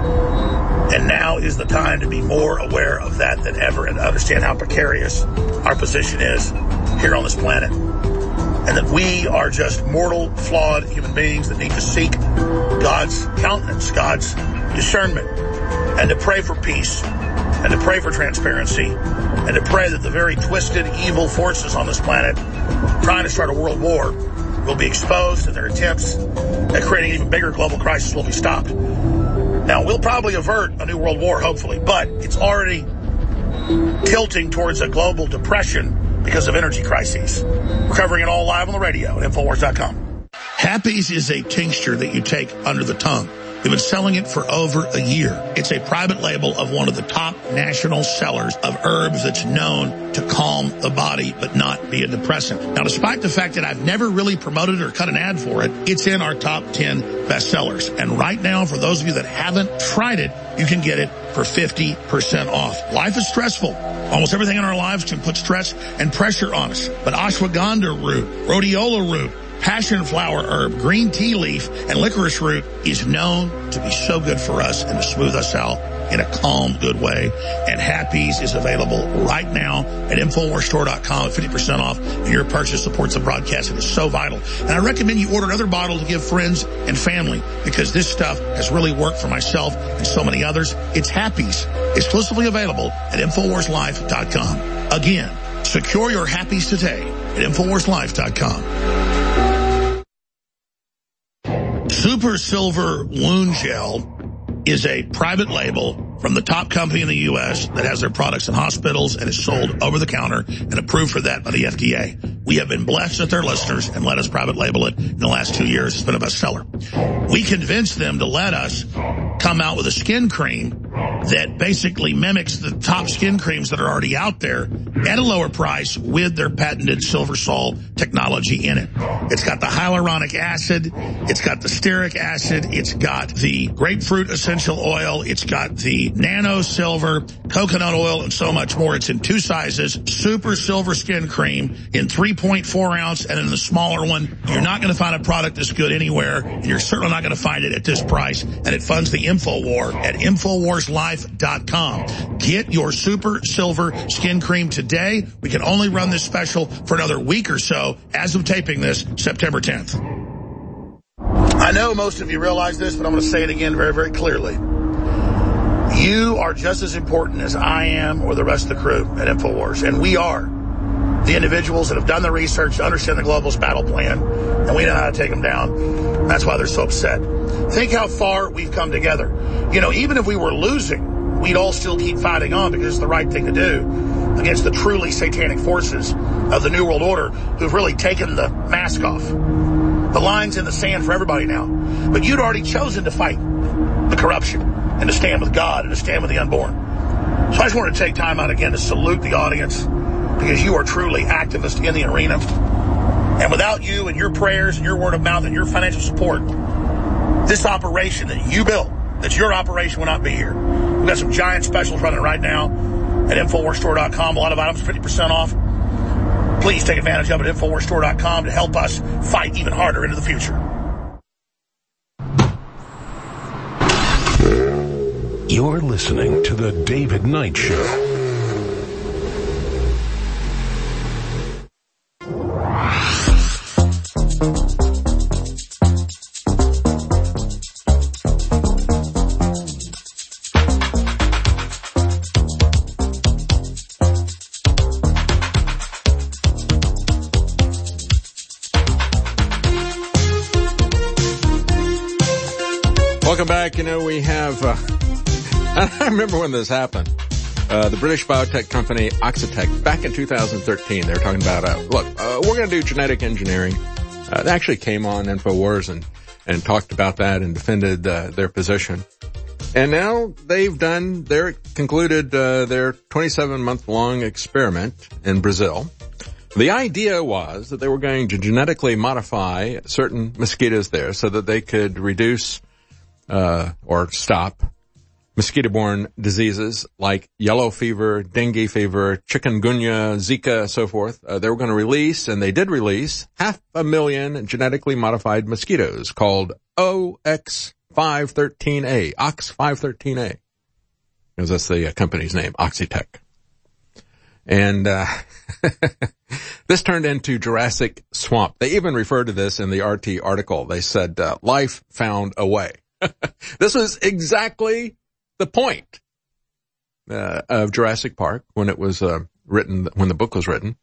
And now is the time to be more aware of that than ever and understand how precarious our position is here on this planet. And that we are just mortal, flawed human beings that need to seek God's countenance, God's discernment, and to pray for peace, and to pray for transparency, and to pray that the very twisted, evil forces on this planet trying to start a world war will be exposed, and their attempts at creating an even bigger global crisis will be stopped. Now, we'll probably avert a new world war, hopefully, but it's already tilting towards a global depression because of energy crises. We're covering it all live on the radio at Infowars dot com. Happy's is a tincture that you take under the tongue. They've been selling it for over a year. It's a private label of one of the top national sellers of herbs that's known to calm the body but not be a depressant. Now, despite the fact that I've never really promoted or cut an ad for it, it's in our top ten bestsellers. And right now, for those of you that haven't tried it, you can get it for fifty percent off. Life is stressful. Almost everything in our lives can put stress and pressure on us. But ashwagandha root, rhodiola root, passion flower herb, green tea leaf, and licorice root is known to be so good for us and to smooth us out in a calm, good way. And Happy's is available right now at Infowars Store dot com at fifty percent off. And your purchase supports the broadcast. It is so vital. And I recommend you order another bottle to give friends and family, because this stuff has really worked for myself and so many others. It's Happy's, exclusively available at Infowars Life dot com. Again, secure your Happy's today at Infowars Life dot com. Super Silver Wound Gel is a private label from the top company in the U S that has their products in hospitals and is sold over the counter and approved for that by the F D A. We have been blessed that they're listeners and let us private label it in the last two years. It's been a bestseller. We convinced them to let us come out with a skin cream that basically mimics the top skin creams that are already out there at a lower price with their patented Silver Sol technology in it. It's got the hyaluronic acid. It's got the stearic acid. It's got the grapefruit essential oil. It's got the nano silver, coconut oil, and so much more. It's in two sizes. Super Silver Skin Cream in three point four ounce and in the smaller one. You're not going to find a product this good anywhere, and you're certainly not going to find it at this price. And it funds the InfoWar at Infowars Life dot com. Get your Super Silver Skin Cream today. We can only run this special for another week or so as of taping this, September tenth. I know most of you realize this, but I'm going to say it again very, very clearly. You are just as important as I am or the rest of the crew at InfoWars, and we are the individuals that have done the research to understand the globalist battle plan, and we know how to take them down. That's why they're so upset. Think how far we've come together. You know, even if we were losing, we'd all still keep fighting on because it's the right thing to do against the truly satanic forces of the New World Order who've really taken the mask off. The line's in the sand for everybody now. But you'd already chosen to fight the corruption and to stand with God and to stand with the unborn. So I just want to take time out again to salute the audience because you are truly activists in the arena. And without you and your prayers and your word of mouth and your financial support, this operation that you built, that's your operation, will not be here. We've got some giant specials running right now at Infowars Store dot com. A lot of items fifty percent off. Please take advantage of it at Infowars Store dot com to help us fight even harder into the future. You're listening to The David Knight Show. Welcome back. You know, we have, uh, I remember when this happened. Uh, the British biotech company Oxitec, back in two thousand thirteen, they were talking about, uh, look, uh, we're going to do genetic engineering. Uh, they actually came on InfoWars and, and talked about that and defended, uh, their position. And now they've done, they're concluded, uh, their twenty-seven month long experiment in Brazil. The idea was that they were going to genetically modify certain mosquitoes there so that they could reduce Uh, or stop mosquito-borne diseases like yellow fever, dengue fever, chikungunya, Zika, so forth. Uh, they were going to release, and they did release, half a million genetically modified mosquitoes called O X five thirteen A, O X five thirteen A. Because that's the uh, company's name, Oxitec. And uh this turned into Jurassic Swamp. They even referred to this in the R T article. They said, uh, life found a way. This was exactly the point uh, of Jurassic Park when it was uh, written, when the book was written.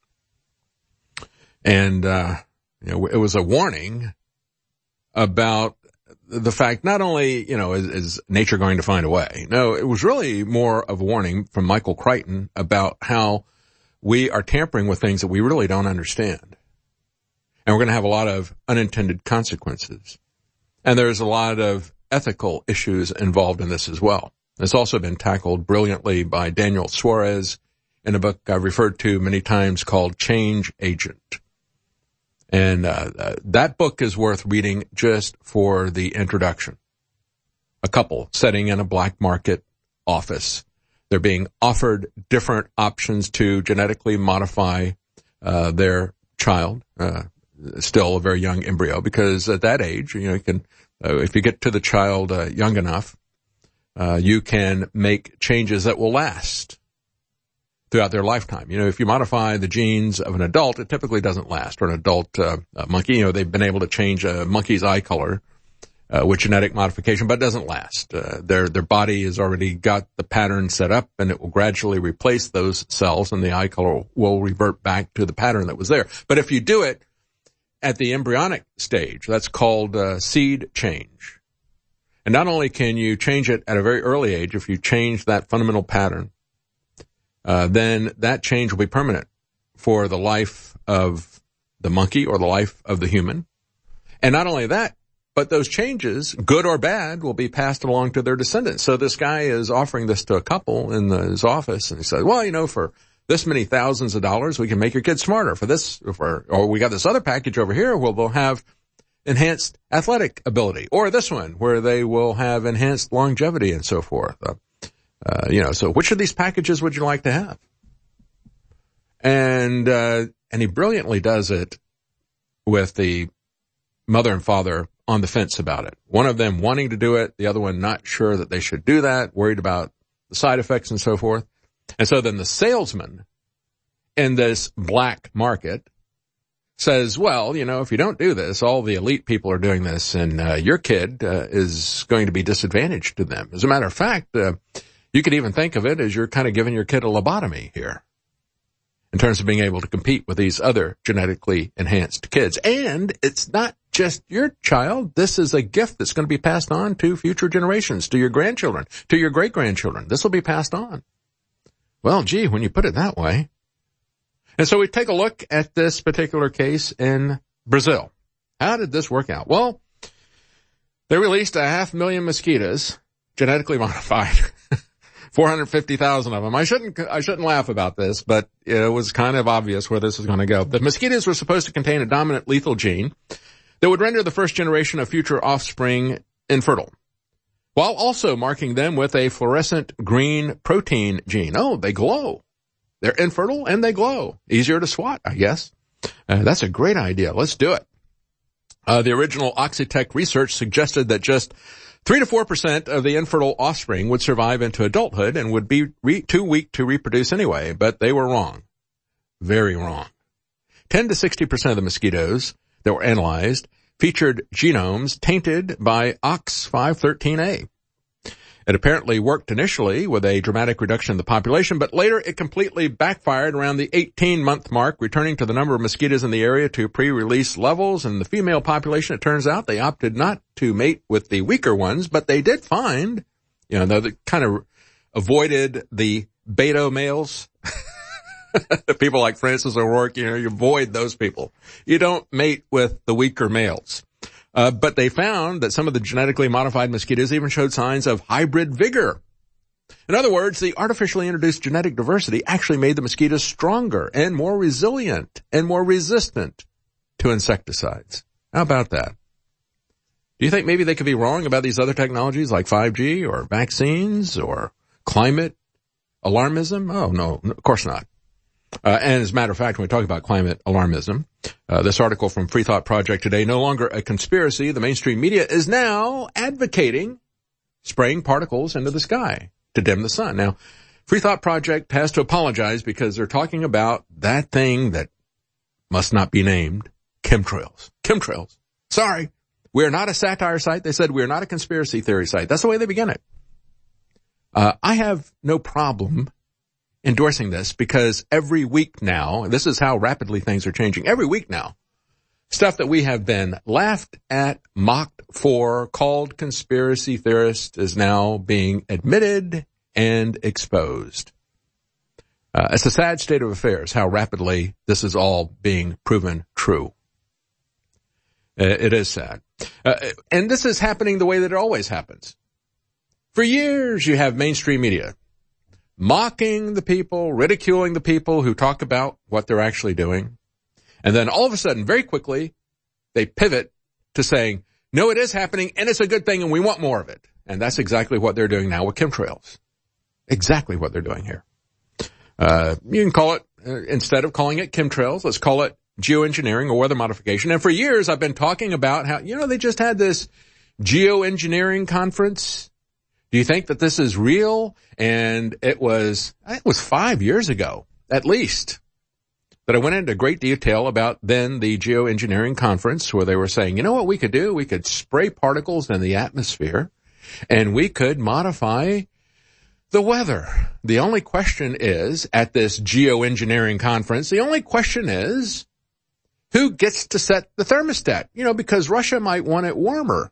And, uh, you know, it was a warning about the fact not only, you know, is, is nature going to find a way? No, it was really more of a warning from Michael Crichton about how we are tampering with things that we really don't understand. And we're going to have a lot of unintended consequences. And there's a lot of ethical issues involved in this as well. It's also been tackled brilliantly by Daniel Suarez in a book I've referred to many times called Change Agent. And uh, uh, that book is worth reading just for the introduction. A couple sitting in a black market office. They're being offered different options to genetically modify uh, their child, uh, still a very young embryo, because at that age, you know, you can, uh, if you get to the child uh, young enough, uh, you can make changes that will last throughout their lifetime. You know, if you modify the genes of an adult, it typically doesn't last. Or an adult uh, monkey, you know, they've been able to change a monkey's eye color uh, with genetic modification, but it doesn't last. Uh, their their body has already got the pattern set up, and it will gradually replace those cells, and the eye color will revert back to the pattern that was there. But if you do it at the embryonic stage, that's called uh, seed change. And not only can you change it at a very early age, if you change that fundamental pattern, uh, then that change will be permanent for the life of the monkey or the life of the human. And not only that, but those changes, good or bad, will be passed along to their descendants. So this guy is offering this to a couple in the, his office, and he said, well, you know, for this many thousands of dollars, we can make your kids smarter. For this, for, or we got this other package over here where they'll have enhanced athletic ability, or this one where they will have enhanced longevity and so forth. Uh, uh, you know, so which of these packages would you like to have? And, uh, and he brilliantly does it with the mother and father on the fence about it. One of them wanting to do it, the other one not sure that they should do that, worried about the side effects and so forth. And so then the salesman in this black market says, well, you know, if you don't do this, all the elite people are doing this, and uh, your kid uh, is going to be disadvantaged to them. As a matter of fact, uh, you could even think of it as you're kind of giving your kid a lobotomy here in terms of being able to compete with these other genetically enhanced kids. And it's not just your child. This is a gift that's going to be passed on to future generations, to your grandchildren, to your great-grandchildren. This will be passed on. Well, gee, when you put it that way. And so we take a look at this particular case in Brazil. How did this work out? Well, they released a half million mosquitoes, genetically modified, four hundred fifty thousand of them. I shouldn't, I shouldn't laugh about this, but it was kind of obvious where this was going to go. The mosquitoes were supposed to contain a dominant lethal gene that would render the first generation of future offspring infertile, while also marking them with a fluorescent green protein gene. Oh, they glow. They're infertile and they glow. Easier to swat, I guess. Uh, that's a great idea. Let's do it. Uh, the original Oxitec research suggested that just three to four percent of the infertile offspring would survive into adulthood and would be re- too weak to reproduce anyway, but they were wrong. Very wrong. ten to sixty percent of the mosquitoes that were analyzed featured genomes tainted by O X five thirteen A. It apparently worked initially with a dramatic reduction in the population, but later it completely backfired around the eighteen-month mark, returning to the number of mosquitoes in the area to pre-release levels. And the female population, it turns out, they opted not to mate with the weaker ones, but they did find, you know, they kind of avoided the beta males. People like Francis O'Rourke, you know, you avoid those people. You don't mate with the weaker males. Uh, but they found that some of the genetically modified mosquitoes even showed signs of hybrid vigor. In other words, the artificially introduced genetic diversity actually made the mosquitoes stronger and more resilient and more resistant to insecticides. How about that? Do you think maybe they could be wrong about these other technologies like five G or vaccines or climate alarmism? Oh, no, of course not. Uh, and as a matter of fact, when we talk about climate alarmism, uh, this article from Free Thought Project today, no longer a conspiracy, the mainstream media is now advocating spraying particles into the sky to dim the sun. Now, Free Thought Project has to apologize because they're talking about that thing that must not be named, chemtrails. Chemtrails. Sorry. We are not a satire site. They said we are not a conspiracy theory site. That's the way they begin it. Uh, I have no problem endorsing this because every week now, this is how rapidly things are changing. Every week now, stuff that we have been laughed at, mocked for, called conspiracy theorists is now being admitted and exposed. Uh, it's a sad state of affairs how rapidly this is all being proven true. Uh, it is sad. Uh, and this is happening the way that it always happens. For years, you have mainstream media mocking the people, ridiculing the people who talk about what they're actually doing. And then all of a sudden, very quickly, they pivot to saying, no, it is happening and it's a good thing and we want more of it. And that's exactly what they're doing now with chemtrails. Exactly what they're doing here. Uh, you can call it, uh, instead of calling it chemtrails, let's call it geoengineering or weather modification. And for years, I've been talking about how, you know, they just had this geoengineering conference. Do you think that this is real? And it was, it was five years ago, at least, that I went into great detail about then the geoengineering conference where they were saying, you know what we could do? We could spray particles in the atmosphere and we could modify the weather. The only question is, at this geoengineering conference, the only question is, who gets to set the thermostat? You know, because Russia might want it warmer.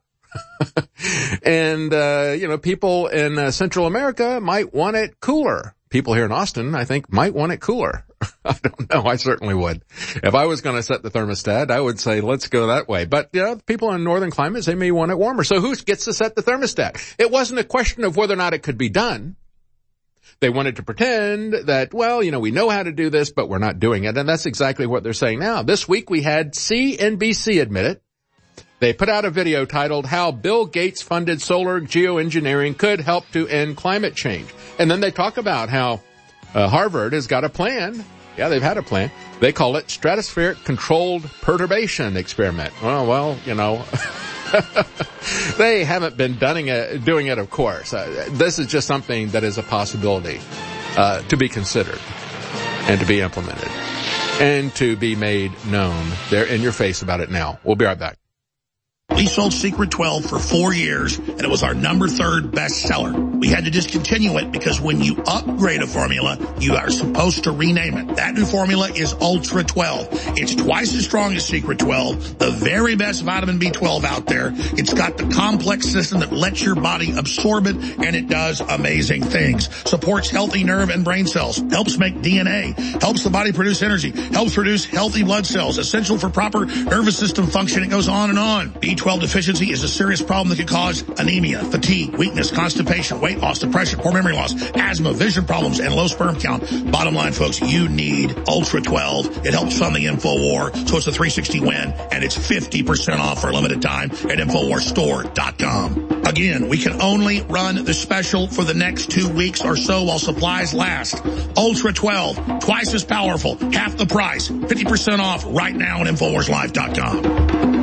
and, uh, you know, people in uh, Central America might want it cooler. People here in Austin, I think, might want it cooler. I don't know. I certainly would. If I was going to set the thermostat, I would say, let's go that way. But, you know, people in northern climates, they may want it warmer. So who gets to set the thermostat? It wasn't a question of whether or not it could be done. They wanted to pretend that, well, you know, we know how to do this, but we're not doing it. And that's exactly what they're saying now. This week we had C N B C admit it. They put out a video titled How Bill Gates Funded Solar Geoengineering Could Help to End Climate Change. And then they talk about how uh, Harvard has got a plan. Yeah, they've had a plan. They call it Stratospheric Controlled Perturbation Experiment. Well, well, you know, they haven't been doing it, doing it, of course. Uh, this is just something that is a possibility uh, to be considered and to be implemented and to be made known. They're in your face about it now. We'll be right back. We sold Secret twelve for four years, and it was our number third bestseller. We had to discontinue it because when you upgrade a formula, you are supposed to rename it. That new formula is Ultra twelve. It's twice as strong as Secret twelve, the very best vitamin B twelve out there. It's got the complex system that lets your body absorb it, and it does amazing things. Supports healthy nerve and brain cells, helps make D N A, helps the body produce energy, helps produce healthy blood cells, essential for proper nervous system function. It goes on and on. B twelve deficiency is a serious problem that can cause anemia, fatigue, weakness, constipation, weight loss, depression, poor memory loss, asthma, vision problems, and low sperm count. Bottom line, folks, you need Ultra twelve. It helps fund the InfoWar, so it's a three sixty win, and it's fifty percent off for a limited time at Infowar Store dot com. Again, we can only run the special for the next two weeks or so while supplies last. Ultra twelve, twice as powerful, half the price, fifty percent off right now at Infowars Live dot com.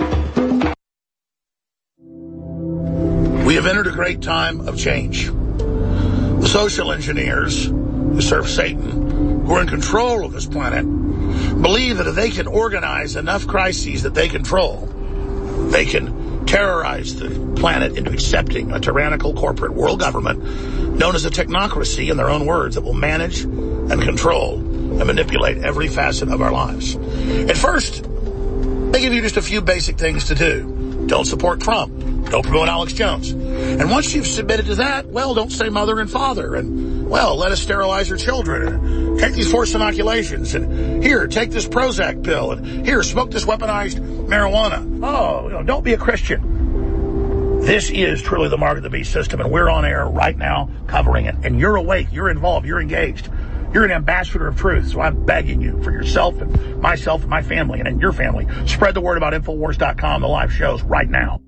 We have entered a great time of change. The social engineers who serve Satan, who are in control of this planet, believe that if they can organize enough crises that they control, they can terrorize the planet into accepting a tyrannical corporate world government known as a technocracy, in their own words, that will manage and control and manipulate every facet of our lives. At first, they give you just a few basic things to do. Don't support Trump. Don't promote Alex Jones. And once you've submitted to that, well, don't say mother and father. And, well, let us sterilize your children. And take these forced inoculations. And here, take this Prozac pill. And here, smoke this weaponized marijuana. Oh, you know, don't be a Christian. This is truly the Mark of the Beast system, and we're on air right now covering it. And you're awake. You're involved. You're engaged. You're an ambassador of truth, so I'm begging you for yourself and myself and my family and your family. Spread the word about Infowars dot com, the live shows, right now.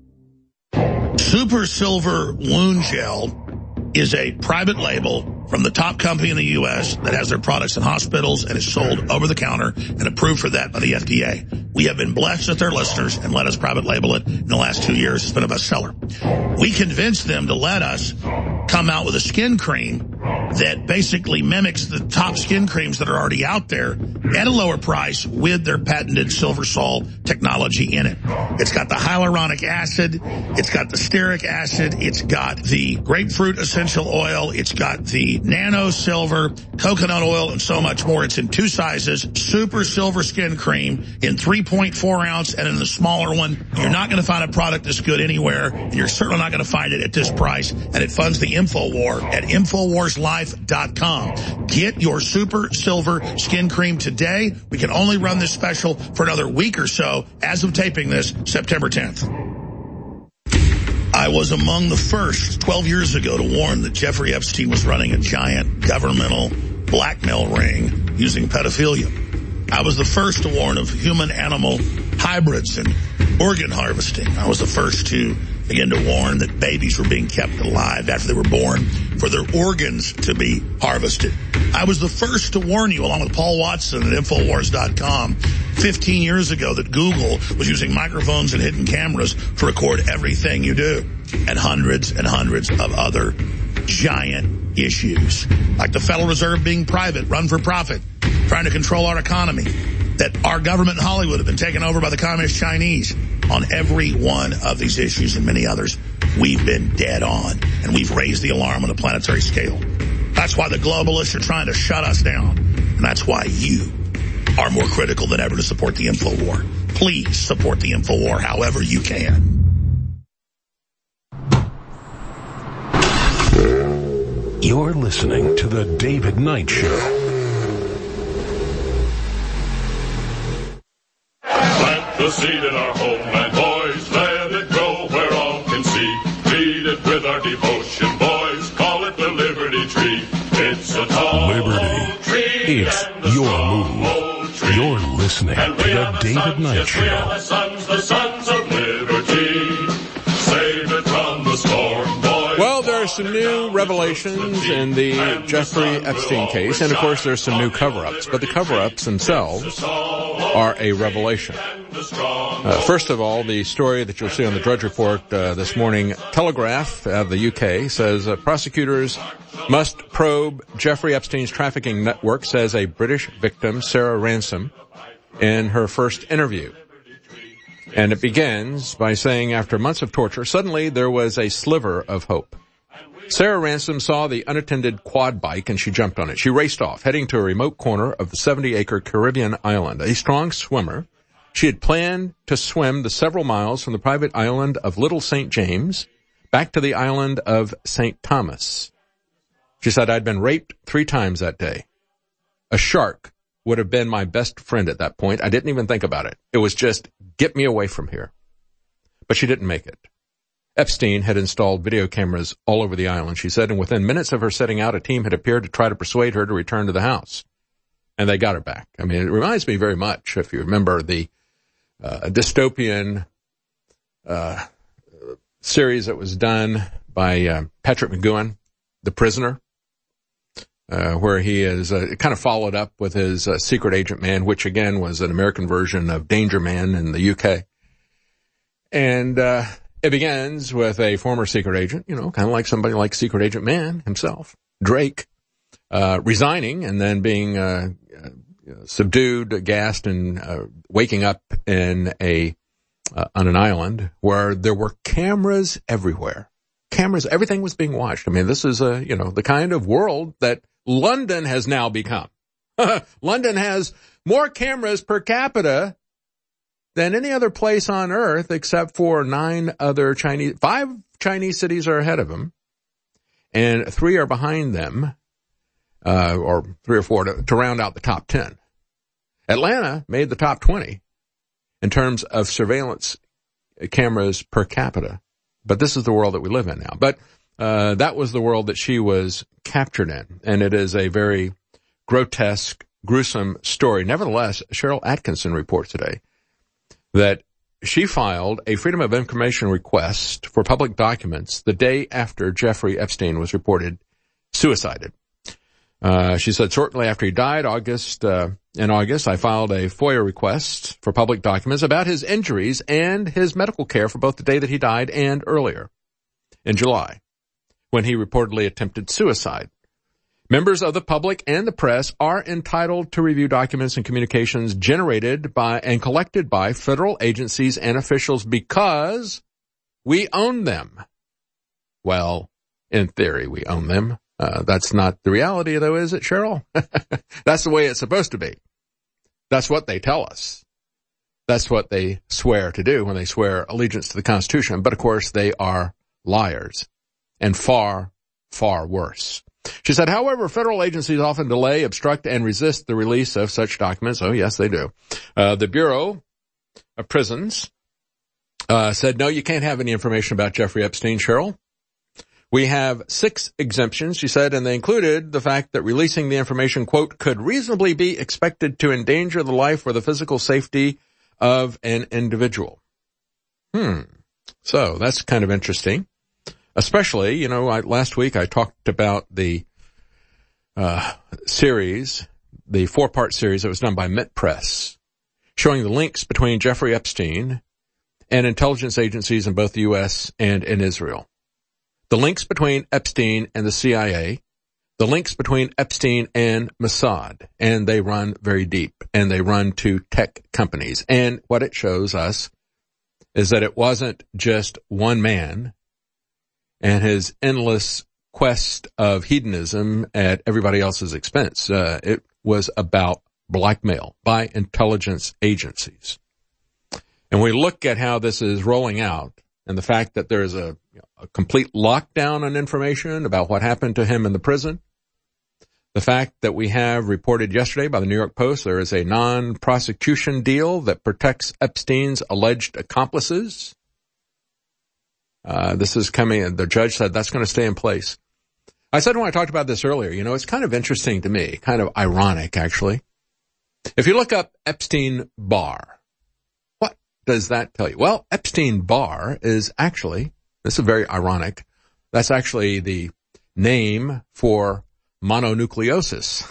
Super Silver Wound Gel is a private label from the top company in the U S that has their products in hospitals and is sold over the counter and approved for that by the F D A. We have been blessed with their listeners and let us private label it in the last two years. It's been a bestseller. We convinced them to let us come out with a skin cream that basically mimics the top skin creams that are already out there at a lower price with their patented Silver Sol technology in it. It's got the hyaluronic acid, it's got the stearic acid, it's got the grapefruit essential oil, it's got the nano silver, coconut oil, and so much more. It's in two sizes, Super Silver Skin Cream in three point four ounce and in the smaller one. You're not going to find a product this good anywhere, and you're certainly not going to find it at this price, and it funds the InfoWar at Infowars Live dot com. Get your Super Silver Skin Cream today. We can only run this special for another week or so as of taping this, September tenth. I was among the first twelve years ago to warn that Jeffrey Epstein was running a giant governmental blackmail ring using pedophilia. I was the first to warn of human-animal hybrids and organ harvesting. I was the first to begin to warn that babies were being kept alive after they were born for their organs to be harvested. I was the first to warn you, along with Paul Watson at Infowars dot com, fifteen years ago, that Google was using microphones and hidden cameras to record everything you do, and hundreds and hundreds of other giant issues, like the Federal Reserve being private, run for profit, trying to control our economy, that our government in Hollywood have been taken over by the communist Chinese. On every one of these issues and many others, we've been dead on, and we've raised the alarm on a planetary scale. That's why the globalists are trying to shut us down, and that's why you are more critical than ever to support the InfoWar. Please support the InfoWar however you can. You're listening to The David Knight Show. Plant the seed in our homeland, boys. Let it grow where all can see. Feed it with our devotion, boys. Call it the Liberty Tree. David Knight Yes, we are Show. the sons, the sons of liberty. Save it from the storm, boys. Well, there are some new revelations in the Jeffrey Epstein case, and of course there's some new cover-ups, but the cover-ups themselves are a revelation. Uh, first of all, the story that you'll see on the Drudge Report uh, this morning, Telegraph of the U K says uh, prosecutors must probe Jeffrey Epstein's trafficking network, says a British victim, Sarah Ransom, in her first interview. And it begins by saying, after months of torture, suddenly there was a sliver of hope. Sarah Ransom saw the unattended quad bike and she jumped on it. She raced off, heading to a remote corner of the seventy-acre Caribbean island. A strong swimmer, she had planned to swim the several miles from the private island of Little Saint James back to the island of Saint Thomas. She said, I'd been raped three times that day. A shark would have been my best friend at that point. I didn't even think about it. It was just, get me away from here. But she didn't make it. Epstein had installed video cameras all over the island, she said, and within minutes of her setting out, a team had appeared to try to persuade her to return to the house. And they got her back. I mean, it reminds me very much, if you remember, the uh, dystopian uh series that was done by uh, Patrick McGowan, The Prisoner, uh where he is uh, kind of followed up with his uh, Secret Agent Man, which again was an American version of Danger Man in the U K. And uh it begins with a former secret agent, you know, kind of like somebody like Secret Agent Man himself, Drake, uh resigning and then being uh, uh subdued, gassed, and uh, waking up in a uh, on an island where there were cameras everywhere. Cameras, everything was being watched. I mean, this is a, you know, the kind of world that London has now become. London has more cameras per capita than any other place on earth except for nine other Chinese, five Chinese cities are ahead of them, and three are behind them, uh, or three or four to, to round out the top ten. Atlanta made the top twenty in terms of surveillance cameras per capita. But this is the world that we live in now. But uh that was the world that she was captured in, and it is a very grotesque, gruesome story. Nevertheless, Cheryl Atkinson reports today that she filed a Freedom of Information request for public documents the day after Jeffrey Epstein was reported suicided. Uh, she said, shortly after he died, August, uh, in August, I filed a FOIA request for public documents about his injuries and his medical care for both the day that he died and earlier in July, when he reportedly attempted suicide. Members of the public and the press are entitled to review documents and communications generated by and collected by federal agencies and officials because we own them. Well, in theory, we own them. Uh, that's not the reality, though, is it, Cheryl? That's the way it's supposed to be. That's what they tell us. That's what they swear to do when they swear allegiance to the Constitution. But, of course, they are liars, and far, far worse. She said, however, federal agencies often delay, obstruct, and resist the release of such documents. Oh, yes, they do. Uh, the Bureau of Prisons uh, said, no, you can't have any information about Jeffrey Epstein, Cheryl. We have six exemptions, she said, and they included the fact that releasing the information, quote, could reasonably be expected to endanger the life or the physical safety of an individual. Hmm. So that's kind of interesting. Especially, you know, I, last week I talked about the uh series, the four-part series that was done by Mint Press, showing the links between Jeffrey Epstein and intelligence agencies in both the U S and in Israel. The links between Epstein and the C I A, the links between Epstein and Mossad, and they run very deep, and they run to tech companies. And what it shows us is that it wasn't just one man and his endless quest of hedonism at everybody else's expense. Uh, it was about blackmail by intelligence agencies. And we look at how this is rolling out, and the fact that there is a, a complete lockdown on information about what happened to him in the prison. The fact that we have reported yesterday by the New York Post, there is a non-prosecution deal that protects Epstein's alleged accomplices. Uh, this is coming, the judge said that's going to stay in place. I said when I talked about this earlier, you know, it's kind of interesting to me, kind of ironic actually. If you look up Epstein Bar, does that tell you? Well, Epstein-Barr is actually, this is very ironic, that's actually the name for mononucleosis,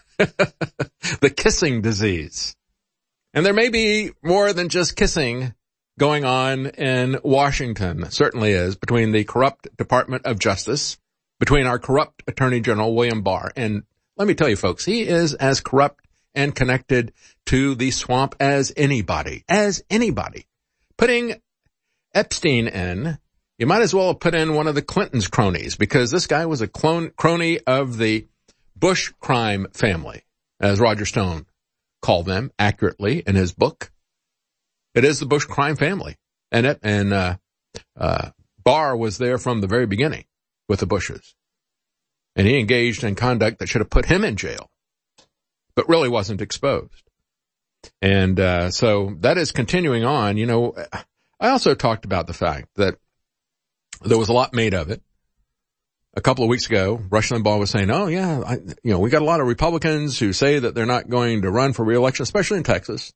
the kissing disease. And there may be more than just kissing going on in Washington. It certainly is, between the corrupt Department of Justice, between our corrupt Attorney General, William Barr. And let me tell you, folks, he is as corrupt and connected to the swamp as anybody, as anybody. Putting Epstein in, you might as well have put in one of the Clintons' cronies, because this guy was a clone, crony of the Bush crime family, as Roger Stone called them accurately in his book. It is the Bush crime family. And, it, and uh, uh, Barr was there from the very beginning with the Bushes. And he engaged in conduct that should have put him in jail, but really wasn't exposed. And uh so that is continuing on. You know, I also talked about the fact that there was a lot made of it. A couple of weeks ago, Rush Limbaugh was saying, oh, yeah, I, you know, we got a lot of Republicans who say that they're not going to run for re-election, especially in Texas.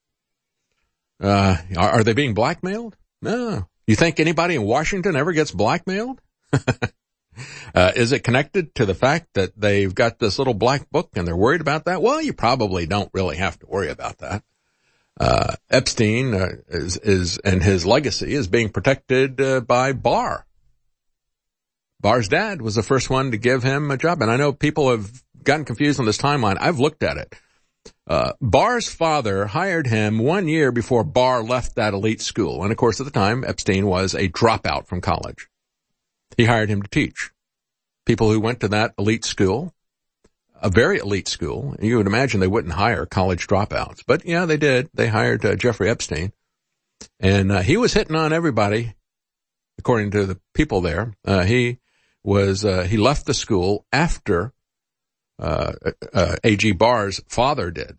Uh, are, are they being blackmailed? No. You think anybody in Washington ever gets blackmailed? Uh, is it connected to the fact that they've got this little black book and they're worried about that? Well, you probably don't really have to worry about that. Uh, Epstein uh, is, is, and his legacy is being protected uh, by Barr. Barr's dad was the first one to give him a job. And I know people have gotten confused on this timeline. I've looked at it. Uh, Barr's father hired him one year before Barr left that elite school. And of course, at the time, Epstein was a dropout from college. He hired him to teach people who went to that elite school, a very elite school. You would imagine they wouldn't hire college dropouts, but yeah, they did. They hired uh, Jeffrey Epstein, and uh, he was hitting on everybody, according to the people there. Uh, he was uh, he left the school after uh, uh, A G Barr's father did,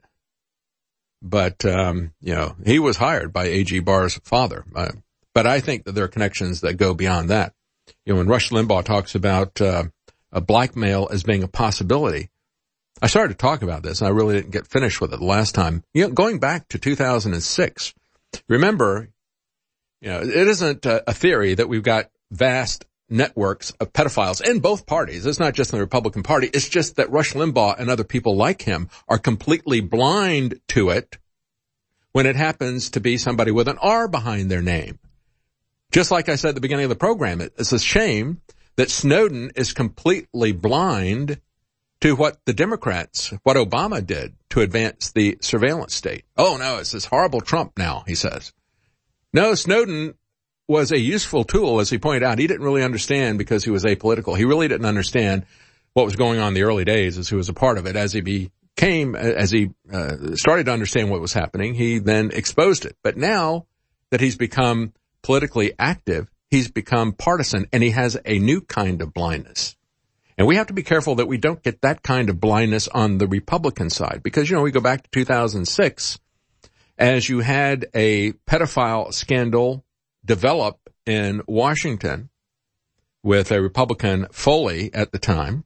but um, you know, he was hired by A G Barr's father. Uh, but I think that there are connections that go beyond that. You know, when Rush Limbaugh talks about uh, a blackmail as being a possibility, I started to talk about this, and I really didn't get finished with it the last time. You know, going back to two thousand six, remember, you know, it isn't a, a theory that we've got vast networks of pedophiles in both parties. It's not just in the Republican Party. It's just that Rush Limbaugh and other people like him are completely blind to it when it happens to be somebody with an R behind their name. Just like I said at the beginning of the program, it's a shame that Snowden is completely blind to what the Democrats, what Obama did to advance the surveillance state. Oh, no, it's this horrible Trump now, he says. No, Snowden was a useful tool, as he pointed out. He didn't really understand because he was apolitical. He really didn't understand what was going on in the early days as he was a part of it. As he became, as he uh, started to understand what was happening, he then exposed it. But now that he's become politically active, he's become partisan, and he has a new kind of blindness. And we have to be careful that we don't get that kind of blindness on the Republican side, because, you know, we go back to two thousand six, as you had a pedophile scandal develop in Washington with a Republican, Foley, at the time,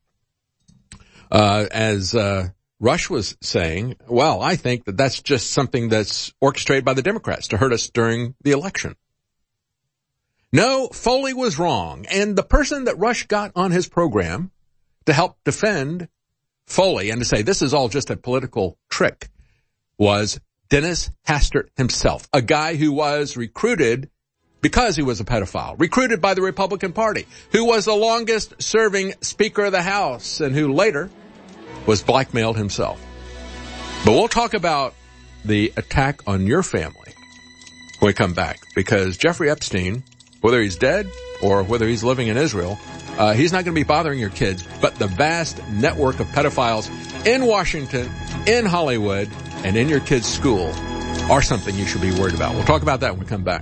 uh, as uh, Rush was saying, well, I think that that's just something that's orchestrated by the Democrats to hurt us during the election. No, Foley was wrong. And the person that Rush got on his program to help defend Foley and to say this is all just a political trick was Dennis Hastert himself, a guy who was recruited because he was a pedophile, recruited by the Republican Party, who was the longest serving Speaker of the House and who later was blackmailed himself. But we'll talk about the attack on your family when we come back, because Jeffrey Epstein, whether he's dead or whether he's living in Israel, uh, he's not going to be bothering your kids. But the vast network of pedophiles in Washington, in Hollywood, and in your kids' school are something you should be worried about. We'll talk about that when we come back.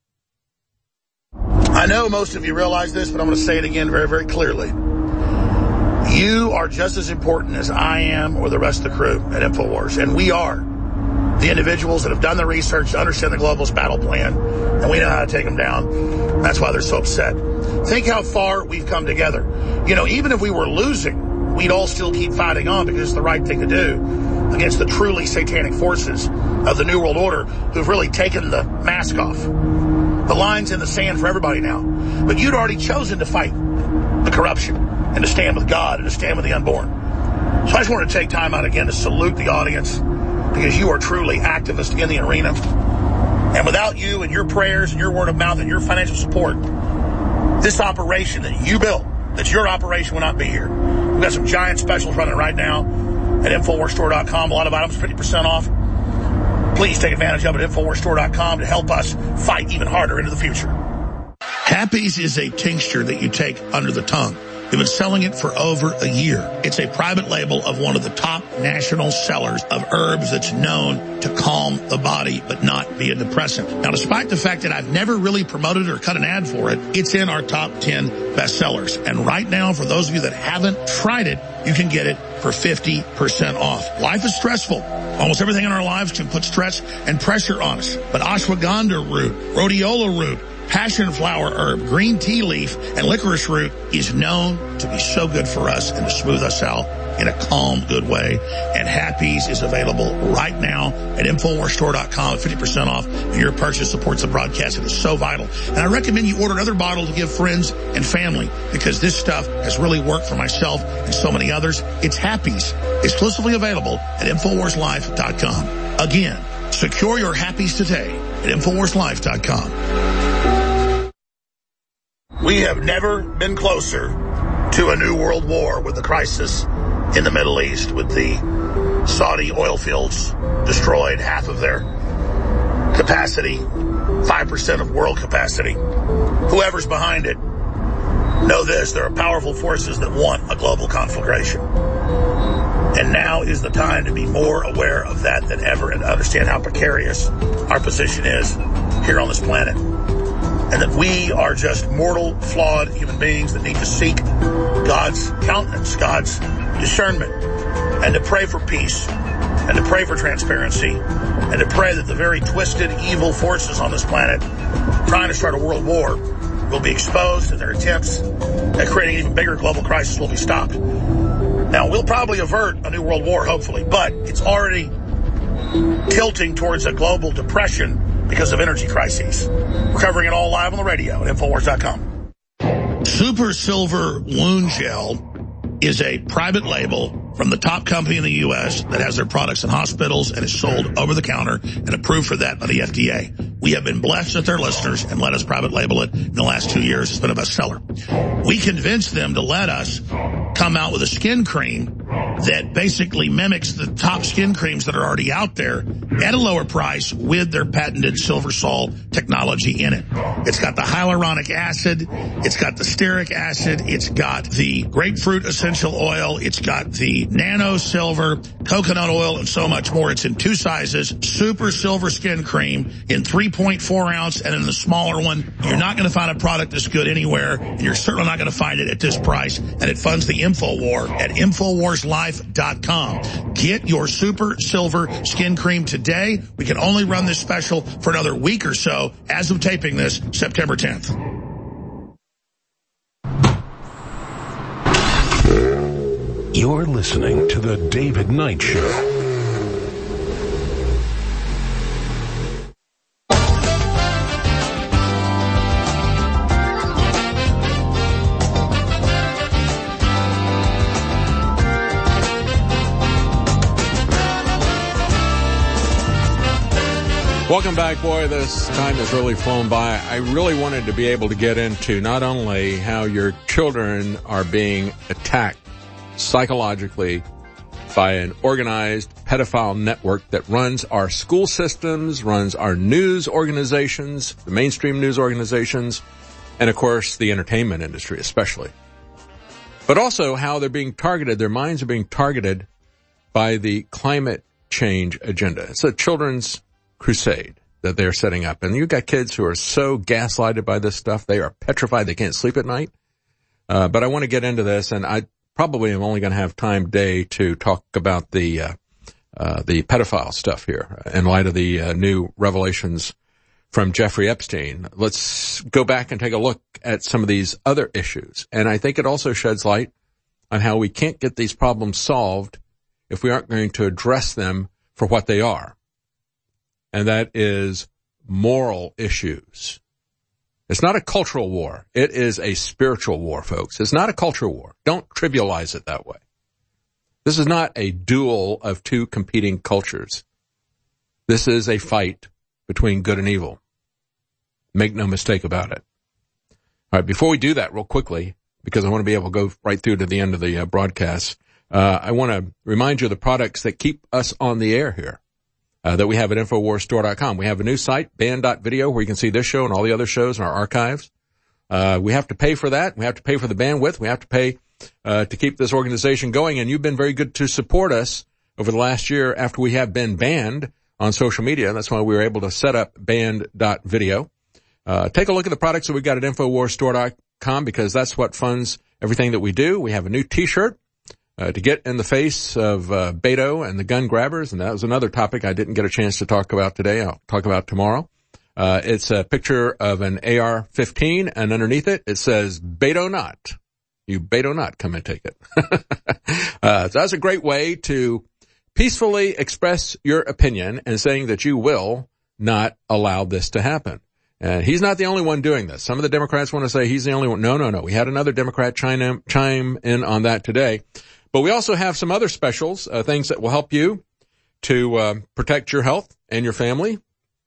I know most of you realize this, but I'm going to say it again very, very clearly. You are just as important as I am or the rest of the crew at InfoWars. And we are the individuals that have done the research to understand the globalist battle plan, and we know how to take them down. That's why they're so upset. Think how far we've come together. You know, even if we were losing, we'd all still keep fighting on because it's the right thing to do against the truly satanic forces of the New World Order who've really taken the mask off. The line's in the sand for everybody now. But you'd already chosen to fight the corruption and to stand with God and to stand with the unborn. So I just want to take time out again to salute the audience, because you are truly activists in the arena. And without you and your prayers and your word of mouth and your financial support, this operation that you built, that's your operation, will not be here. We've got some giant specials running right now at Infowars Store dot com. A lot of items fifty percent off. Please take advantage of it at Infowars Store dot com to help us fight even harder into the future. Happy's is a tincture that you take under the tongue. We've been selling it for over a year. It's a private label of one of the top national sellers of herbs that's known to calm the body but not be a depressant. Now, despite the fact that I've never really promoted or cut an ad for it, it's in our top ten bestsellers. And right now, for those of you that haven't tried it, you can get it for fifty percent off. Life is stressful. Almost everything in our lives can put stress and pressure on us. But ashwagandha root, rhodiola root, passion flower herb, green tea leaf, and licorice root is known to be so good for us and to smooth us out in a calm, good way. And Happy's is available right now at Infowars Store dot com at fifty percent off. And your purchase supports the broadcast. It is so vital. And I recommend you order another bottle to give friends and family, because this stuff has really worked for myself and so many others. It's Happy's, exclusively available at Infowars Life dot com. Again, secure your Happy's today at Infowars Life dot com. We have never been closer to a new world war with the crisis in the Middle East, with the Saudi oil fields destroyed, half of their capacity, five percent of world capacity. Whoever's behind it, know this, there are powerful forces that want a global conflagration. And now is the time to be more aware of that than ever and understand how precarious our position is here on this planet. And that we are just mortal, flawed human beings that need to seek God's countenance, God's discernment, and to pray for peace, and to pray for transparency, and to pray that the very twisted, evil forces on this planet trying to start a world war will be exposed, and their attempts at creating an even bigger global crisis will be stopped. Now, we'll probably avert a new world war, hopefully, but it's already tilting towards a global depression because of energy crises. We're covering it all live on the radio at Infowars dot com. Super Silver Wound Gel is a private label from the top company in the U S that has their products in hospitals and is sold over the counter and approved for that by the F D A. We have been blessed with their listeners and let us private label it in the last two years. It's been a bestseller. We convinced them to let us come out with a skin cream that basically mimics the top skin creams that are already out there at a lower price with their patented Silver Sol technology in it. It's got the hyaluronic acid, it's got the stearic acid, it's got the grapefruit essential oil, it's got the nano silver, coconut oil, and so much more. It's in two sizes, Super Silver Skin Cream in three point four ounce and in the smaller one. You're not going to find a product this good anywhere, and you're certainly not going to find it at this price, and it funds the InfoWar at Infowars Life dot com. Get your Super Silver Skin Cream today. We can only run this special for another week or so as of taping this, September tenth. You're listening to The David Knight Show. Welcome back, boy. This time has really flown by. I really wanted to be able to get into not only how your children are being attacked psychologically by an organized pedophile network that runs our school systems, runs our news organizations, the mainstream news organizations, and, of course, the entertainment industry especially. But also how they're being targeted, their minds are being targeted by the climate change agenda. It's a children's crusade that they're setting up. And you've got kids who are so gaslighted by this stuff, they are petrified, they can't sleep at night. Uh, but I want to get into this, and I probably am only going to have time today to talk about the uh, uh the pedophile stuff here in light of the uh, new revelations from Jeffrey Epstein. Let's go back and take a look at some of these other issues. And I think it also sheds light on how we can't get these problems solved if we aren't going to address them for what they are. and that is moral issues. It's not a cultural war. It is a spiritual war, folks. It's not a cultural war. Don't trivialize it that way. This is not a duel of two competing cultures. This is a fight between good and evil. Make no mistake about it. All right, before we do that real quickly, because I want to be able to go right through to the end of the uh, broadcast, uh, I want to remind you of the products that keep us on the air here. Uh, that we have at Infowars Store dot com. We have a new site, band dot video, where you can see this show and all the other shows in our archives. Uh, we have to pay for that. We have to pay for the bandwidth. We have to pay uh, to keep this organization going. And you've been very good to support us over the last year after we have been banned on social media. That's why we were able to set up band dot video. Uh, take a look at the products that we got at Infowars Store dot com, because that's what funds everything that we do. We have a new T-shirt. Uh, to get in the face of uh, Beto and the gun grabbers, and that was another topic I didn't get a chance to talk about today. I'll talk about tomorrow. Uh, it's a picture of an A R fifteen, and underneath it, it says, Beto not. You Beto not, come and take it. uh, so that's a great way to peacefully express your opinion and saying that you will not allow this to happen. And he's not the only one doing this. Some of the Democrats want to say he's the only one. No, no, no. We had another Democrat chime, chime in on that today. But we also have some other specials, uh, things that will help you to uh, protect your health and your family.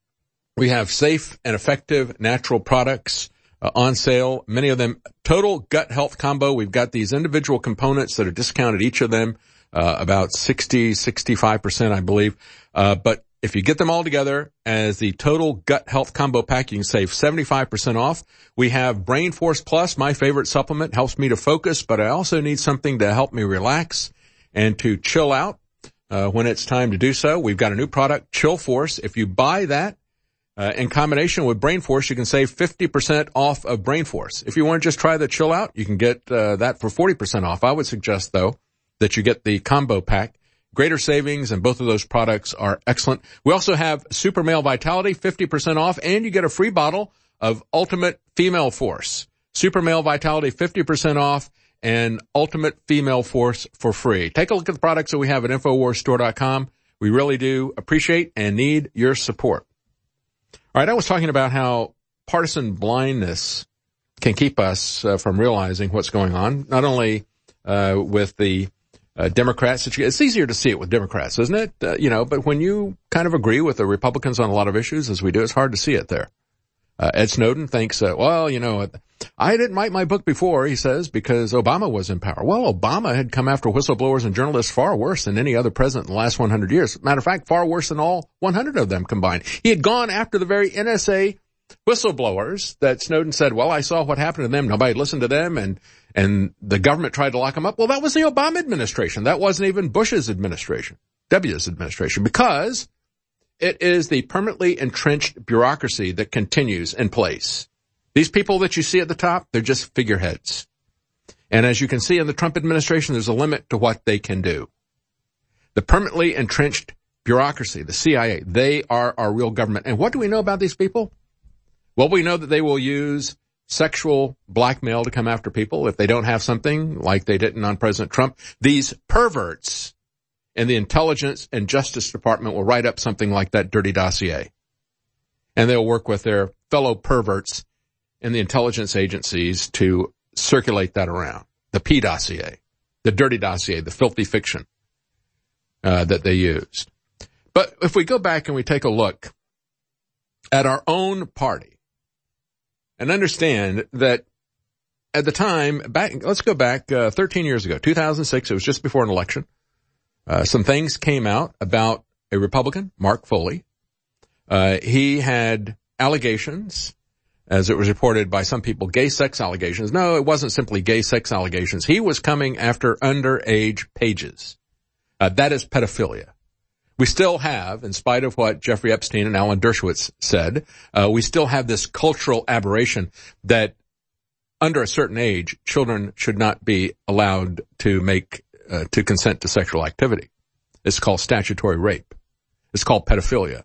We have safe and effective natural products uh, on sale, many of them total gut health combo. We've got these individual components that are discounted, each of them uh, about sixty, sixty-five percent, I believe. Uh, but if you get them all together as the total gut health combo pack, you can save seventy-five percent off. We have Brain Force Plus, my favorite supplement, helps me to focus, but I also need something to help me relax and to chill out uh, when it's time to do so. We've got a new product, Chill Force. If you buy that uh, in combination with Brain Force, you can save fifty percent off of Brain Force. If you want to just try the Chill Out, you can get uh, that for forty percent off. I would suggest, though, that you get the combo pack. Greater savings, and both of those products are excellent. We also have Super Male Vitality, fifty percent off, and you get a free bottle of Ultimate Female Force. Super Male Vitality, fifty percent off, and Ultimate Female Force for free. Take a look at the products that we have at Infowars Store dot com. We really do appreciate and need your support. All right, I was talking about how partisan blindness can keep us uh, from realizing what's going on, not only uh, with the Uh, Democrats, it's easier to see it with Democrats, isn't it? Uh, you know, but when you kind of agree with the Republicans on a lot of issues, as we do, it's hard to see it there. Uh, Ed Snowden thinks, uh, well, you know, I didn't write my book before, he says, because Obama was in power. Well, Obama had come after whistleblowers and journalists far worse than any other president in the last one hundred years. Matter of fact, far worse than all one hundred of them combined. He had gone after the very N S A whistleblowers that Snowden said, well, I saw what happened to them. Nobody listened to them, and and the government tried to lock them up. Well, that was the Obama administration. That wasn't even Bush's administration, W's administration, because it is the permanently entrenched bureaucracy that continues in place. These people that you see at the top, they're just figureheads. And as you can see in the Trump administration, there's a limit to what they can do. The permanently entrenched bureaucracy, the C I A, they are our real government. And what do we know about these people? Well, we know that they will use sexual blackmail to come after people if they don't have something, like they didn't on President Trump. These perverts in the Intelligence and Justice Department will write up something like that dirty dossier. And they'll work with their fellow perverts in the intelligence agencies to circulate that around. The P dossier, the dirty dossier, the filthy fiction uh, that they used. But if we go back and we take a look at our own party, and understand that at the time, back, let's go back uh, thirteen years ago, two thousand six, it was just before an election. Uh, some things came out about a Republican, Mark Foley. Uh, he had allegations, as it was reported by some people, gay sex allegations. No, it wasn't simply gay sex allegations. He was coming after underage pages. Uh, that is pedophilia. We still have, in spite of what Jeffrey Epstein and Alan Dershowitz said, uh, we still have this cultural aberration that under a certain age, children should not be allowed to make, uh, to consent to sexual activity. It's called statutory rape. It's called pedophilia.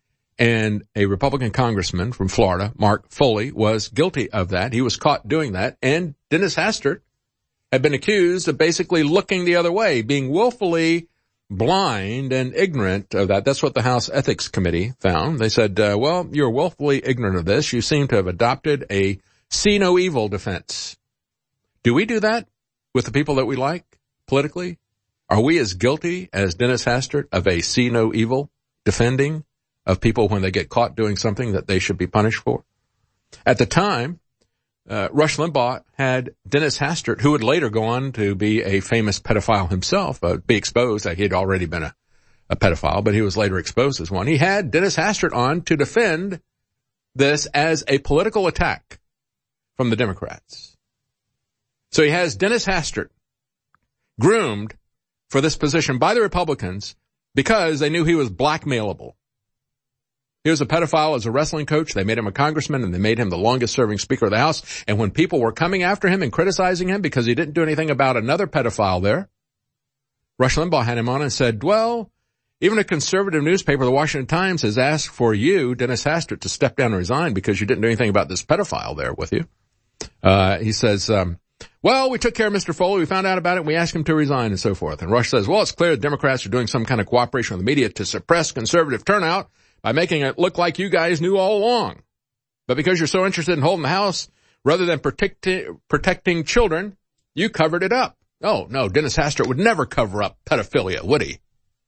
And a Republican congressman from Florida, Mark Foley, was guilty of that. He was caught doing that. And Dennis Hastert had been accused of basically looking the other way, being willfully blind and ignorant of that. That's what the House Ethics Committee found. They said, uh, well, you're willfully ignorant of this. You seem to have adopted a see no evil defense. Do we do that with the people that we like politically? Are we as guilty as Dennis Hastert of a see no evil defending of people when they get caught doing something that they should be punished for? At the time, uh, Rush Limbaugh had Dennis Hastert, who would later go on to be a famous pedophile himself, uh, be exposed. He had already been a, a pedophile, but he was later exposed as one. He had Dennis Hastert on to defend this as a political attack from the Democrats. So he has Dennis Hastert groomed for this position by the Republicans because they knew he was blackmailable. He was a pedophile as a wrestling coach. They made him a congressman, and they made him the longest-serving Speaker of the House. And when people were coming after him and criticizing him because he didn't do anything about another pedophile there, Rush Limbaugh had him on and said, well, even a conservative newspaper, the Washington Times, has asked for you, Dennis Hastert, to step down and resign because you didn't do anything about this pedophile there with you. Uh, he says, um, well, we took care of Mister Foley. We found out about it. And we asked him to resign and so forth. And Rush says, well, it's clear the Democrats are doing some kind of cooperation with the media to suppress conservative turnout by making it look like you guys knew all along. But because you're so interested in holding the House, rather than protecti- protecting children, you covered it up. Oh, no, Dennis Hastert would never cover up pedophilia, would he?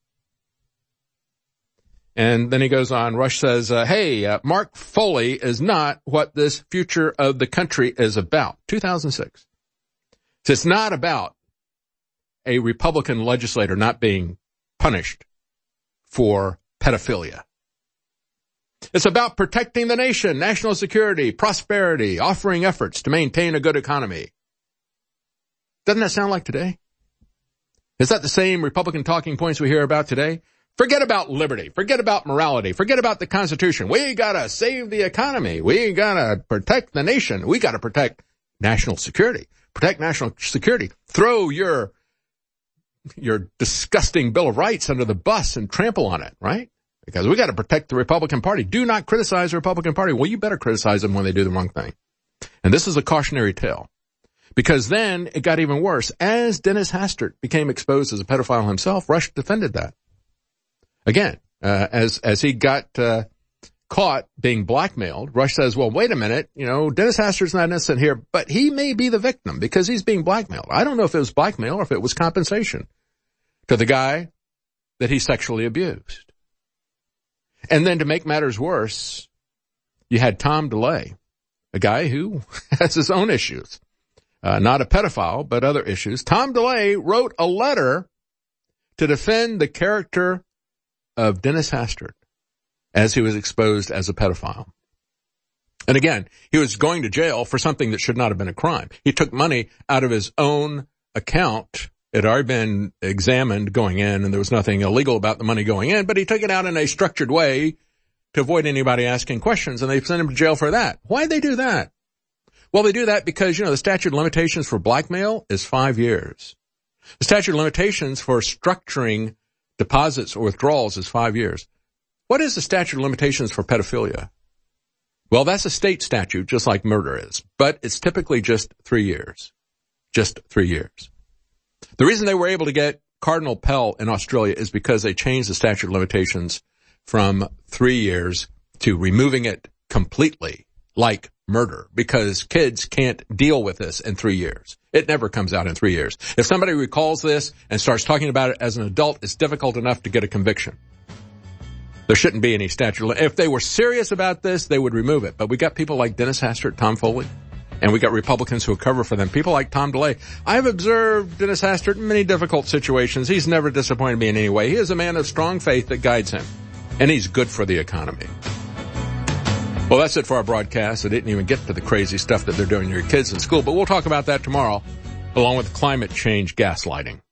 And then he goes on, Rush says, uh, hey, uh, Mark Foley is not what this future of the country is about. two thousand six. So it's not about a Republican legislator not being punished for pedophilia. It's about protecting the nation, national security, prosperity, offering efforts to maintain a good economy. Doesn't that sound like today? Is that the same Republican talking points we hear about today? Forget about liberty. Forget about morality. Forget about the Constitution. We gotta save the economy. We gotta protect the nation. We gotta protect national security. Protect national security. Throw your, your disgusting Bill of Rights under the bus and trample on it, right? Because we got to protect the Republican Party. Do not criticize the Republican Party. Well, you better criticize them when they do the wrong thing. And this is a cautionary tale. Because then it got even worse. As Dennis Hastert became exposed as a pedophile himself, Rush defended that. Again, uh, as, as he got, uh, caught being blackmailed, Rush says, well, wait a minute, you know, Dennis Hastert's not innocent here, but he may be the victim because he's being blackmailed. I don't know if it was blackmail or if it was compensation to the guy that he sexually abused. And then to make matters worse, you had Tom DeLay, a guy who has his own issues, uh, not a pedophile, but other issues. Tom DeLay wrote a letter to defend the character of Dennis Hastert as he was exposed as a pedophile. And again, he was going to jail for something that should not have been a crime. He took money out of his own account. It had already been examined going in, and there was nothing illegal about the money going in, but he took it out in a structured way to avoid anybody asking questions, and they sent him to jail for that. Why'd they do that? Well, they do that because, you know, the statute of limitations for blackmail is five years. The statute of limitations for structuring deposits or withdrawals is five years. What is the statute of limitations for pedophilia? Well, that's a state statute, just like murder is, but it's typically just three years. Just three years. The reason they were able to get Cardinal Pell in Australia is because they changed the statute of limitations from three years to removing it completely, like murder, because kids can't deal with this in three years. It never comes out in three years. If somebody recalls this and starts talking about it as an adult, it's difficult enough to get a conviction. There shouldn't be any statute. If they were serious about this, they would remove it. But we got people like Dennis Hastert, Tom Foley, and we got Republicans who cover for them. People like Tom DeLay. I've observed Dennis Hastert in many difficult situations. He's never disappointed me in any way. He is a man of strong faith that guides him. And he's good for the economy. Well, that's it for our broadcast. I didn't even get to the crazy stuff that they're doing to your kids in school, but we'll talk about that tomorrow, along with climate change gaslighting.